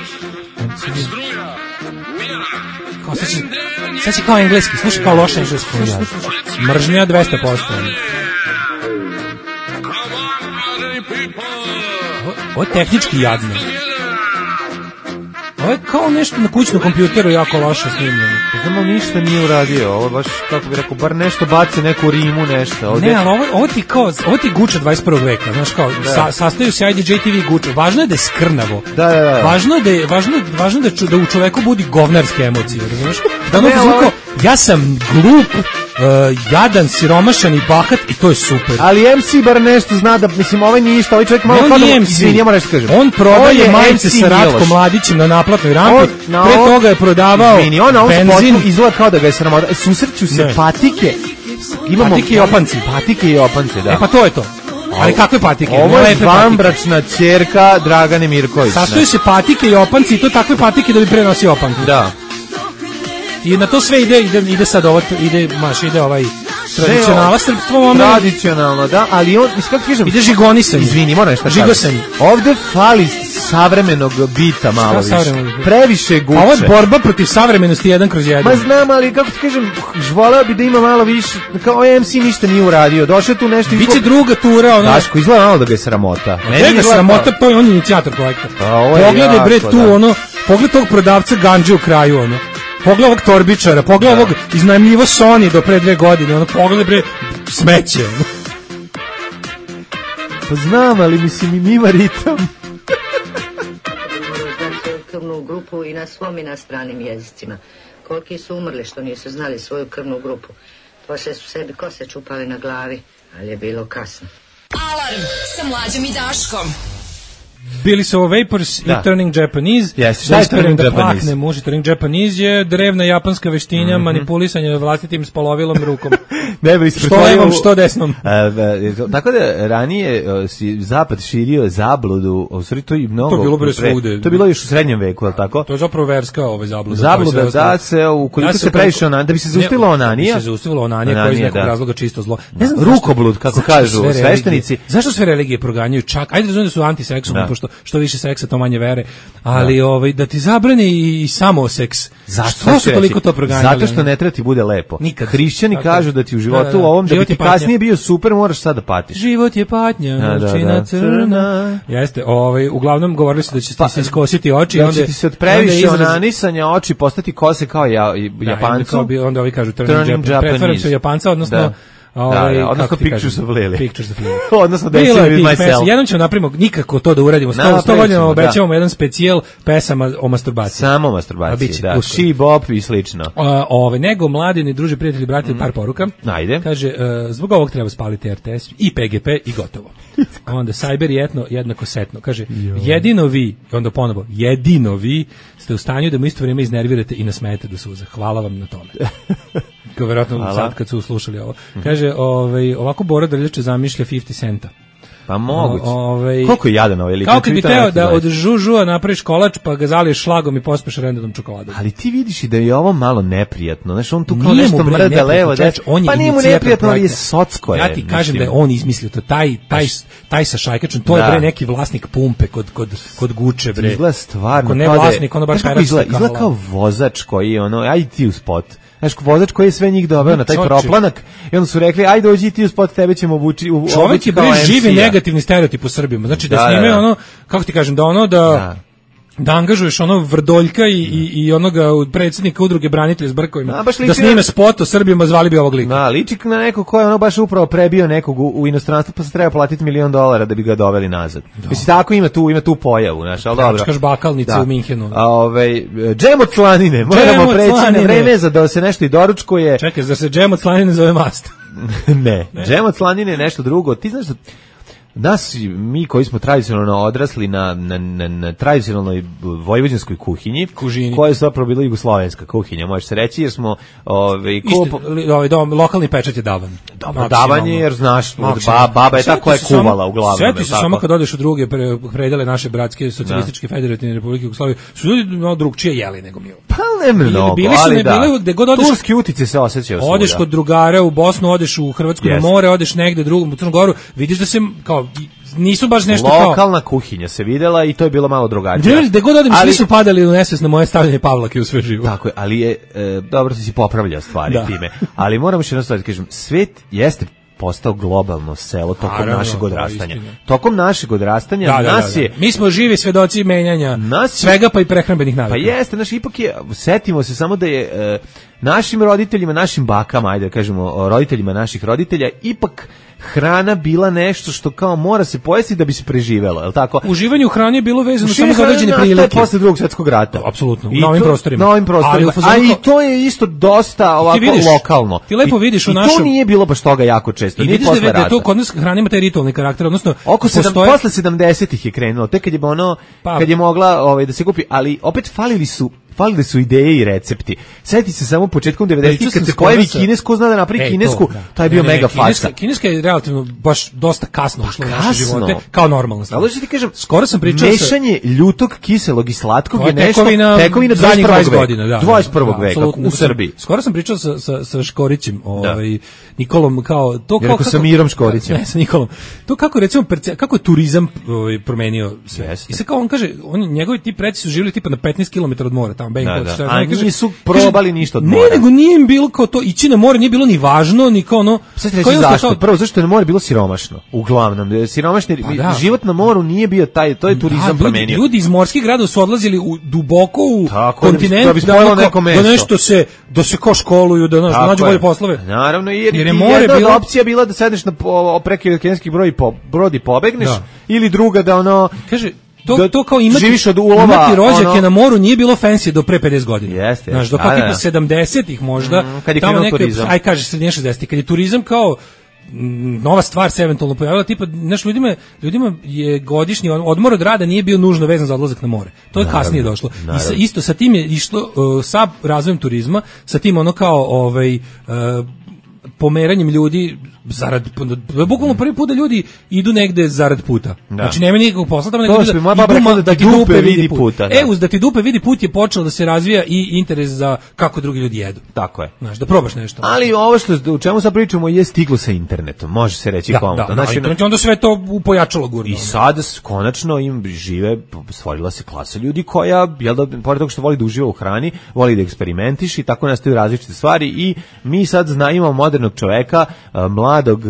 Kao sad će, sad će kao engleski, slušaj kao loš engleski. Mržnja dvesta posto. Ovo je tehnički jadno. Ovo je kao nešto na kućnom kompjuteru jako loše snimljeno. Znamo, ništa nije uradio. Ovo baš, kako bi rekao, bar nešto baci, neku rimu, nešto. Ovdje... Ne, ali ovo, ovo ti kao, ovo ti Guča dvadeset prvog veka, znaš kao, sa, sastaju se I D J T V i Guča. Važno je da je skrnavo. Da, da, da. Važno je da, je, važno, važno da, ču, da u čoveku budi govnarske emocije, razumiješ? Da ono zvuko, ja sam glup, Uh, jadan, siromašan i bahat i to je super. Ali M C bar nešto zna da, mislim, ovaj ništa, ovaj čovjek malo kada izvini, moraš kažem. On prodaje majice sa Ratkom Mladićem na naplatnoj rampi, on, pre toga je prodavao izvini, on na ovom spotu izgleda kao da ga je sramota. Susreću se ne. patike. Imamo patike i opanci. Patike i opance, da. E pa to je to. Ali kakve patike? Ovo je vanbračna ćerka Dragane Mirković. Sastoju se patike i opanci i to takve patike da bi prenosio opanke. Da. I na to sve ide, ide, ide sad ovo, ide, maš, ide ovaj tradicionalno srpstvo. Tradicionalno, da, ali on, mislim, kako kažem? Ide žigonisanje. Izvini, moram nešto žigosanje. Ovde fali savremenog bita malo više. Previše guče. A ovo je borba protiv savremenosti jedan kroz jedan. Ma znam, ali kako ti kažem, žvoleo bi da ima malo više, kao em ce ništa nije uradio, došao tu nešto... Biće izgled... druga tura, ono... Daško, izgleda malo da ga je sramota. Ne ga sramota, to je on inicijator projekta. Pogledaj bre tu, da. ono, pogled tog prodavca ganđe u kraju, ono. Pogledaj ovog torbičara, pogledaj da. ovog iznajmljivo Sony do pre dve godine, ono, pogledaj bre smeće, ono. Pa znam, ali mislim i ima ritam. Krvnu grupu i na svom i na stranim jezicima. Koliki su umrli što nisu znali svoju krvnu grupu. Poslije su sebi kose čupali na glavi, ali je bilo kasno. Alarm sa Mlađom i Daškom. Bili su ovo Vapors da. i Turning Japanese. Yes, šta je Turning da Japanese? Plakne muži. Turning Japanese je drevna japanska veštinja mm-hmm. manipulisanja vlastitim spolovilom rukom. Ne bi što levom, što desnom. Uh, tako da ranije uh, si zapad širio zabludu, u stvari to i mnogo. To bilo bre svude. To je bilo još u srednjem veku, al tako? To je zapravo verska ovaj zabluda. Zabluda da se ukoliko se previše ona, da bi se zaustavila onanija. Da bi se zaustavila onanija koja iz nekog da. razloga čisto zlo. Ne znam, rukoblud kako kažu sveštenici. Zašto sve religije proganjaju čak? Ajde razumem da su antiseksualne, pošto što više seksa to manje vere, ali da. ovaj da ti zabrani i, i samo seks. Zašto su toliko to proganjali? Zato što ne treba ti bude lepo. Nikad. Hrišćani tako. kažu da ti u životu da, da, da. ovom da bi ti kasnije bio super, moraš sad da patiš. Život je patnja, noćina da, da. crna. Jeste, ovaj uglavnom govorili su da će pa, ti se iskositi oči, da onda će ti se od previše onanisanja oči postati kose kao ja, Japancu. Da, onda ovi kažu turning Japanese, u Japanca, odnosno da. Ovaj, da, da, odnosno Pictures of Lily. Pictures of Lily. odnosno Dancing with Myself. Jednom ćemo napravimo nikako to da uradimo. sto, sto godina obećavamo da. jedan specijal pesama o masturbaciji. Samo masturbaciji, da. She Bop i slično. Uh, ove, nego, mladini, druži, prijatelji, bratelji, mm. par poruka. Ajde. Kaže, uh, zbog ovog treba spaliti er te es i pe ge pe i gotovo. Onda, cyber je etno, jednako setno. Kaže, jo. jedino vi, onda ponovo, jedino vi ste u stanju da mu isto vrijeme iznervirate i nasmejete do suza. Hvala vam na tome. Kao verovatno sad kad su slušali ovo. Kaže, ovaj, ovako Bora Drljače zamišlja pedeset centa. Pa moguće. Ovaj, koliko je jadan ovaj lik? Kao kad bi teo da od žužua napraviš kolač pa ga zaliješ šlagom i pospeš rendadom čokoladom. Ali ti vidiš i da je ovo malo neprijatno. Znaš, on tu kao nije nešto mrda levo. Da, pa nije mu neprijatno, ali je socko. Ja ti kažem da je on izmislio to. Taj, taj, taj sa šajkačom, to da. je bre neki vlasnik pumpe kod, kod, kod Guče. Bre. Izgleda stvarno. Ko ne vlasnik, ono baš perač. Izgleda kao vozač koji je ono, aj ti u spot. Znaš, vozač koji je sve njih doveo na taj proplanak i onda su rekli, ajde dođi ti u spot, tebe ćemo obući u čovjek je bre živi negativni stereotip u Srbima. Znači da, da snime da, da. ono, kako ti kažem, da ono da... da. da angažuješ ono Vrdoljka i, i, i onoga predsjednika udruge branitelja s brkovima, da, da snime spot o Srbima, zvali bi ovog lika. Da, liči na nekog ko je ono baš upravo prebio nekog u, u inostranstvu, pa se treba platiti milion dolara da bi ga doveli nazad. Da. Mislim, tako ima tu, ima tu pojavu, znaš, ali dobro. Kaš bakalnice da. u Minhenu. A ovaj, džem od slanine, moramo preći na vreme za da se nešto i doručkuje. Čekaj, zar se džem od slanine zove mast? ne, ne, džem od slanine je nešto drugo. Ti znaš da nas, mi koji smo tradicionalno odrasli na, na, na, na tradicionalnoj vojvođanskoj kuhinji, Kužini. koja je zapravo bila jugoslovenska kuhinja, može se reći, jer smo... Ove, Isto, ovaj, dom, lokalni pečat je davan. Dobro, davan je, jer znaš, ba, baba je ta koja je kuvala uglavnom. Sveti se samo kad odeš u druge predele naše bratske socijalističke da. federativne republike Jugoslavije, su ljudi no, drugčije jeli nego mi. Pa ne mnogo, bili su, ali ne, da. Bili, gde god odeš, turski utice se osjećaju svuda. Odeš kod drugara u Bosnu, odeš u Hrvatsku yes. na more, odeš negde drugom u Crnu Goru, vidiš da se kao nisu baš nešto lokalna kao lokalna kuhinja se videla i to je bilo malo drugačije. Da god odem svi su padali u nesvest na moje stavljanje Pavlake u sve živo. Tako je, ali je e, dobro ti si popravljao stvari da. time. Ali moramo još jedno stvari kažem, svet jeste postao globalno selo tokom Naravno, našeg odrastanja. Tokom našeg odrastanja da, da, nas da, da. je... Mi smo živi svedoci menjanja nas svega pa i prehrambenih navika. Pa jeste, znaš, ipak je, setimo se samo da je e, našim roditeljima, našim bakama, ajde da kažemo, roditeljima naših roditelja, ipak hrana bila nešto što kao mora se pojesti da bi se preživelo, je l' tako? Uživanje u hrani je bilo vezano samo za određene prilike. To je posle Drugog svjetskog rata. Apsolutno, na ovim prostorima. Na ovim prostorima. A i to je isto dosta ovako vidiš, lokalno. Ti lepo vidiš I, u našem... I to nije bilo baš toga jako često. I nije vidiš posle da, rata. da to kod nas hrana ima taj ritualni karakter, odnosno... Oko postoje... sedam, posle sedamdesetih je krenulo, tek kad je ono, pa, kad je mogla ovaj, da se kupi, ali opet falili su falile su ideje i recepti. Sjeti se samo početkom devedesetih kad se pojavi Kines, ko zna da napravi e, kinesku, to, da. taj je bio ne, ne, mega faca. Kineska je relativno baš dosta kasno ušla u naše živote, kao normalno. Ali što ti kažem, skoro sam pričao mešanje sa... ljutog, kiselog i slatkog je nešto tekovina, tekovina zadnjih dvadeset godina, da. dvadeset prvog veka u Srbiji. Skoro sam pričao sa sa sa Škorićem, ovaj Nikolom, kao to kao sa Mirom Škorićem. Ne, sa Nikolom. To kako recimo kako je turizam ovaj promenio sve. I sad kao on kaže, on njegovi ti preci su živjeli tipa na petnaest kilometara od mora, tamo Bangkok, da, šta da. A kaže, nisu probali ništa od mora. Ne, nego nije im bilo kao to, ići na more nije bilo ni važno, ni kao ono. Sad reći zašto? Kao... Prvo, zašto je na more bilo siromašno, uglavnom. Siromašni, pa da. Život na moru nije bio taj, to je turizam da, promenio. Ljudi iz morskih gradova su odlazili u, duboko u tako, kontinent, da bi, da, da, neko da nešto se, da se kao školuju, da, da nađu bolje poslove. Naravno, jer, jer je more jedna bila... opcija bila da sedneš na preko kineskih broj po, brodi pobegneš, da. Ili druga da ono... Kaže, To, da to kao imati, živiš od ulova, imati rođake ono... na moru nije bilo fancy do pre pedeset godina. Jeste. Znaš, do kao tipa sedamdesetih možda, mm, kad je tamo neke, turizam. aj kaže srednje šezdesetih, kad je turizam kao m, nova stvar se eventualno pojavila, tipa, znaš, ljudima, ljudima je godišnji odmor od rada nije bio nužno vezan za odlazak na more. To je naravno, kasnije došlo. Naravno. I sa, isto sa tim je išlo, uh, sa razvojem turizma, sa tim ono kao, ovaj, uh, pomeranjem ljudi zarad, bukvalno prvi put da ljudi idu negde zarad puta. Da. Znači nema nikakvog posla tamo, nego da, da, da ti dupe vidi puta. Da. E, uz da ti dupe vidi put je počelo da se razvija i interes za kako drugi ljudi jedu. Tako je. Znaš, da probaš nešto. Ali ovo što, u čemu sad pričamo je stiglo sa internetom, može se reći da, komotno. Da, znači, da, internet je onda sve to upojačalo gurno. I sad konačno im žive, stvorila se klasa ljudi koja, jel da, pored toga što voli da uživa u hrani, voli da eksperimentiš i tako nastaju različite stvari i mi sad znamo modernog čoveka, mladog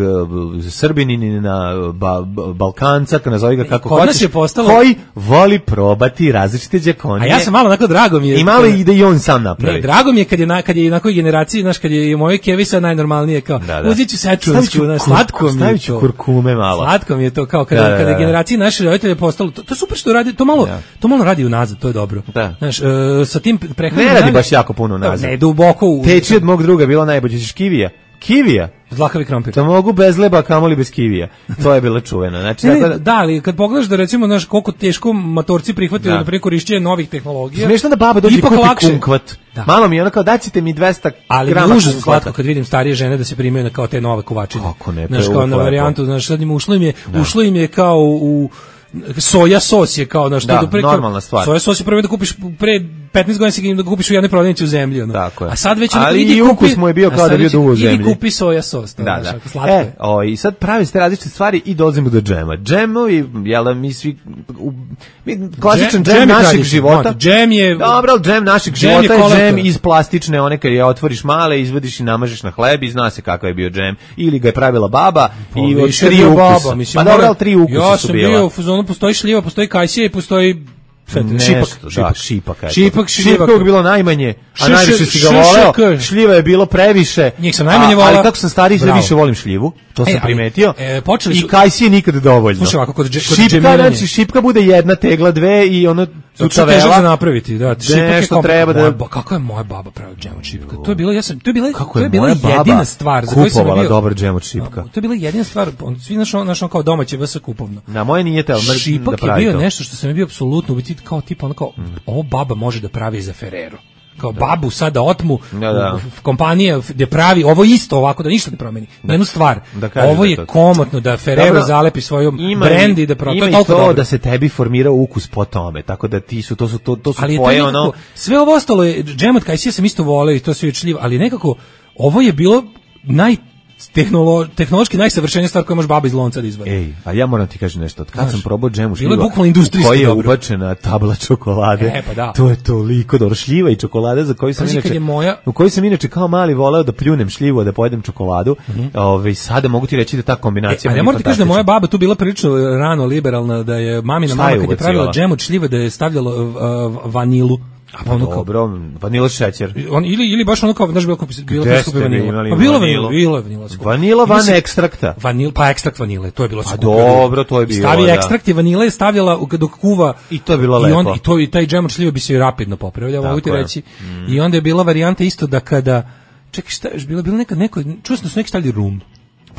Srbinina, ba, Balkanca, nazovi ga kako hoćeš, postalo... koji voli probati različite đakonije. A ja sam malo onako, drago mi je. I malo i da i on sam napravi. Ne, drago mi je kad je, na, kad je na kojoj generaciji, znaš, kad je i moje kevi sad najnormalnije, kao, da, da. Uzit ću sečunsku, znaš, slatko mi je to. Stavit ću kurkume malo. Slatko mi je to, kao kada, da, da, da. kada je generaciji naše roditelje postalo, to, to je super što radi, to malo, da. to malo radi unazad, to je dobro. Da. Znaš, uh, sa tim prehranom... Ne radi baš jako puno unazad. Ne, duboko u... Teči od mog druga bilo najbolje, ćeš kivija. Kivija. Zlakavi krompir. To mogu bez leba, kamoli bez kivija. To je bilo čuveno. Znači, ne, da, da, ali kad pogledaš da recimo, znaš, koliko teško matorci prihvatili da. na korišćenje novih tehnologija. Smiješno da baba dođe i kupi kumkvat. Da. Malo mi je ono kao, daćete mi dvesta ali grama užasno kumkvata. Slatko kad vidim starije žene da se primaju na kao te nove kovačine. Kako ne, znaš, kao na varijantu, znaš, sad im ušlo im je, da. ušlo im je kao u soja sos je kao na što da, do preko normalna stvar. Soja sos je prvo da kupiš pre petnaest godina si da kupiš u jednoj prodavnici u zemlji, ono. Tako je. A sad već ali i ukus mu je bio kao da bio dugo u zemlji. Ili kupi soja sos, to, da, znaš, da. slatko e, o, i sad pravi ste različite stvari i dolazimo do džema. Džemovi, jel da mi svi u, mi, klasičan džem, džem našeg života. Džem je dobro, ali džem našeg džem života je, je džem iz plastične, one kad je otvoriš male, izvadiš i namažeš na hleb i zna se kakav je bio džem. Ili ga je pravila baba pa, i od tri ukusa. Pa dobro, tri ukusa su bila. Ja sam bio u fazonu, postoji šljiva, postoji kajsija i postoji Nešto, šipak, šipak, šipak, šipak, šipak je bilo najmanje, a š, najviše si ga voleo, šljiva je bilo previše, njih sam najmanje voleo, ali kako sam stariji sve više volim šljivu, to sam e, primetio, e, počeli su, i kajsije nikad dovoljno. Slušaj ovako, kod, kod šipka, znači šipka bude jedna tegla, dve i ono tučavela. To je napraviti, da, šipak je treba da... Ba, kako je moja baba pravila džem od šipka, to je bilo, ja sam, to je bila, to je bila jedina stvar za koju sam bio, dobar džem od šipka. To je bila jedina stvar, svi našo, našo kao domaće vs kupovno. Na moje nije te, ali šipak je bio nešto što sam bio apsolutno biti kao tipa onako ovo baba može da pravi za Ferrero. Kao da. Babu sada otmu da, da. U, u kompanije gde pravi ovo isto ovako da ništa ne promeni. Da. Jednu stvar. Da ovo je da komotno da Ferrero dobro, zalepi svojom brendi da proto ima to, to da se tebi formira ukus po tome. Tako da ti su to su to to su ali tvoje nekako, ono sve ovo ostalo je džem od kajsija sam isto voleo i to sve je čljivo, ali nekako ovo je bilo naj Tehnolo, tehnološki najsavršenija stvar koju može baba iz lonca da izvadi. Ej, a ja moram ti kažem nešto. Od kad znaš, sam probao džem u šljiva, bilo je bukvalno industrijski koji je dobro. Ubačena tabla čokolade. E, pa da. To je toliko dobro. Šljiva i čokolada za koju sam Pazi, inače, moja... u kojoj sam inače kao mali voleo da pljunem šljivu, da pojedem čokoladu. Mm-hmm. Ove, sada mogu ti reći da ta kombinacija... E, a ja moram ti kažem da moja baba tu bila prilično rano liberalna, da je mamina mama kad je pravila džem od šljiva da je stavljala uh, vanilu. A pa ono dobro, vanila šećer. On ili ili baš ono kao znaš bilo bilo skupi vanila. Pa bilo vanila, bilo vanila. Vanila van ekstrakta. Vanil pa ekstrakt vanile, to je bilo skupo. Dobro, to je bilo. Stavi da. Ekstrakt i vanile je stavljala dok kuva i to je bilo lepo. I on i to i taj džem od šljive bi se rapidno popravljao, mogu ti reći. Mm. I onda je bila varijanta isto da kada čekaj šta je bilo bilo nekad neko čuo sam da su neki stavili rum.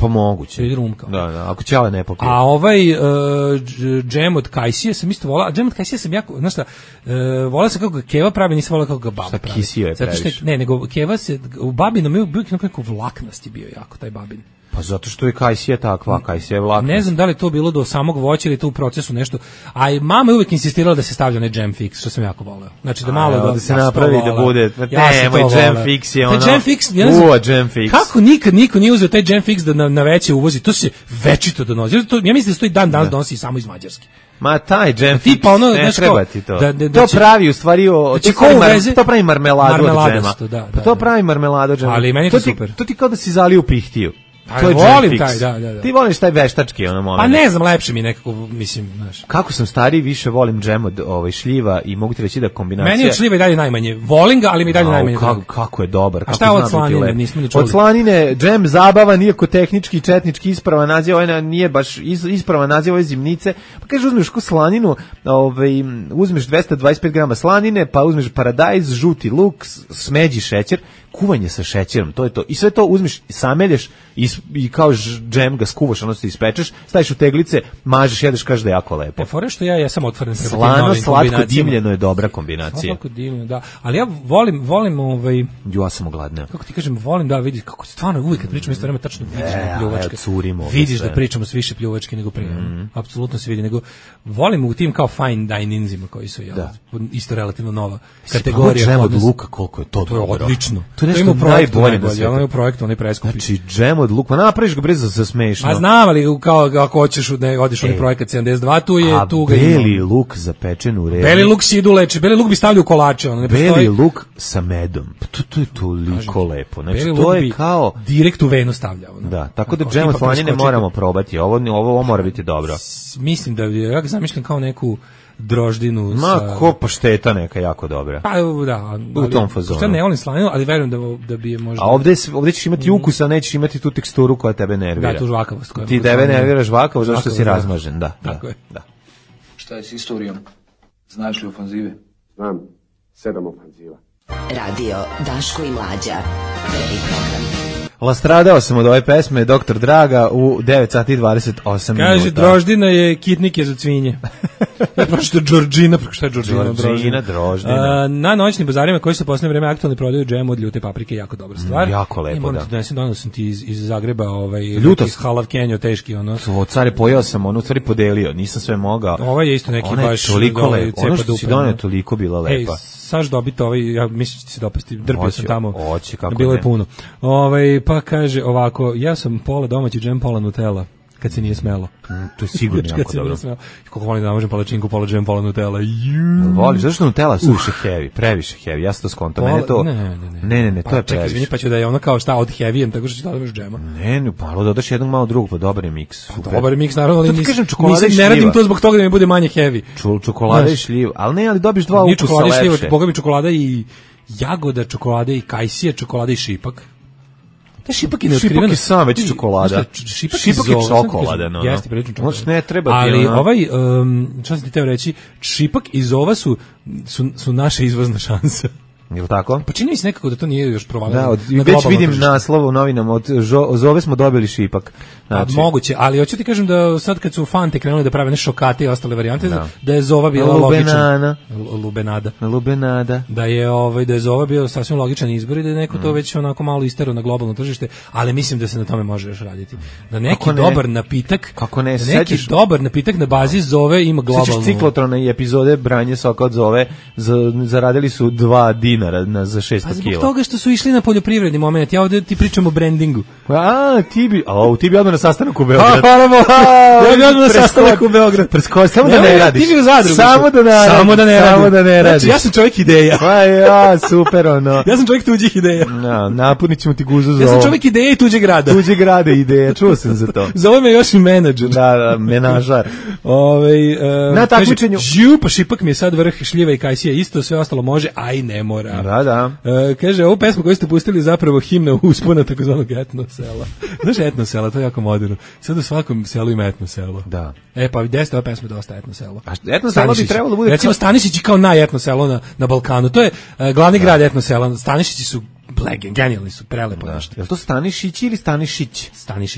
Pa moguće. Ili rum kao. Da, da, ako ćale ne popije. A ovaj uh, džem od kajsije sam isto volao, džem od kajsije sam jako, znaš šta, uh, volao sam kako ga Keva pravi, nisam volao kako ga baba pravi. Šta kisio je Zato što je, ne, nego Keva se, u babinom je bio nekako vlaknasti bio jako, taj babin. Pa zato što je kajsija takva, kajsija je vlaknost. Ne znam da li to bilo do samog voća ili to u procesu nešto, a i mama je uvijek insistirala da se stavlja onaj džem fix, što sam jako voleo. Znači da malo a, da, da se napravi da bude, ja ne, moj džem fix je ono, džem fix, ja znam, uo, džem fix. Kako nikad niko nije uzeo taj džem fix da na, na veće uvozi, to se večito donosi. To, ja mislim da se to i dan danas donosi samo iz Mađarske. Ma taj džem fix, pa ono, ne treba ti to. Da, da, to će, pravi u stvari, o, da to, mar, to pravi marmeladu od džema. Da, da, pa to pravi marmeladu od džema. Ali meni to to super. Ti, to ti kao da si zalio pihtiju. To je volim taj, da, da, da. Ti voliš taj veštački ono moment. Pa ne znam, lepše mi nekako, mislim, znaš. Kako sam stariji, više volim džem od ovaj šljiva i mogu ti reći da kombinacija. Meni od šljiva i dalje najmanje. Volim ga, ali mi dalje no, najmanje. Kako, kako je dobar. A šta je od slanine? Nismo ni čuli. Od slanine džem zabavan, iako tehnički i četnički ispravan naziv, ovaj nije baš ispravan naziv ove zimnice. Pa kaže uzmeš ko slaninu, ovaj uzmeš dvesta dvadeset pet grama slanine, pa uzmeš paradajz, žuti luk, smeđi šećer, kuvanje sa šećerom, to je to. I sve to uzmeš, samelješ i, i kao džem ga skuvaš, ono se ispečeš, staviš u teglice, mažeš, jedeš, kažeš da je jako lepo. E, fore što ja, ja sam otvoren prema slano, slatko, dimljeno je dobra kombinacija. Slatko, dimljeno, da. Ali ja volim, volim ovaj... Ja sam ogladneo. Kako ti kažem, volim da vidiš, kako stvarno uvijek kad pričamo isto vreme, tačno vidiš e, pljuvačke. Curimo vidiš sve. Da pričamo s više pljuvačke nego prije. Mm. Apsolutno se vidi, nego volim u tim kao fine dininzima koji su, jel, isto relativno nova kategorija. Džem od luka, koliko je to dobro. To je odlično. To je nešto najbolje na svijetu. Ono je u projektu, onaj preskupi. Znači, džem od luka, napraviš ga brzo za smešno. A znam, ali kao ako hoćeš, ne, odiš onaj projekat sedamdeset dva, tu je, tu ga ima. A beli luk zapečen u redu. Beli luk si idu leči, beli luk bi stavljao u kolače. Ono, ne beli postoji... luk sa medom, pa to, to je toliko Kažem, lepo. Znači, beli to je kao... direkt u venu stavljao. Ono. Da, tako da džem od slanine moramo probati. Ovo, ovo, ovo mora biti dobro. Mislim da ja ga zamišljam kao neku droždinu. Ma, sa... ko pašteta neka jako dobra. Pa, da. Ali, u tom fazonu. Šta ne volim slaninu, ali verujem da, da bi je možda... A ovde, ovde ćeš imati ukus, a nećeš imati tu teksturu koja tebe nervira. Da, tu žvakavost. Koja ti tebe nervira žvakavost, zašto si razmažen, da. Tako da, je. Da. Šta je s istorijom? Znaš li ofanzive? Znam, sedam ofanziva. Radio Daško i Mlađa. Prvi program. Lastradao sam od ove pesme doktor Draga u devet sati i dvadeset osam minuta. Kaže, droždina je kitnik je za cvinje. Ja prošto je Đorđina, šta je Đorđina? Đorđina, droždina. Na noćnim bazarima koji se poslednje vreme aktualni prodaju džem od ljute paprike, jako dobra stvar. Mm, jako lepo, I da. I donesem, donao sam ti iz, iz Zagreba ovaj, ljuto iz Halavkenjo, teški, ono. O, care, pojao sam, ono, stvari podelio, nisam sve mogao. Ovo je isto neki Ona baš... toliko lepo, ono što si donio toliko bila lepa. Ej, saš dobiti ovaj, ja mislim će ti se dopasti, drpio oći, sam tamo, oći, kako bilo ne. je puno. Ovaj, pa kaže ovako, ja sam pola domaći džem, pola Nutella, kad se nije smelo. Mm, to je sigurno jako dobro. Kako volim da namažem palačinku, pola džem, pola Nutella. Voliš, zašto Nutella suviše heavy, previše heavy, ja sam to skonto, mene to... Ne, ne, ne. Ne, ne, ne, pa, to je čekaj, previše. Izvini, pa ću da je ono kao šta od heavyjem, tako što ću da dodamaš džema. Ne, ne, malo dodaš jednog malo drugog, pa dobar je miks. Pa, dobar je miks, naravno, ali nis, kažem, nisam, ne radim to zbog toga da mi bude manje heavy. Čul, čokolada i šljiv, ali ne, ali dobiš dva Nije ukusa lepše. Šljiva, boga mi čokolada i jagoda, čokolada i kajsija, čokolada i šipak. Ta šipak je neotkrivena. Šipak je sam već čokolada. Šipak, šipak je čokolada, no. Jeste, prilično čokolada. Znači ne treba ali ti, ono... ovaj, um, šta sam ti teo reći, šipak iz ova su, su, su naša izvozna šansa. Jel tako? Pa čini mi se nekako da to nije još provaleno. Da, od, već vidim tržište. Naslov u novinama, od Zove smo dobili šipak. Znači. A, moguće, ali hoću ti kažem da sad kad su Fante krenuli da prave ne šokate i ostale varijante, da, da je Zova bila Lubenana. logičan. Lubenada. Lubenada. Da je, ovaj, da je Zova bio sasvim logičan izbor i da je neko mm. to već onako malo isterao na globalno tržište, ali mislim da se na tome može još raditi. Da neki ne? dobar napitak, Kako ne? da neki sećaš? dobar napitak na bazi Zove ima globalno. Sećaš ciklotrona i epizode Branje soka od Zove, zaradili su dva dinara na, za šest kila. A zbog toga što su išli na poljoprivredni moment, ja ovdje ti pričam o brandingu. A, ti bi, a, ti bi odmah na sastanak u Beograd. A, hvala Bogu, ja bi odmah na sastanak u Beograd. Presko, samo da ne radiš. Ti bi u zadrugu. Samo da ne radiš. Samo da ne radiš. Samo da ne radiš. Znači, ja sam čovjek ideja. Pa ja, super ono. Ja sam čovjek tuđih ideja. No, napunit ćemo ti guzu za Ja sam ovo. čovjek ideja i tuđeg grada. Tuđeg grada ideja, čuo sam za to. Zove me još i menadžer. Da, da, menažar. Ove, uh, na takmičenju. Žiju, pa šipak mi je sad vrh šljiva i kajsija, isto sve ostalo može, a i ne mora. Da, da. Uh, kaže, ovu pesmu koju ste pustili zapravo himna uspona takozvanog etno sela. Znaš etno sela, to je jako moderno. Sad u svakom selu ima etno selo. Da. E, pa desite ova pesma dosta etno selo. A etno selo bi trebalo da bude... Recimo, Stanišić je kao najetno selo na, na Balkanu. To je uh, glavni da. grad etno sela. Stanišići su blegen, genijalni su, prelepo da. nešto. Je li to Stanišići ili Stanišić? Stanišići.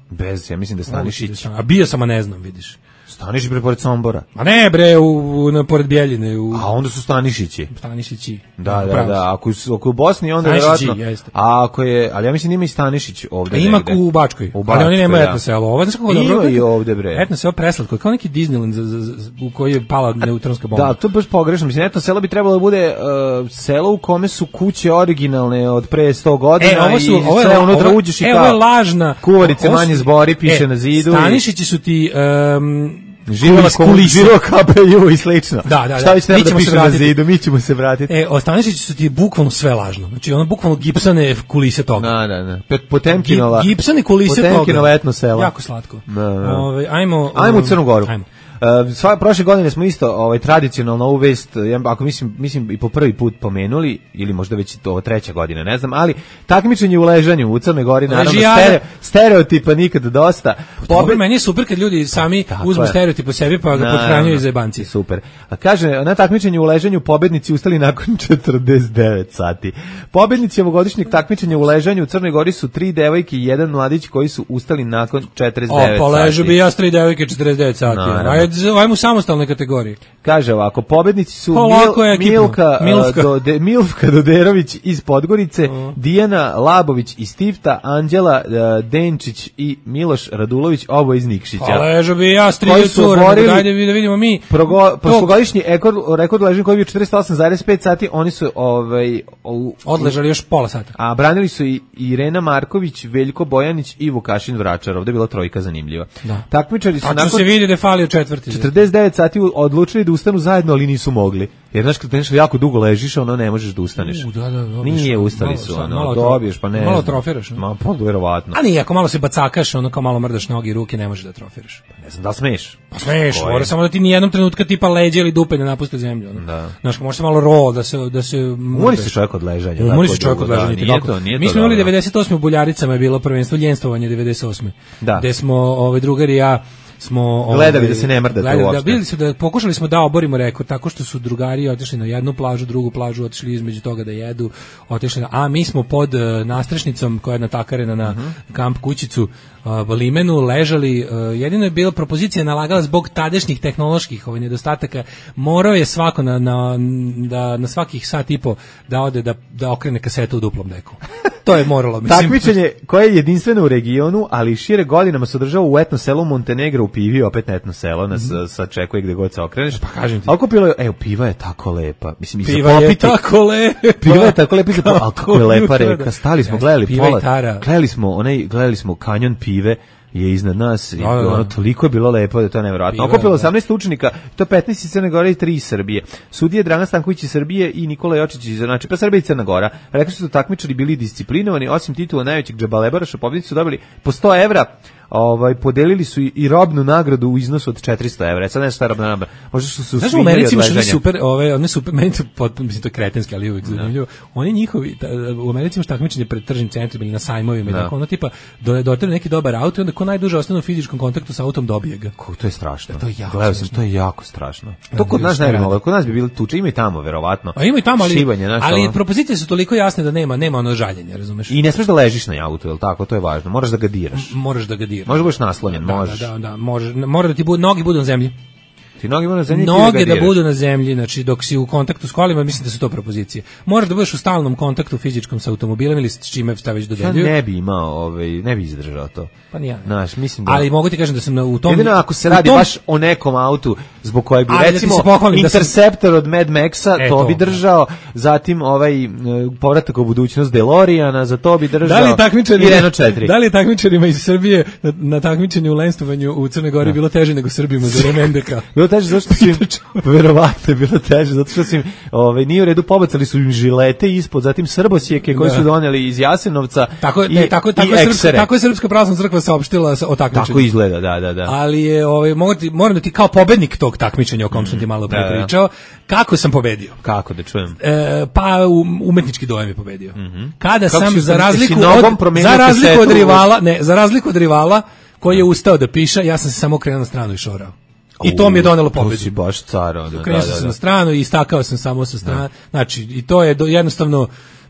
Bez, ja mislim da Stanišić. A bio sam, a ne znam, vidiš. Stanišić bre pored Sombora. A ne bre, u, u, na pored Bjeljine. U... A onda su Stanišići. Stanišići. Da, da, da. Ako, ako u Bosni, onda je vjerojatno. A ako je, ali ja mislim ima i Stanišić ovde. A ima u Bačkoj. U Bačkoj, ali oni nemaju etno selo. Ovo znaš kako dobro. Ima i ovde bre. Etno selo preslatko, kao neki Disneyland za, za, za, u koji je pala neutronska bomba. Da, to je baš pogrešno. Mislim, etno selo bi trebalo da bude uh, selo u kome su kuće originalne od pre sto godina e, ovo su, i ovo je, sve unutra uđeš i kao. Evo je lažna. Kuvarice manje zbori, piše e, na zidu. Stanišići su ti um, Živo Živo K P U i slično. Da, da, šta već treba da piše na zidu, mi ćemo se vratiti. E, Stanišići su ti bukvalno sve lažno. Znači, ono bukvalno gipsane kulise toga. Da, da, da. Potemkinova. Gipsane kulise toga. Potemkinova etno selo. Jako slatko. Da, da. Ove, ajmo, ajmo u Crnu Goru. Ajmo. Uh, sva, prošle godine smo isto ovaj tradicionalno ovu vest, ja, ako mislim, mislim i po prvi put pomenuli, ili možda već to treća godina, ne znam, ali takmičenje u ležanju u Crnoj Gori, naravno, stereo, stereotipa nikad dosta. Pobed... Meni je super kad ljudi sami tako uzmu je. Stereotip po sebi pa ga pothranjuju iz jebanci. Super. A kaže, na takmičenju u ležanju pobednici ustali nakon četrdeset devet sati. Pobednici ovogodišnjeg takmičenja u ležanju u Crnoj Gori su tri devojke i jedan mladić koji su ustali nakon četrdeset devet o, sati. O, pa ležu bi ja s tri devojke četrdeset devet sati. Ajde, ajmo u samostalnoj kategoriji. Kaže ovako, pobednici su Mil, Milka, Milfka. Do, de, Milfka Doderović iz Podgorice, uh. Dijana Labović iz Tifta, Anđela uh, Denčić i Miloš Radulović, oboje iz Nikšića. Pa ležo bi ja s tri cure, dajde da vidimo mi. Prošlogodišnji rekord leženja koji je bio četrdeset osam zarez pet sati, oni su ovaj, u, odležali još pola sata. A branili su i Irena Marković, Veljko Bojanić i Vukašin Vračar. Ovde je bila trojka zanimljiva. Da. Takmičari su nakon se vidi da falio četvrti. četrdeset devet sati odlučili da ustanu zajedno, ali nisu mogli. Jer znaš, kad nešto jako dugo ležiš, ono ne možeš da ustaneš. U, da, da, nije, ustali su, ono, malo dobiješ, pa ne. Malo trofiraš. Ma, pa verovatno. A nije, ako malo se bacakaš, ono kao malo mrdaš noge i ruke, ne možeš da trofiraš. Ne znam, da smeš. Pa smeš, mora samo da ti nijednom trenutka tipa leđa ili dupe ne napuste zemlju. Ono. Da. Znaš, može se malo ro, da se... Da se umori se čovjek od ležanja. Umori se čovjek od ležanja. Nije to, nije to. Mi smo imali devedeset osme u Buljaricama, je bilo prvenstvo ljenstvo devedeset osme. Da. Gde smo, ovaj, drugari i ja, smo gledali da se ne mrdate gledali, uopšte. Da, bili su da pokušali smo da oborimo rekord tako što su drugari otišli na jednu plažu, drugu plažu, otišli između toga da jedu, otišli na, a mi smo pod uh, nastrešnicom koja je natakarena na uh-huh. kamp kućicu uh, limenu, ležali, uh, jedino je bila propozicija nalagala zbog tadašnjih tehnoloških ovaj nedostataka, morao je svako na, na, da, na svakih sat i po da ode da, da okrene kasetu u duplom deku. To je moralo, mislim. Takmičenje koje je jedinstveno u regionu, ali šire godinama se održava u etno selu Montenegro u Pivi, opet etno selo, nas mm. sa čekuje gde god se okreneš. Pa kažem ti. Ako pilo je, evo, piva je tako lepa. Mislim, i piva je tako lepa. Piva je tako lepa, ali kako je lepa reka. Stali smo, gledali pola, gledali smo, onaj, gledali smo kanjon Pive, je iznad nas i da, da. Ono toliko je bilo lepo da to je nevjerojatno. Okupilo osamnaest učenika, to petnaest iz Crne Gore i tri iz Srbije. Sudije Dragan Stanković iz Srbije i Nikola Jočić iz znači pa Srbija i Crna Gora. Rekli su da takmičari bili disciplinovani, osim titula najvećeg džabalebaraša, pobednici su dobili po sto evra. Ovaj podelili su i, i robnu nagradu u iznosu od četiristo evra. Sad nešto robna nagrada. Možda su se u Americi imaju super, ove, one super, meni to potpuno mislim to je kretenski, ali uvijek zanimljivo. Oni njihovi ta, u Americi imaš takmičenje pred tržnim centrima ili na sajmovima, no. Tako ono tipa do dotere neki dobar auto i onda ko najduže ostane u fizičkom kontaktu sa autom dobije ga. Ko, to je strašno. Da, to je jako. Gledao sam, to je jako strašno. To kod nas ne bi moglo, kod nas bi bilo tuče, ima i tamo verovatno. A ima i tamo, ali šibanje, naš, ali ono. Propozicije su toliko jasne da nema nema ono žaljenja, razumeš? I ne smeš da ležiš na autu, je l' tako? To je važno. Moraš da ga diraš. M možeš da ga diraš. Možeš da budeš naslonjen. Da, možeš. Da, da, da, može, mora da ti budu, nogi budu na zemlji. Ti nogi budu na zemlji. Noge da budu na zemlji, znači dok si u kontaktu s kolima, mislim da su to propozicije. Moraš da budeš u stalnom kontaktu fizičkom sa automobilom ili s čime šta već dodeljuju. Ja ne bi imao, ovaj, ne bi izdržao to. Pa nije. Znaš, mislim da. Ali mogu ti kažem da sam u tom. Jedino ako se radi tom, baš o nekom autu zbog kojeg bi recimo da Interceptor sam, od Mad Maxa, e, to, to bi držao, zatim ovaj povratak u budućnost DeLoreana, za to bi držao. Da li takmičari, i Renault četiri. Da li takmičarima iz Srbije na, na takmičenju u lenstovanju u Crnoj Gori bilo teže nego Srbima za vreme en de ka? Bilo teže zašto su im, verovatno je bilo teže, zato što su im, ovaj, nije u redu, pobacali su im žilete ispod, zatim srbosjeke koje da. Su doneli iz Jasenovca tako, i, ne, tako, i tako, je srpska, tako je Srpska pravoslavna crkva saopštila o takmičenju. Tako izgleda, da, da, da. Ali je, ovaj, moram da ti kao pobednik tog takmičenja o kom sam ti malo pre pričao, kako sam pobedio? Kako da čujem? E, pa umetnički dojam je pobedio. Mm-hmm. Kada kako sam, si, za razliku od, za razliku od rivala, ne, za razliku od rivala, koji je ustao da piše, ja sam se samo okrenuo na stranu i šorao. I to mi je donelo pobedu. To si baš car. Krenuo sam na stranu i istakao sam samo sa strane. Znači, i to je do, jednostavno,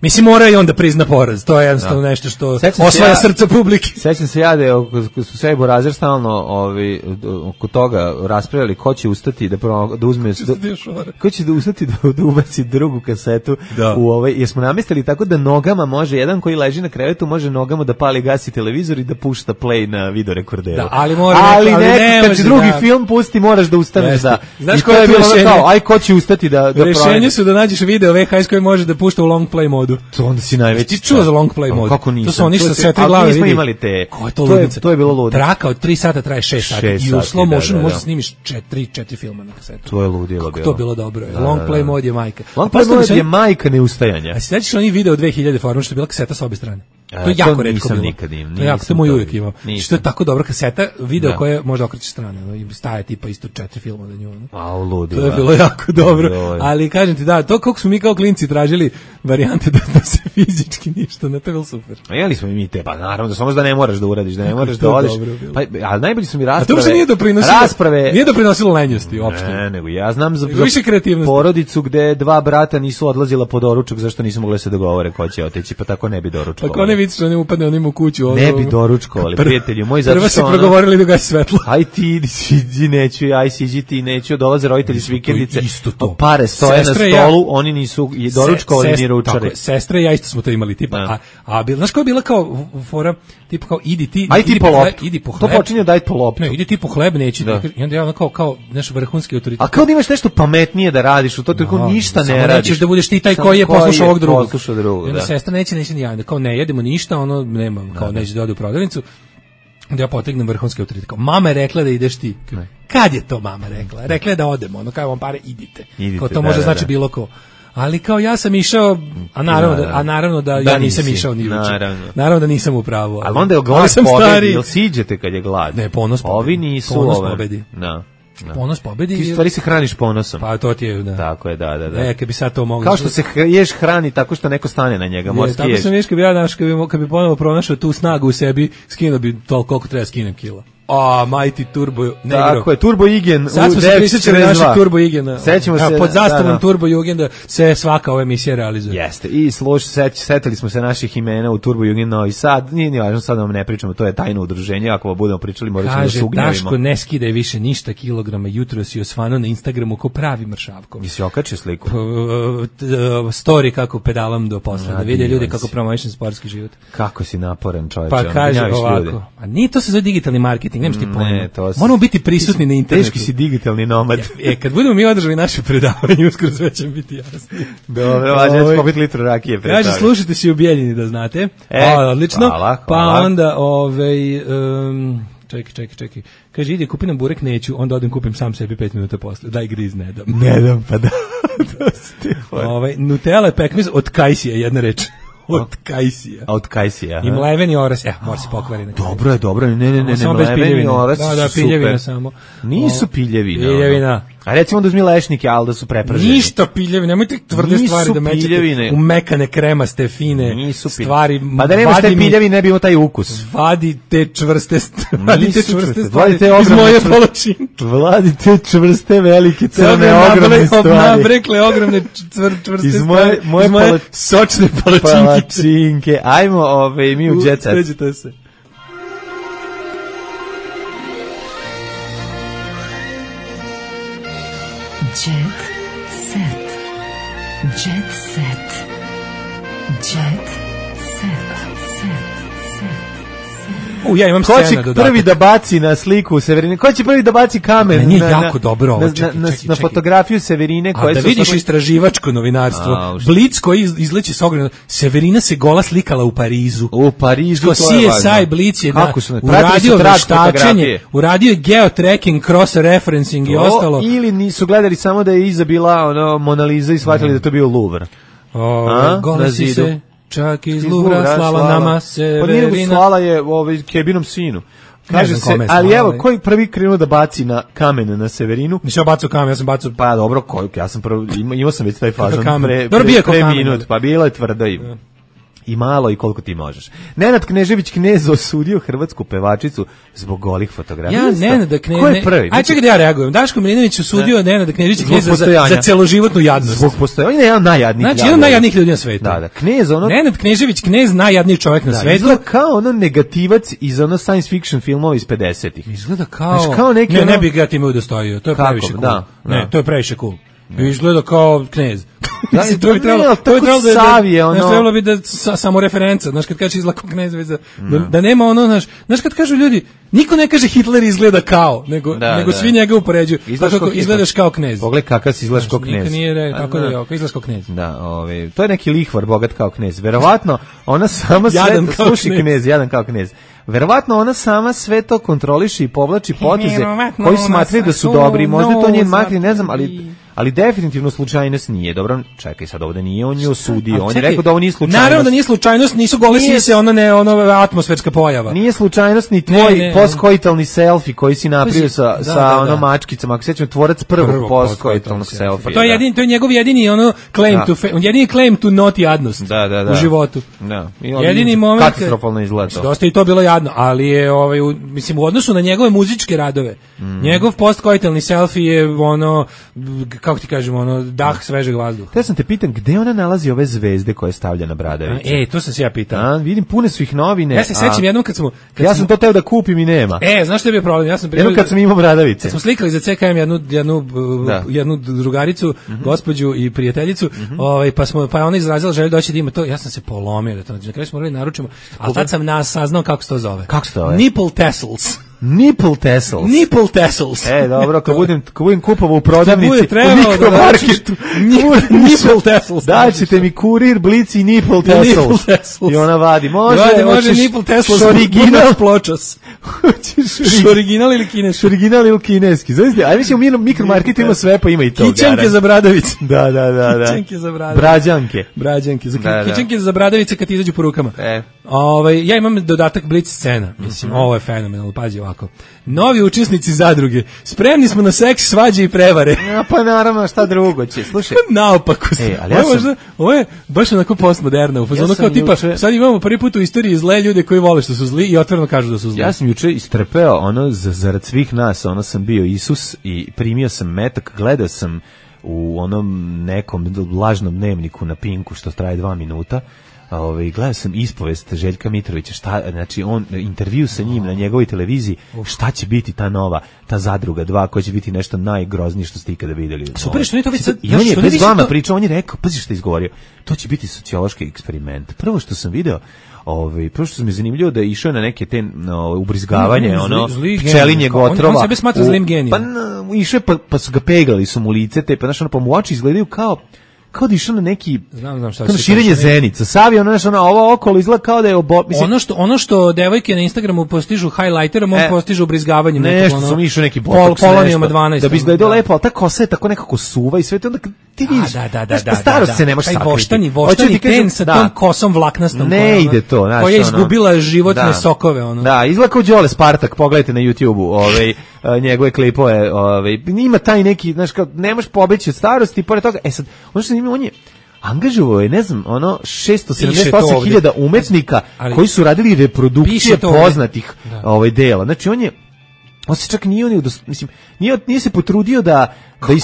Mislim, mora i on da prizna poraz. To je jednostavno da. nešto što sećam osvaja ja, srca publike. Sećam se ja da je, su sve Borazer stalno ovi, oko toga raspravljali ko će ustati da, da uzme... Da, ko će da ustati da, da ubaci drugu kasetu da. u ovaj... Jer smo namestili tako da nogama može, jedan koji leži na krevetu može nogama da pali gasi televizor i da pušta play na videorekorderu. Da, ali mora ali neko, ali neko, ne kad može, drugi da. film pusti, moraš da ustaneš da... Znaš koje je bilo rešenje? Kao, aj ko će ustati da... da rešenje su da nađeš video V H S koji može da pušta u long play modu. To onda si najveći. Ti čuo za long play mod? Kako nisam? To su oni što sve tri glave vidi. Imali te. Ko je to, to, je, to je bilo ludilo. Traka od tri sata traje šest sati i u slow motion možeš snimiš četiri četiri filma na kasetu. To je ludilo bilo. To bilo dobro. Da, long play mod je majka. Long play mod je majka neustajanja. A sećaš oni video dve hiljade forma što je bila kaseta sa obe strane? To je jako retko bilo. Nikad im, to je jako, to moj uvijek imao. Što je tako dobra kaseta, video da. koja može okreći strane, i staje tipa isto četiri filma na nju. A, ludilo. To je bilo jako dobro. Ali kažem ti da, to kako smo mi kao klinci tražili varijante da, da se fizički ništa, ne, to je bilo super. A jeli smo i mi te, pa naravno da samo da ne moraš da uradiš, da ne moraš da odeš. Pa, ali najbolji su mi rasprave. A to nije doprinosilo, rasprave, nije doprinosilo lenjosti uopšte. Ne, nego ja znam za, više kreativnosti. Porodicu gde dva brata nisu odlazila po doručak zašto nisu mogli se dogovore ko će otići, pa tako ne bi doručkovali. Pa ko ne vidi što ne upadne onim u kuću. Ono, ne bi doručkovali, prijatelju moj, zato što se progovorili da gasi svetlo. Aj ti, siđi, neću, aj siđi ti, neću, dolaze roditelji s vikendice, pare stoje na stolu, oni nisu doručkovali ni ručari. Sestra i ja isto smo to imali, tipa, a, a bil, znaš kao je bila kao fora, tipa kao, idi ti, aj ti idi po loptu, hleb, idi po hleb. To počinje daj po loptu. Ne, idi ti po hleb, neći, da. I onda ja ono kao, kao, znaš, vrhunski autoritet. A kao da imaš nešto pametnije da radiš, u to tako no, ništa ne radiš. Nećeš da budeš ti taj koji je poslušao ovog drugog. Poslušao drugog, I onda sestra neće, neće ni ja, kao ne jedemo ništa, ono, nema, kao neće da ode u prodavnicu. Da ja potegnem vrhunski autoritet. Kao, mama je rekla da ideš ti. Ne. Kad je to mama rekla? Rekla je da odemo, ono kao vam pare, idite. idite kao to da, može da, znači da. bilo ko. Ali kao ja sam išao, a naravno da, a naravno da, da ja nisam nisi. išao ni ruče. Naravno. naravno da nisam u pravu. Ali onda je ponos pobedi, jel siđete kad je glad? Ne, ponos pobedi. Ovi nisu ponos ove. pobedi. No. No. Ponos pobedi. Ti stvari se hraniš ponosom. Pa to ti je, da. Tako je, da, da, da. E, kad bi sad to moglo. Kao što se ješ hrani tako što neko stane na njega, možeš tako ješ. Sam ješ kad bi ja naš, kad bi, kad bi ponovo pronašao tu snagu u sebi, skinuo bi toliko koliko treba skinem kila. A, Mighty Turbo Negro. Tako je, Turbo Igen. Sad smo se prisjećali našeg Turbo Igena. Sećamo se. Pod zastavom da, da. Turbo Jugenda se svaka ova emisija realizuje. Jeste. I sluš, seć, setili smo se naših imena u Turbo Jugend Novi Sad. Nije ni važno, sad vam ne pričamo, to je tajno udruženje. Ako vam budemo pričali, morat ćemo da se ugnjavimo. Kaže, Daško, ne skidaj više ništa kilograma. Jutro si osvano na Instagramu ko pravi mršavkom. Mi se okače sliku. Story kako pedalam do posla. Da vide ljudi kako promovišem sportski život. Kako si naporan čovječe. Pa kaže ovako. A nije to se zove digitalni marketing, nemaš ti pojma. Moramo biti prisutni na internetu. Teški si digitalni nomad. E, kad budemo mi održali naše predavanje, uskoro sve će biti jasno. Dobro, važno je popiti litru rakije. Kaže, slušajte si u Bijeljini da znate. E, o, odlično. Hvala, pa hvala. onda, ovaj... Um, čekaj, čekaj, čekaj. Kaže, ide, kupi nam burek, neću, onda odem kupim sam sebi pet minuta posle. Daj griz, ne dam. Ne dam, pa da. ovaj, Nutella je pekmez od kajsija, jedna reč. Od kajsija. Od kajsija. I mleveni oras, eh, mora se pokvari. Dobro je, dobro je, ne, ne, ne, ne, mleveni oras su super. Da, da, piljevina samo. Nisu piljevina. Piljevina. A recimo da uzmi lešnike, ali da su prepraženi. Ništa piljevine, nemojte tvrde nisu stvari da mećete u mekane, kremaste, fine nisu stvari. Pa da nemaš te piljevine, ne bi imao taj ukus. Vadite čvrste stvari, te čvrste stvari iz moje palačinke. Vladite čvrste, velike, crne, ogromne stvari. Nabrekle, ogromne čvrste iz moje, moje, moje sočne palačinke. Palačinke. Ajmo ove, mi u Jet Set. Sveđite se. Jet set. Jet set. Jet set. U, ja imam ko će prvi da baci na sliku Severine? Ko će prvi da baci kamen? Meni je na, jako dobro ovo. Čekaj, na, čekaj, na fotografiju Severine. A da vidiš sad... istraživačko novinarstvo. A, Blic koji izleće s ogromno. Severina se gola slikala u Parizu. U Parizu, to C S I Blic je da, uradio veštačenje, uradio je geotracking, cross referencing i ostalo. Ili nisu gledali samo da je iza bila ono, Mona Lisa i shvatili mm. da to bio Louvre. O, gola si se... Čak iz Luvra slala nama Severina. Pa nije slala je ovaj Kebinom sinu. Kaže se, ali evo, koji prvi krenuo da baci na kamen na Severinu? Nisam ja bacao kamen, ja sam bacao... Pa dobro, koji, ja sam prvo, imao sam već taj fazon pre, pre, pre, pre minut, pa bila je tvrda i... I malo i koliko ti možeš. Nenad Knežević Knez osudio hrvatsku pevačicu zbog golih fotografija. Ja Nenad Knez. Ko je prvi? Aj čekaj da ja reagujem. Daško Milinović osudio Nenad Knežević Knez za, za celoživotnu jadnost. Zbog postojanja. On je jedan najjadnijih. Znači, jedan najjadnijih ljudi na svetu. Da, da. Knez, ono... Nenad Knežević Knez, najjadniji čovjek na da, svetu. Izgleda kao ono negativac iz ono science fiction filmova iz pedesetih. Izgleda kao... Znači, kao neki ne, ono... ne bih ga time udostojio. To je Kako? previše cool. Da, ne, da. to je previše cool. Da. Izgleda kao Knez. Da, to bi trebalo, ne, to bi trebalo da, Savije, ono... znaš, trebalo bi da sa, samo referenca, znaš, kad kaže izgleda kao Knez, da, da, da nema ono, znaš, znaš, kad kažu ljudi, niko ne kaže Hitler izgleda kao, nego, da, nego da. svi njega upoređuju. Izgledaš, kako, izgledaš kao Knez. Pogledaj kakav si izgledaš kao Knez. Niko nije rekao, kako da je, izgledaš kao Knez. Da, ovaj, to je neki lihvar bogat kao Knez. Verovatno, ona sama sve, sluši knez. knez, jadan kao Knez. Verovatno ona sama sve to kontroliše i povlači poteze koji smatraju da su dobri. Možda to njen makri, ne znam, ali ali definitivno slučajnost nije. Dobro, čekaj sad, ovde nije on je osudio. On je rekao da ovo nije slučajnost. Naravno da nije slučajnost, nisu gole sise, ono ne, ono atmosferska pojava. Nije slučajnost ni tvoj postkoitalni selfie koji si napravio sa da, sa da, ono da. mačkicama. Ako se sećam, tvorac prvog Prvo postkoitalnog selfie. Pa to je jedini, to je njegov jedini ono claim da. to fe, jedini claim to not jadnost da, da, da. u životu. Da. Jedini moment katastrofalno izgleda. Dosta i to bilo jadno, ali je ovaj u, mislim u odnosu na njegove muzičke radove. Mm. Njegov postkoitalni selfie je ono, kako ti kažemo, ono dah svežeg vazduha. Te sam te pitam gde ona nalazi ove zvezde koje stavlja na bradavicu. E, to sam se ja pitao. A, vidim pune su ih novine. Ja se sećam jednom kad smo kad ja sam to teo da kupim i nema. E, znaš šta je bio problem? Ja sam jednom kad sam imao bradavice. Kad smo slikali za C K M jednu jednu da. jednu drugaricu, mm-hmm. gospođu i prijateljicu, mm-hmm. ovaj pa smo pa je ona izrazila želju doći da ima to. Ja sam se polomio da to. Na kraju smo morali naručimo, al tad sam nas saznao kako se to zove. Kako se to zove? Nipple tassels. Nipple tassels. Nipple tassels. E, dobro, kad budem, kad budem kupovao u prodavnici, u mikromarketu, nipple tassels. Daćete mi kurir, blic i nipple tassels. I ona vadi, može, vadi, može nipple tassels. Original pločas. Hoćeš original ili kineski? Original ili kineski. Znači, aj mislim u mikromarketu ima sve, pa ima i to. Kićenke za bradavice. Da, da, da, da. Kićenke za bradavice. Brađanke. Brađanke. Za da, kićenke za bradavice kad izađu po rukama. E. Ovaj ja imam dodatak blic scena. Mislim, mm-hmm. ovo je fenomenalno, pazi ovako. Novi učesnici zadruge. Spremni smo na seks, svađe i prevare. Ja, pa naravno, šta drugo će. Slušaj. Naopako. E, ali ja ovo, sam... možda, ovo je baš onako postmoderna. U fazonu ja kao tipa, juče... sad imamo prvi put u istoriji zle ljude koji vole što su zli i otvoreno kažu da su zli. Ja sam juče istrpeo, ono, zarad svih nas, ono sam bio Isus i primio sam metak, gledao sam u onom nekom lažnom dnevniku na Pinku što traje dva minuta. Ovaj gledao sam ispovest Željka Mitrovića, šta znači on intervju sa njim na njegovoj televiziji, šta će biti ta nova, ta zadruga dva koja će biti nešto najgroznije što ste ikada videli. Super, što je to već sad, i on je bez vama pričao, on je rekao, pazi šta je izgovorio, to će biti sociološki eksperiment. Prvo što sam video, ovaj prvo što mi je zanimljivo da je išao na neke te no, ubrizgavanje, no, ono pčelinjeg otrova. On, on sebe smatra zlim genijem. Pa no, išao pa, pa su ga pegali su mu lice, te pa znači ono pa mu oči izgledaju kao kao da išao na neki znam, znam šta kao širenje zenica. Savi ono nešto, ono, ovo okolo izgleda kao da je obo... Mislim, ono, što, ono što devojke na Instagramu postižu highlighterom, on e, postiže ubrizgavanjem. Nešto ono, sam išao neki botoks, polonijama dvanaest. Da bi izgledao da. lepo, ali ta kosa je tako nekako suva i sve to onda ti vidiš. Da, da, da, da, starost da, se ne može sakriti. Taj voštani, voštani ten sa da. tom kosom vlaknastom. Ne koja, ide to. Znaš, koja je izgubila ono, životne da. sokove. Ono. Da, izgleda kao Đole Spartak, pogledajte na YouTubeu ovaj, njegove klipove. Ovaj, ima taj neki, znaš, kao, nemaš pobeći od starosti, pored toga, e sad, ono što on je angažovao je, ne znam, ono šesto sedamdeset osam hiljada umetnika ali, koji su radili reprodukcije poznatih ovaj dela. Znači on je on se čak nije on mislim nije nije se potrudio da da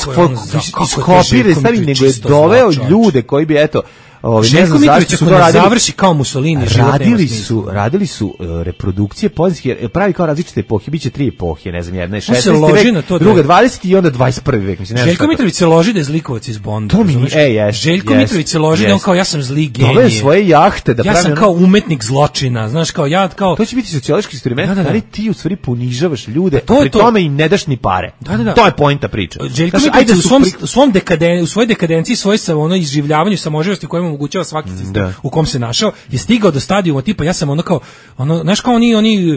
iskopira stavi, nego je doveo ljude koji bi eto Ovi, ne znam zašto su to radili, završi kao Mussolini, radili su, radili su uh, reprodukcije poznatih, pravi kao različite epohe, biće tri epohe, ne znam, jedna je šesnaesti vek, druga dvadeseti i onda dvadeset prvi vek. Mislim, Željko Mitrović se loži da je zlikovac iz Bonda. To mi je, e, jes, Željko jes, Mitrović se loži da on kao ja sam zli genije. Dove svoje jahte da ja pravi. Ja sam kao umetnik zločina, znaš kao ja kao. To će biti sociološki eksperiment, da, da, da. Ali ti u stvari ponižavaš ljude, to pri to. tome im ne daš ni pare. Da, da, da. To je poenta priče. Željko Mitrović u svom pri... svom dekaden, u svojoj dekadenciji, svoj sa ono izživljavanju samoživosti kojem omogućava svaki sistem. Da. U kom se našao, je stigao do stadijuma tipa ja sam ono kao ono znaš kao oni oni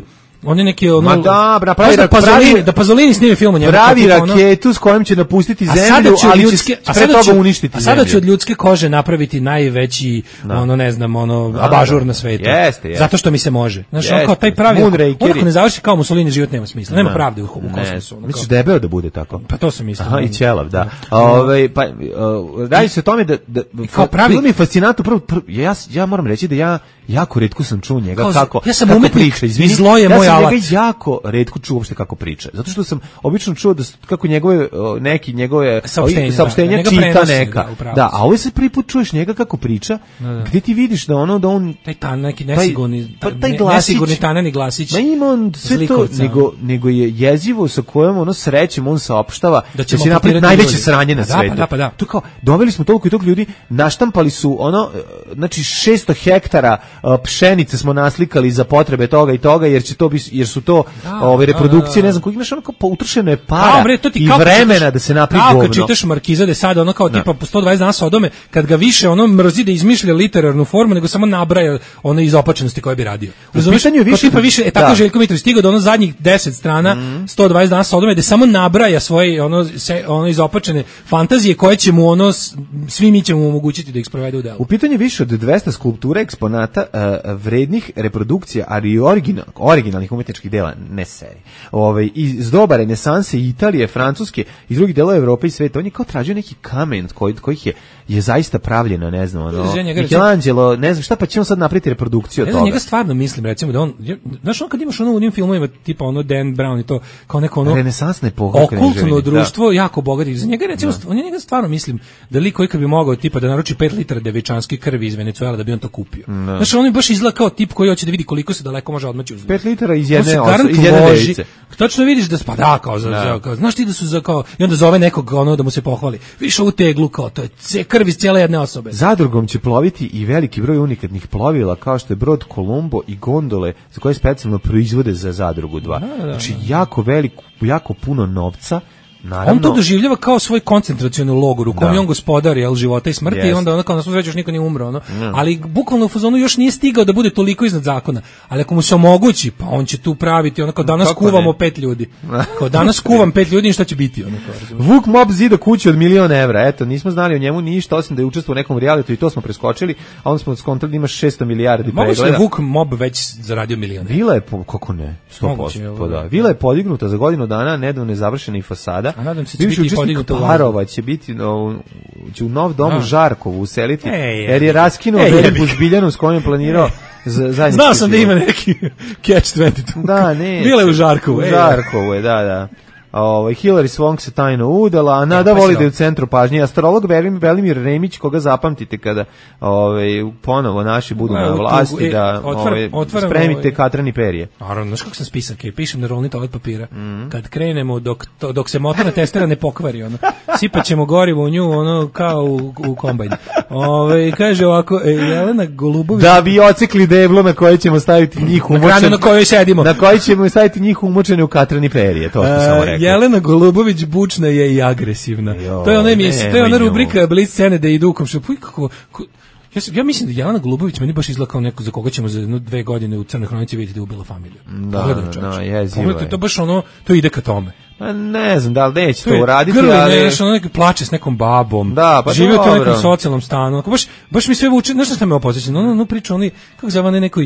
On je neki ono. Ma dobra, pravi da Pazolini, da Pazolini snimi film o njemu. Pravi raketu s kojom će napustiti zemlju, ali ljudske, će pre toga uništiti zemlju. A sada će od ljudske kože napraviti najveći, no. ono ne znam, ono no, abažur na svetu. Jeste, jeste. Zato što mi se može. Znaš, on kao taj pravi. Ako ne završi kao Mussolini, život nema smisla. Nema pravde u kosmosu. Misliš debeo da bude tako? Pa to sam mislio. Aha, i ćelav, da. Ovaj pa radi se o tome da da kao pravi mi fascinantno prvo ja ja moram reći da ja jako retko sam čuo njega kao, kako ja sam kako umetnik, priča, izvini, zlo je ja moj alat. Ja sam jako retko čuo uopšte kako priča, zato što sam obično čuo da kako njegove neki njegove saopštenja, saopštenja da, čita prenosi, neka. Da, da, a ovo se prvi put čuješ njega kako priča, da, da. Gde ti vidiš da ono da on taj ta neki nesigurni taj, taj glasić, nesigurni tanani glasić. Ma ima on sve to, nego nego je jezivo sa kojom ono srećem on saopštava da će napraviti najveće sranje na svetu. Da, pa da. To kao doveli smo toliko i toliko ljudi, naštampali su ono znači šesto hektara pšenice smo naslikali za potrebe toga i toga jer će to bi, jer su to da, ove reprodukcije, da, da, da. Ne znam, koji imaš ono kao utrošeno je para da, bre, i vremena čitaš, da se napravi govno. Kao kad čitaš Markiza de Sade, ono kao da. Tipa po sto dvadeset dana Sodome, kad ga više ono mrzi da izmišlja literarnu formu, nego samo nabraja ono izopačenosti koje bi radio. Razumeš? Više, tipa više, e tako da. Željko Mitrović stigao do ono zadnjih deset strana, mm. sto dvadeset dana Sodome, da samo nabraja svoje ono, se, ono izopačene fantazije koje će mu ono, svi mi ćemo mu omogućiti da ih sprovede u delu. U pitanju više od dvesta skulptura eksponata uh, vrednih reprodukcija, ali i original, originalnih umetničkih dela, ne serije. Ovaj iz doba renesanse Italije, Francuske i drugih delova Evrope i sveta. On je kao tražio neki kamen koji kojih je je zaista pravljeno, ne znam, ono. Michelangelo, ne znam šta, pa ćemo sad napraviti reprodukciju od toga. Ja njega stvarno mislim, recimo da on, znaš, on kad imaš ono u onim filmovima tipa ono Dan Brown i to kao neko ono renesansna epoha, okultno društvo, da. Jako bogati. Za njega recimo, da. On je njega stvarno mislim da lik koji kad bi mogao tipa da naruči pet litara devičanske krvi iz Venecuela da bi on to kupio. Da. Znaš, on je baš izgleda kao tip koji hoće da vidi koliko se daleko može odmaći uz pet litara iz jedne osobe, iz jedne device. Tačno vidiš da spada kao za, za kao, znaš ti da su za kao i onda zove nekog ono da mu se pohvali. Više u teglu kao to je krv iz cijele jedne osobe. Zadrugom će ploviti i veliki broj unikatnih plovila kao što je brod Kolumbo i gondole za koje specijalno proizvode za Zadrugu dva. Da, da, da. Znači jako veliko, jako puno novca. Naravno, on to doživljava kao svoj koncentracioni logor u kojem je on gospodar jel, života i smrti yes. I onda ono kao na svu sreću još niko nije umro. Ono. Mm. Ali bukvalno u fazonu još nije stigao da bude toliko iznad zakona. Ali ako mu se omogući, pa on će tu praviti ono kao danas kako kuvamo ne? Pet ljudi. Kao danas kuvam pet ljudi i šta će biti? Ono, kao, Vuk Mob zida kuću od milion evra. Eto, nismo znali o njemu ništa, osim da je učestvovao u nekom realitu i to smo preskočili, a onda smo skontali da ima šesto milijardi pregleda. Moguće da Vuk Mob već zaradio milion. Vila je, po, kako ne, sto posto. Pa da. Vila je podignuta za godinu dana, nedavno je završena i fasada. A nadam se će biti podignuta Parova će biti no, će u nov dom u Žarkovu useliti, e, je, jer je raskinuo e, veliku zbiljanu s kojom je planirao zajednički. Znao sam da ima neki catch dvadeset dva. Da, ne. Bila je u Žarkovu. U Žarkovu je, da, da. Ovaj Hillary Swank se tajno udala, a Nada voli da je u centru pažnje. Astrolog Velimir Remić, koga zapamtite kada ovaj ponovo naši budu na vlasti, da ovaj spremite katrani perje. Naravno, znaš kako sam spisak, je pišem na rolni toalet papira. Mm. Kad krenemo dok to, dok se motorna testera ne pokvari, ono. Sipaćemo gorivo u nju, ono kao u, u kombajn. Ovaj kaže ovako, e, Jelena Golubović, da bi ocekli deblo na koje ćemo staviti njih umočene, na kojoj sedimo. Na kojoj ćemo staviti njih umočene u katrani perje, to što sam rekao. Jelena Golubović bučna je i agresivna. Jo, to je ona emisija, to je ona rubrika Blic scene da idu u komšiju. Kako ja, ja mislim da Jelena Golubović meni baš izgleda kao neko za koga ćemo za jedno dve godine u Crnoj hronici vidjeti da je ubila familiju. Da, Pogledaj, da, jezivo je. To baš ono, to ide ka tome. Pa ne znam da li neće to, to uraditi, grli, ali... Grli, ono neki plače s nekom babom, da, pa živi u tom nekom socijalnom stanu. Baš, baš mi sve vuče, znaš šta me opoziče? Ono, ono priča, oni, kako zove, ne nekoj,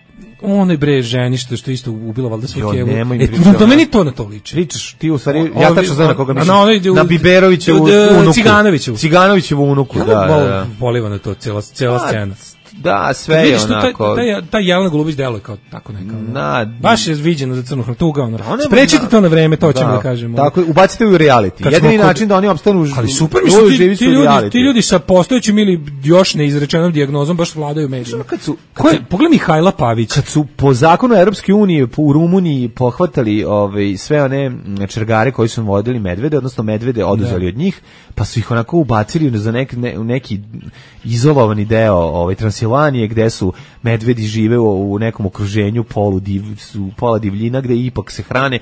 onoj bre ženi što što isto ubila valjda svoju kevu. E, to meni to na to liči. Pričaš ti u stvari, ja tačno znam na koga misliš. Na, na Biberovićevu unuku. Ciganovićevu. Ciganovićevu unuku, da, da, da. Poliva na to, cela, cela scena. Da, sve je onako. Taj, taj, taj Jelena Golubović deluje kao tako neka. Na, baš je viđeno za Crnu Hronicu, ono. Sprečite to na vreme, to ćemo da, da kažemo. Tako, ubacite u reality. Jedini način da oni opstanu, ali super, mislim, ti, ti, ljudi, ti ljudi sa postojećim ili još neizrečenom dijagnozom baš vladaju medijima. Kad su, kad su, pogledaj Mihajla Pavića. Kad su po zakonu Evropske unije u Rumuniji pohvatali ovaj, sve one čergare koji su vodili medvede, odnosno medvede oduzeli od njih, pa su ih onako ubacili za neki, ne, neki izolovani deo ovaj, Transilvanije, gde su medvedi žive u, u nekom okruženju polu div, su pola divljina, gde ipak se hrane.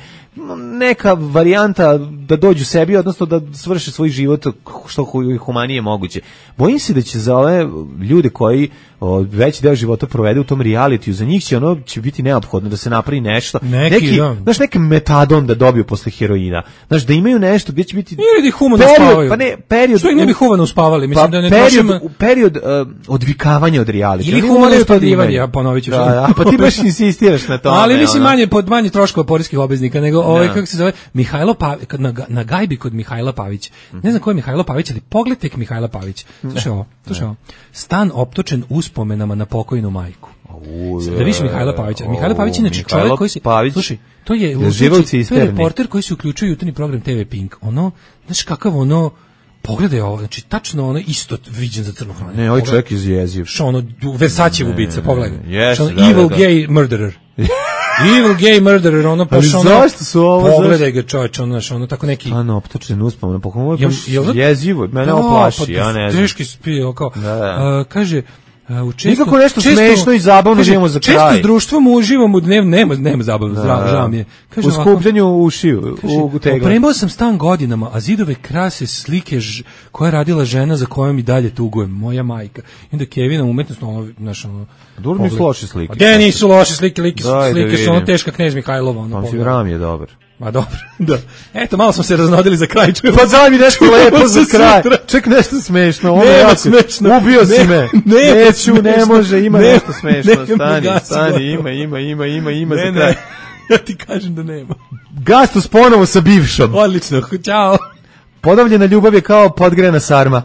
Neka varijanta da dođu sebi, odnosno da svrše svoj život što humanije moguće. Bojim se da će za ove ljude koji o, veći deo života provede u tom realitiju, za njih će ono će biti neophodno da se napravi nešto, neki, neki da. Znaš, neki metadon da dobiju posle heroina, znaš, da imaju nešto gdje će biti ili da humano uspavaju, pa ne, period, što ih ne bi humano uspavali, mislim pa da ne period, trošimo... period uh, odvikavanja od realitija ili humano uspavljivanje, ja ponovit ću. Da, da, pa ti baš insistiraš na to. Ali mislim manje pod manje troškova poreskih obveznika nego ovaj kako se zove Mihajlo Pavić na, na gajbi kod Mihajla Pavić. Ne znam ko je Mihajlo Pavić, ali pogledaj tek Mihajla Pavić. Slušaj ovo, slušaj ovo. Stan optočen uspomenama na pokojnu majku. Da vidiš Mihajla Pavića. Mihajlo Pavić je inače čovjek koji se slušaj, to je lučići, to je reporter koji se uključuje u jutarnji program te ve Pink. Ono, znaš kakav ono pogledaj ovo, znači tačno ono isto viđen za crno hranu. Ne, ovaj čovjek iz jeziv. Što ono Versace ubica, pogledaj. Yes, što ono da, evil da, da. gay murderer. Evil gay murderer, ono pa što ono. Zašto su ovo? Pogledaj ga čovjek, ono znači ono tako neki. A no, optočen uspomena, pa kako je baš jezivo, mene oplaši, ja ne znam. Teški spio kao. Da, da. Uh, kaže Uh, često, nikako nešto često, smešno i zabavno živimo za kraj. Često s društvom uživamo u dnev, nema, nema zabavno, da, zdravo, žao mi je. Kaže, u skupljanju ušiju, u tegla. Opremao sam stan godinama, a zidove krase slike ž, koja je radila žena za kojom i dalje tugujem, moja majka. I onda Kevina umetnostno, ono, znaš, ono... Dobro nisu loše slike. Gde nisu loše slike, slike, slike su ono teška Knez Mihajlova. Ono, pa si Ram je dobar. Ma dobro, da. Eto, malo smo se raznodili za kraj. Pa daj mi nešto lepo za kraj. Ček nešto smešno. Ono nema smešno. Ubio si me. Ne, neću, ne može, ima nema, nešto smešno. Stani, stani, ima, ima, ima, ima, ima ne, za kraj. Ne. Ja ti kažem da nema. Gastos ponovo sa bivšom. Odlično, ćao. Podavljena ljubav je kao podgrena sarma.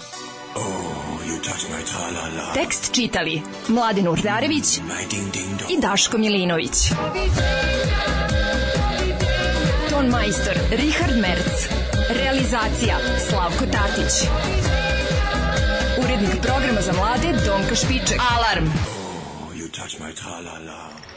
Tekst čitali Mladin Urdarević i Daško Milinović. Ton majstor Richard Merc. Realizacija Slavko Tatić. Urednik programa za mlade Donka Špiček. Alarm! Oh, you touch my tra-la-la.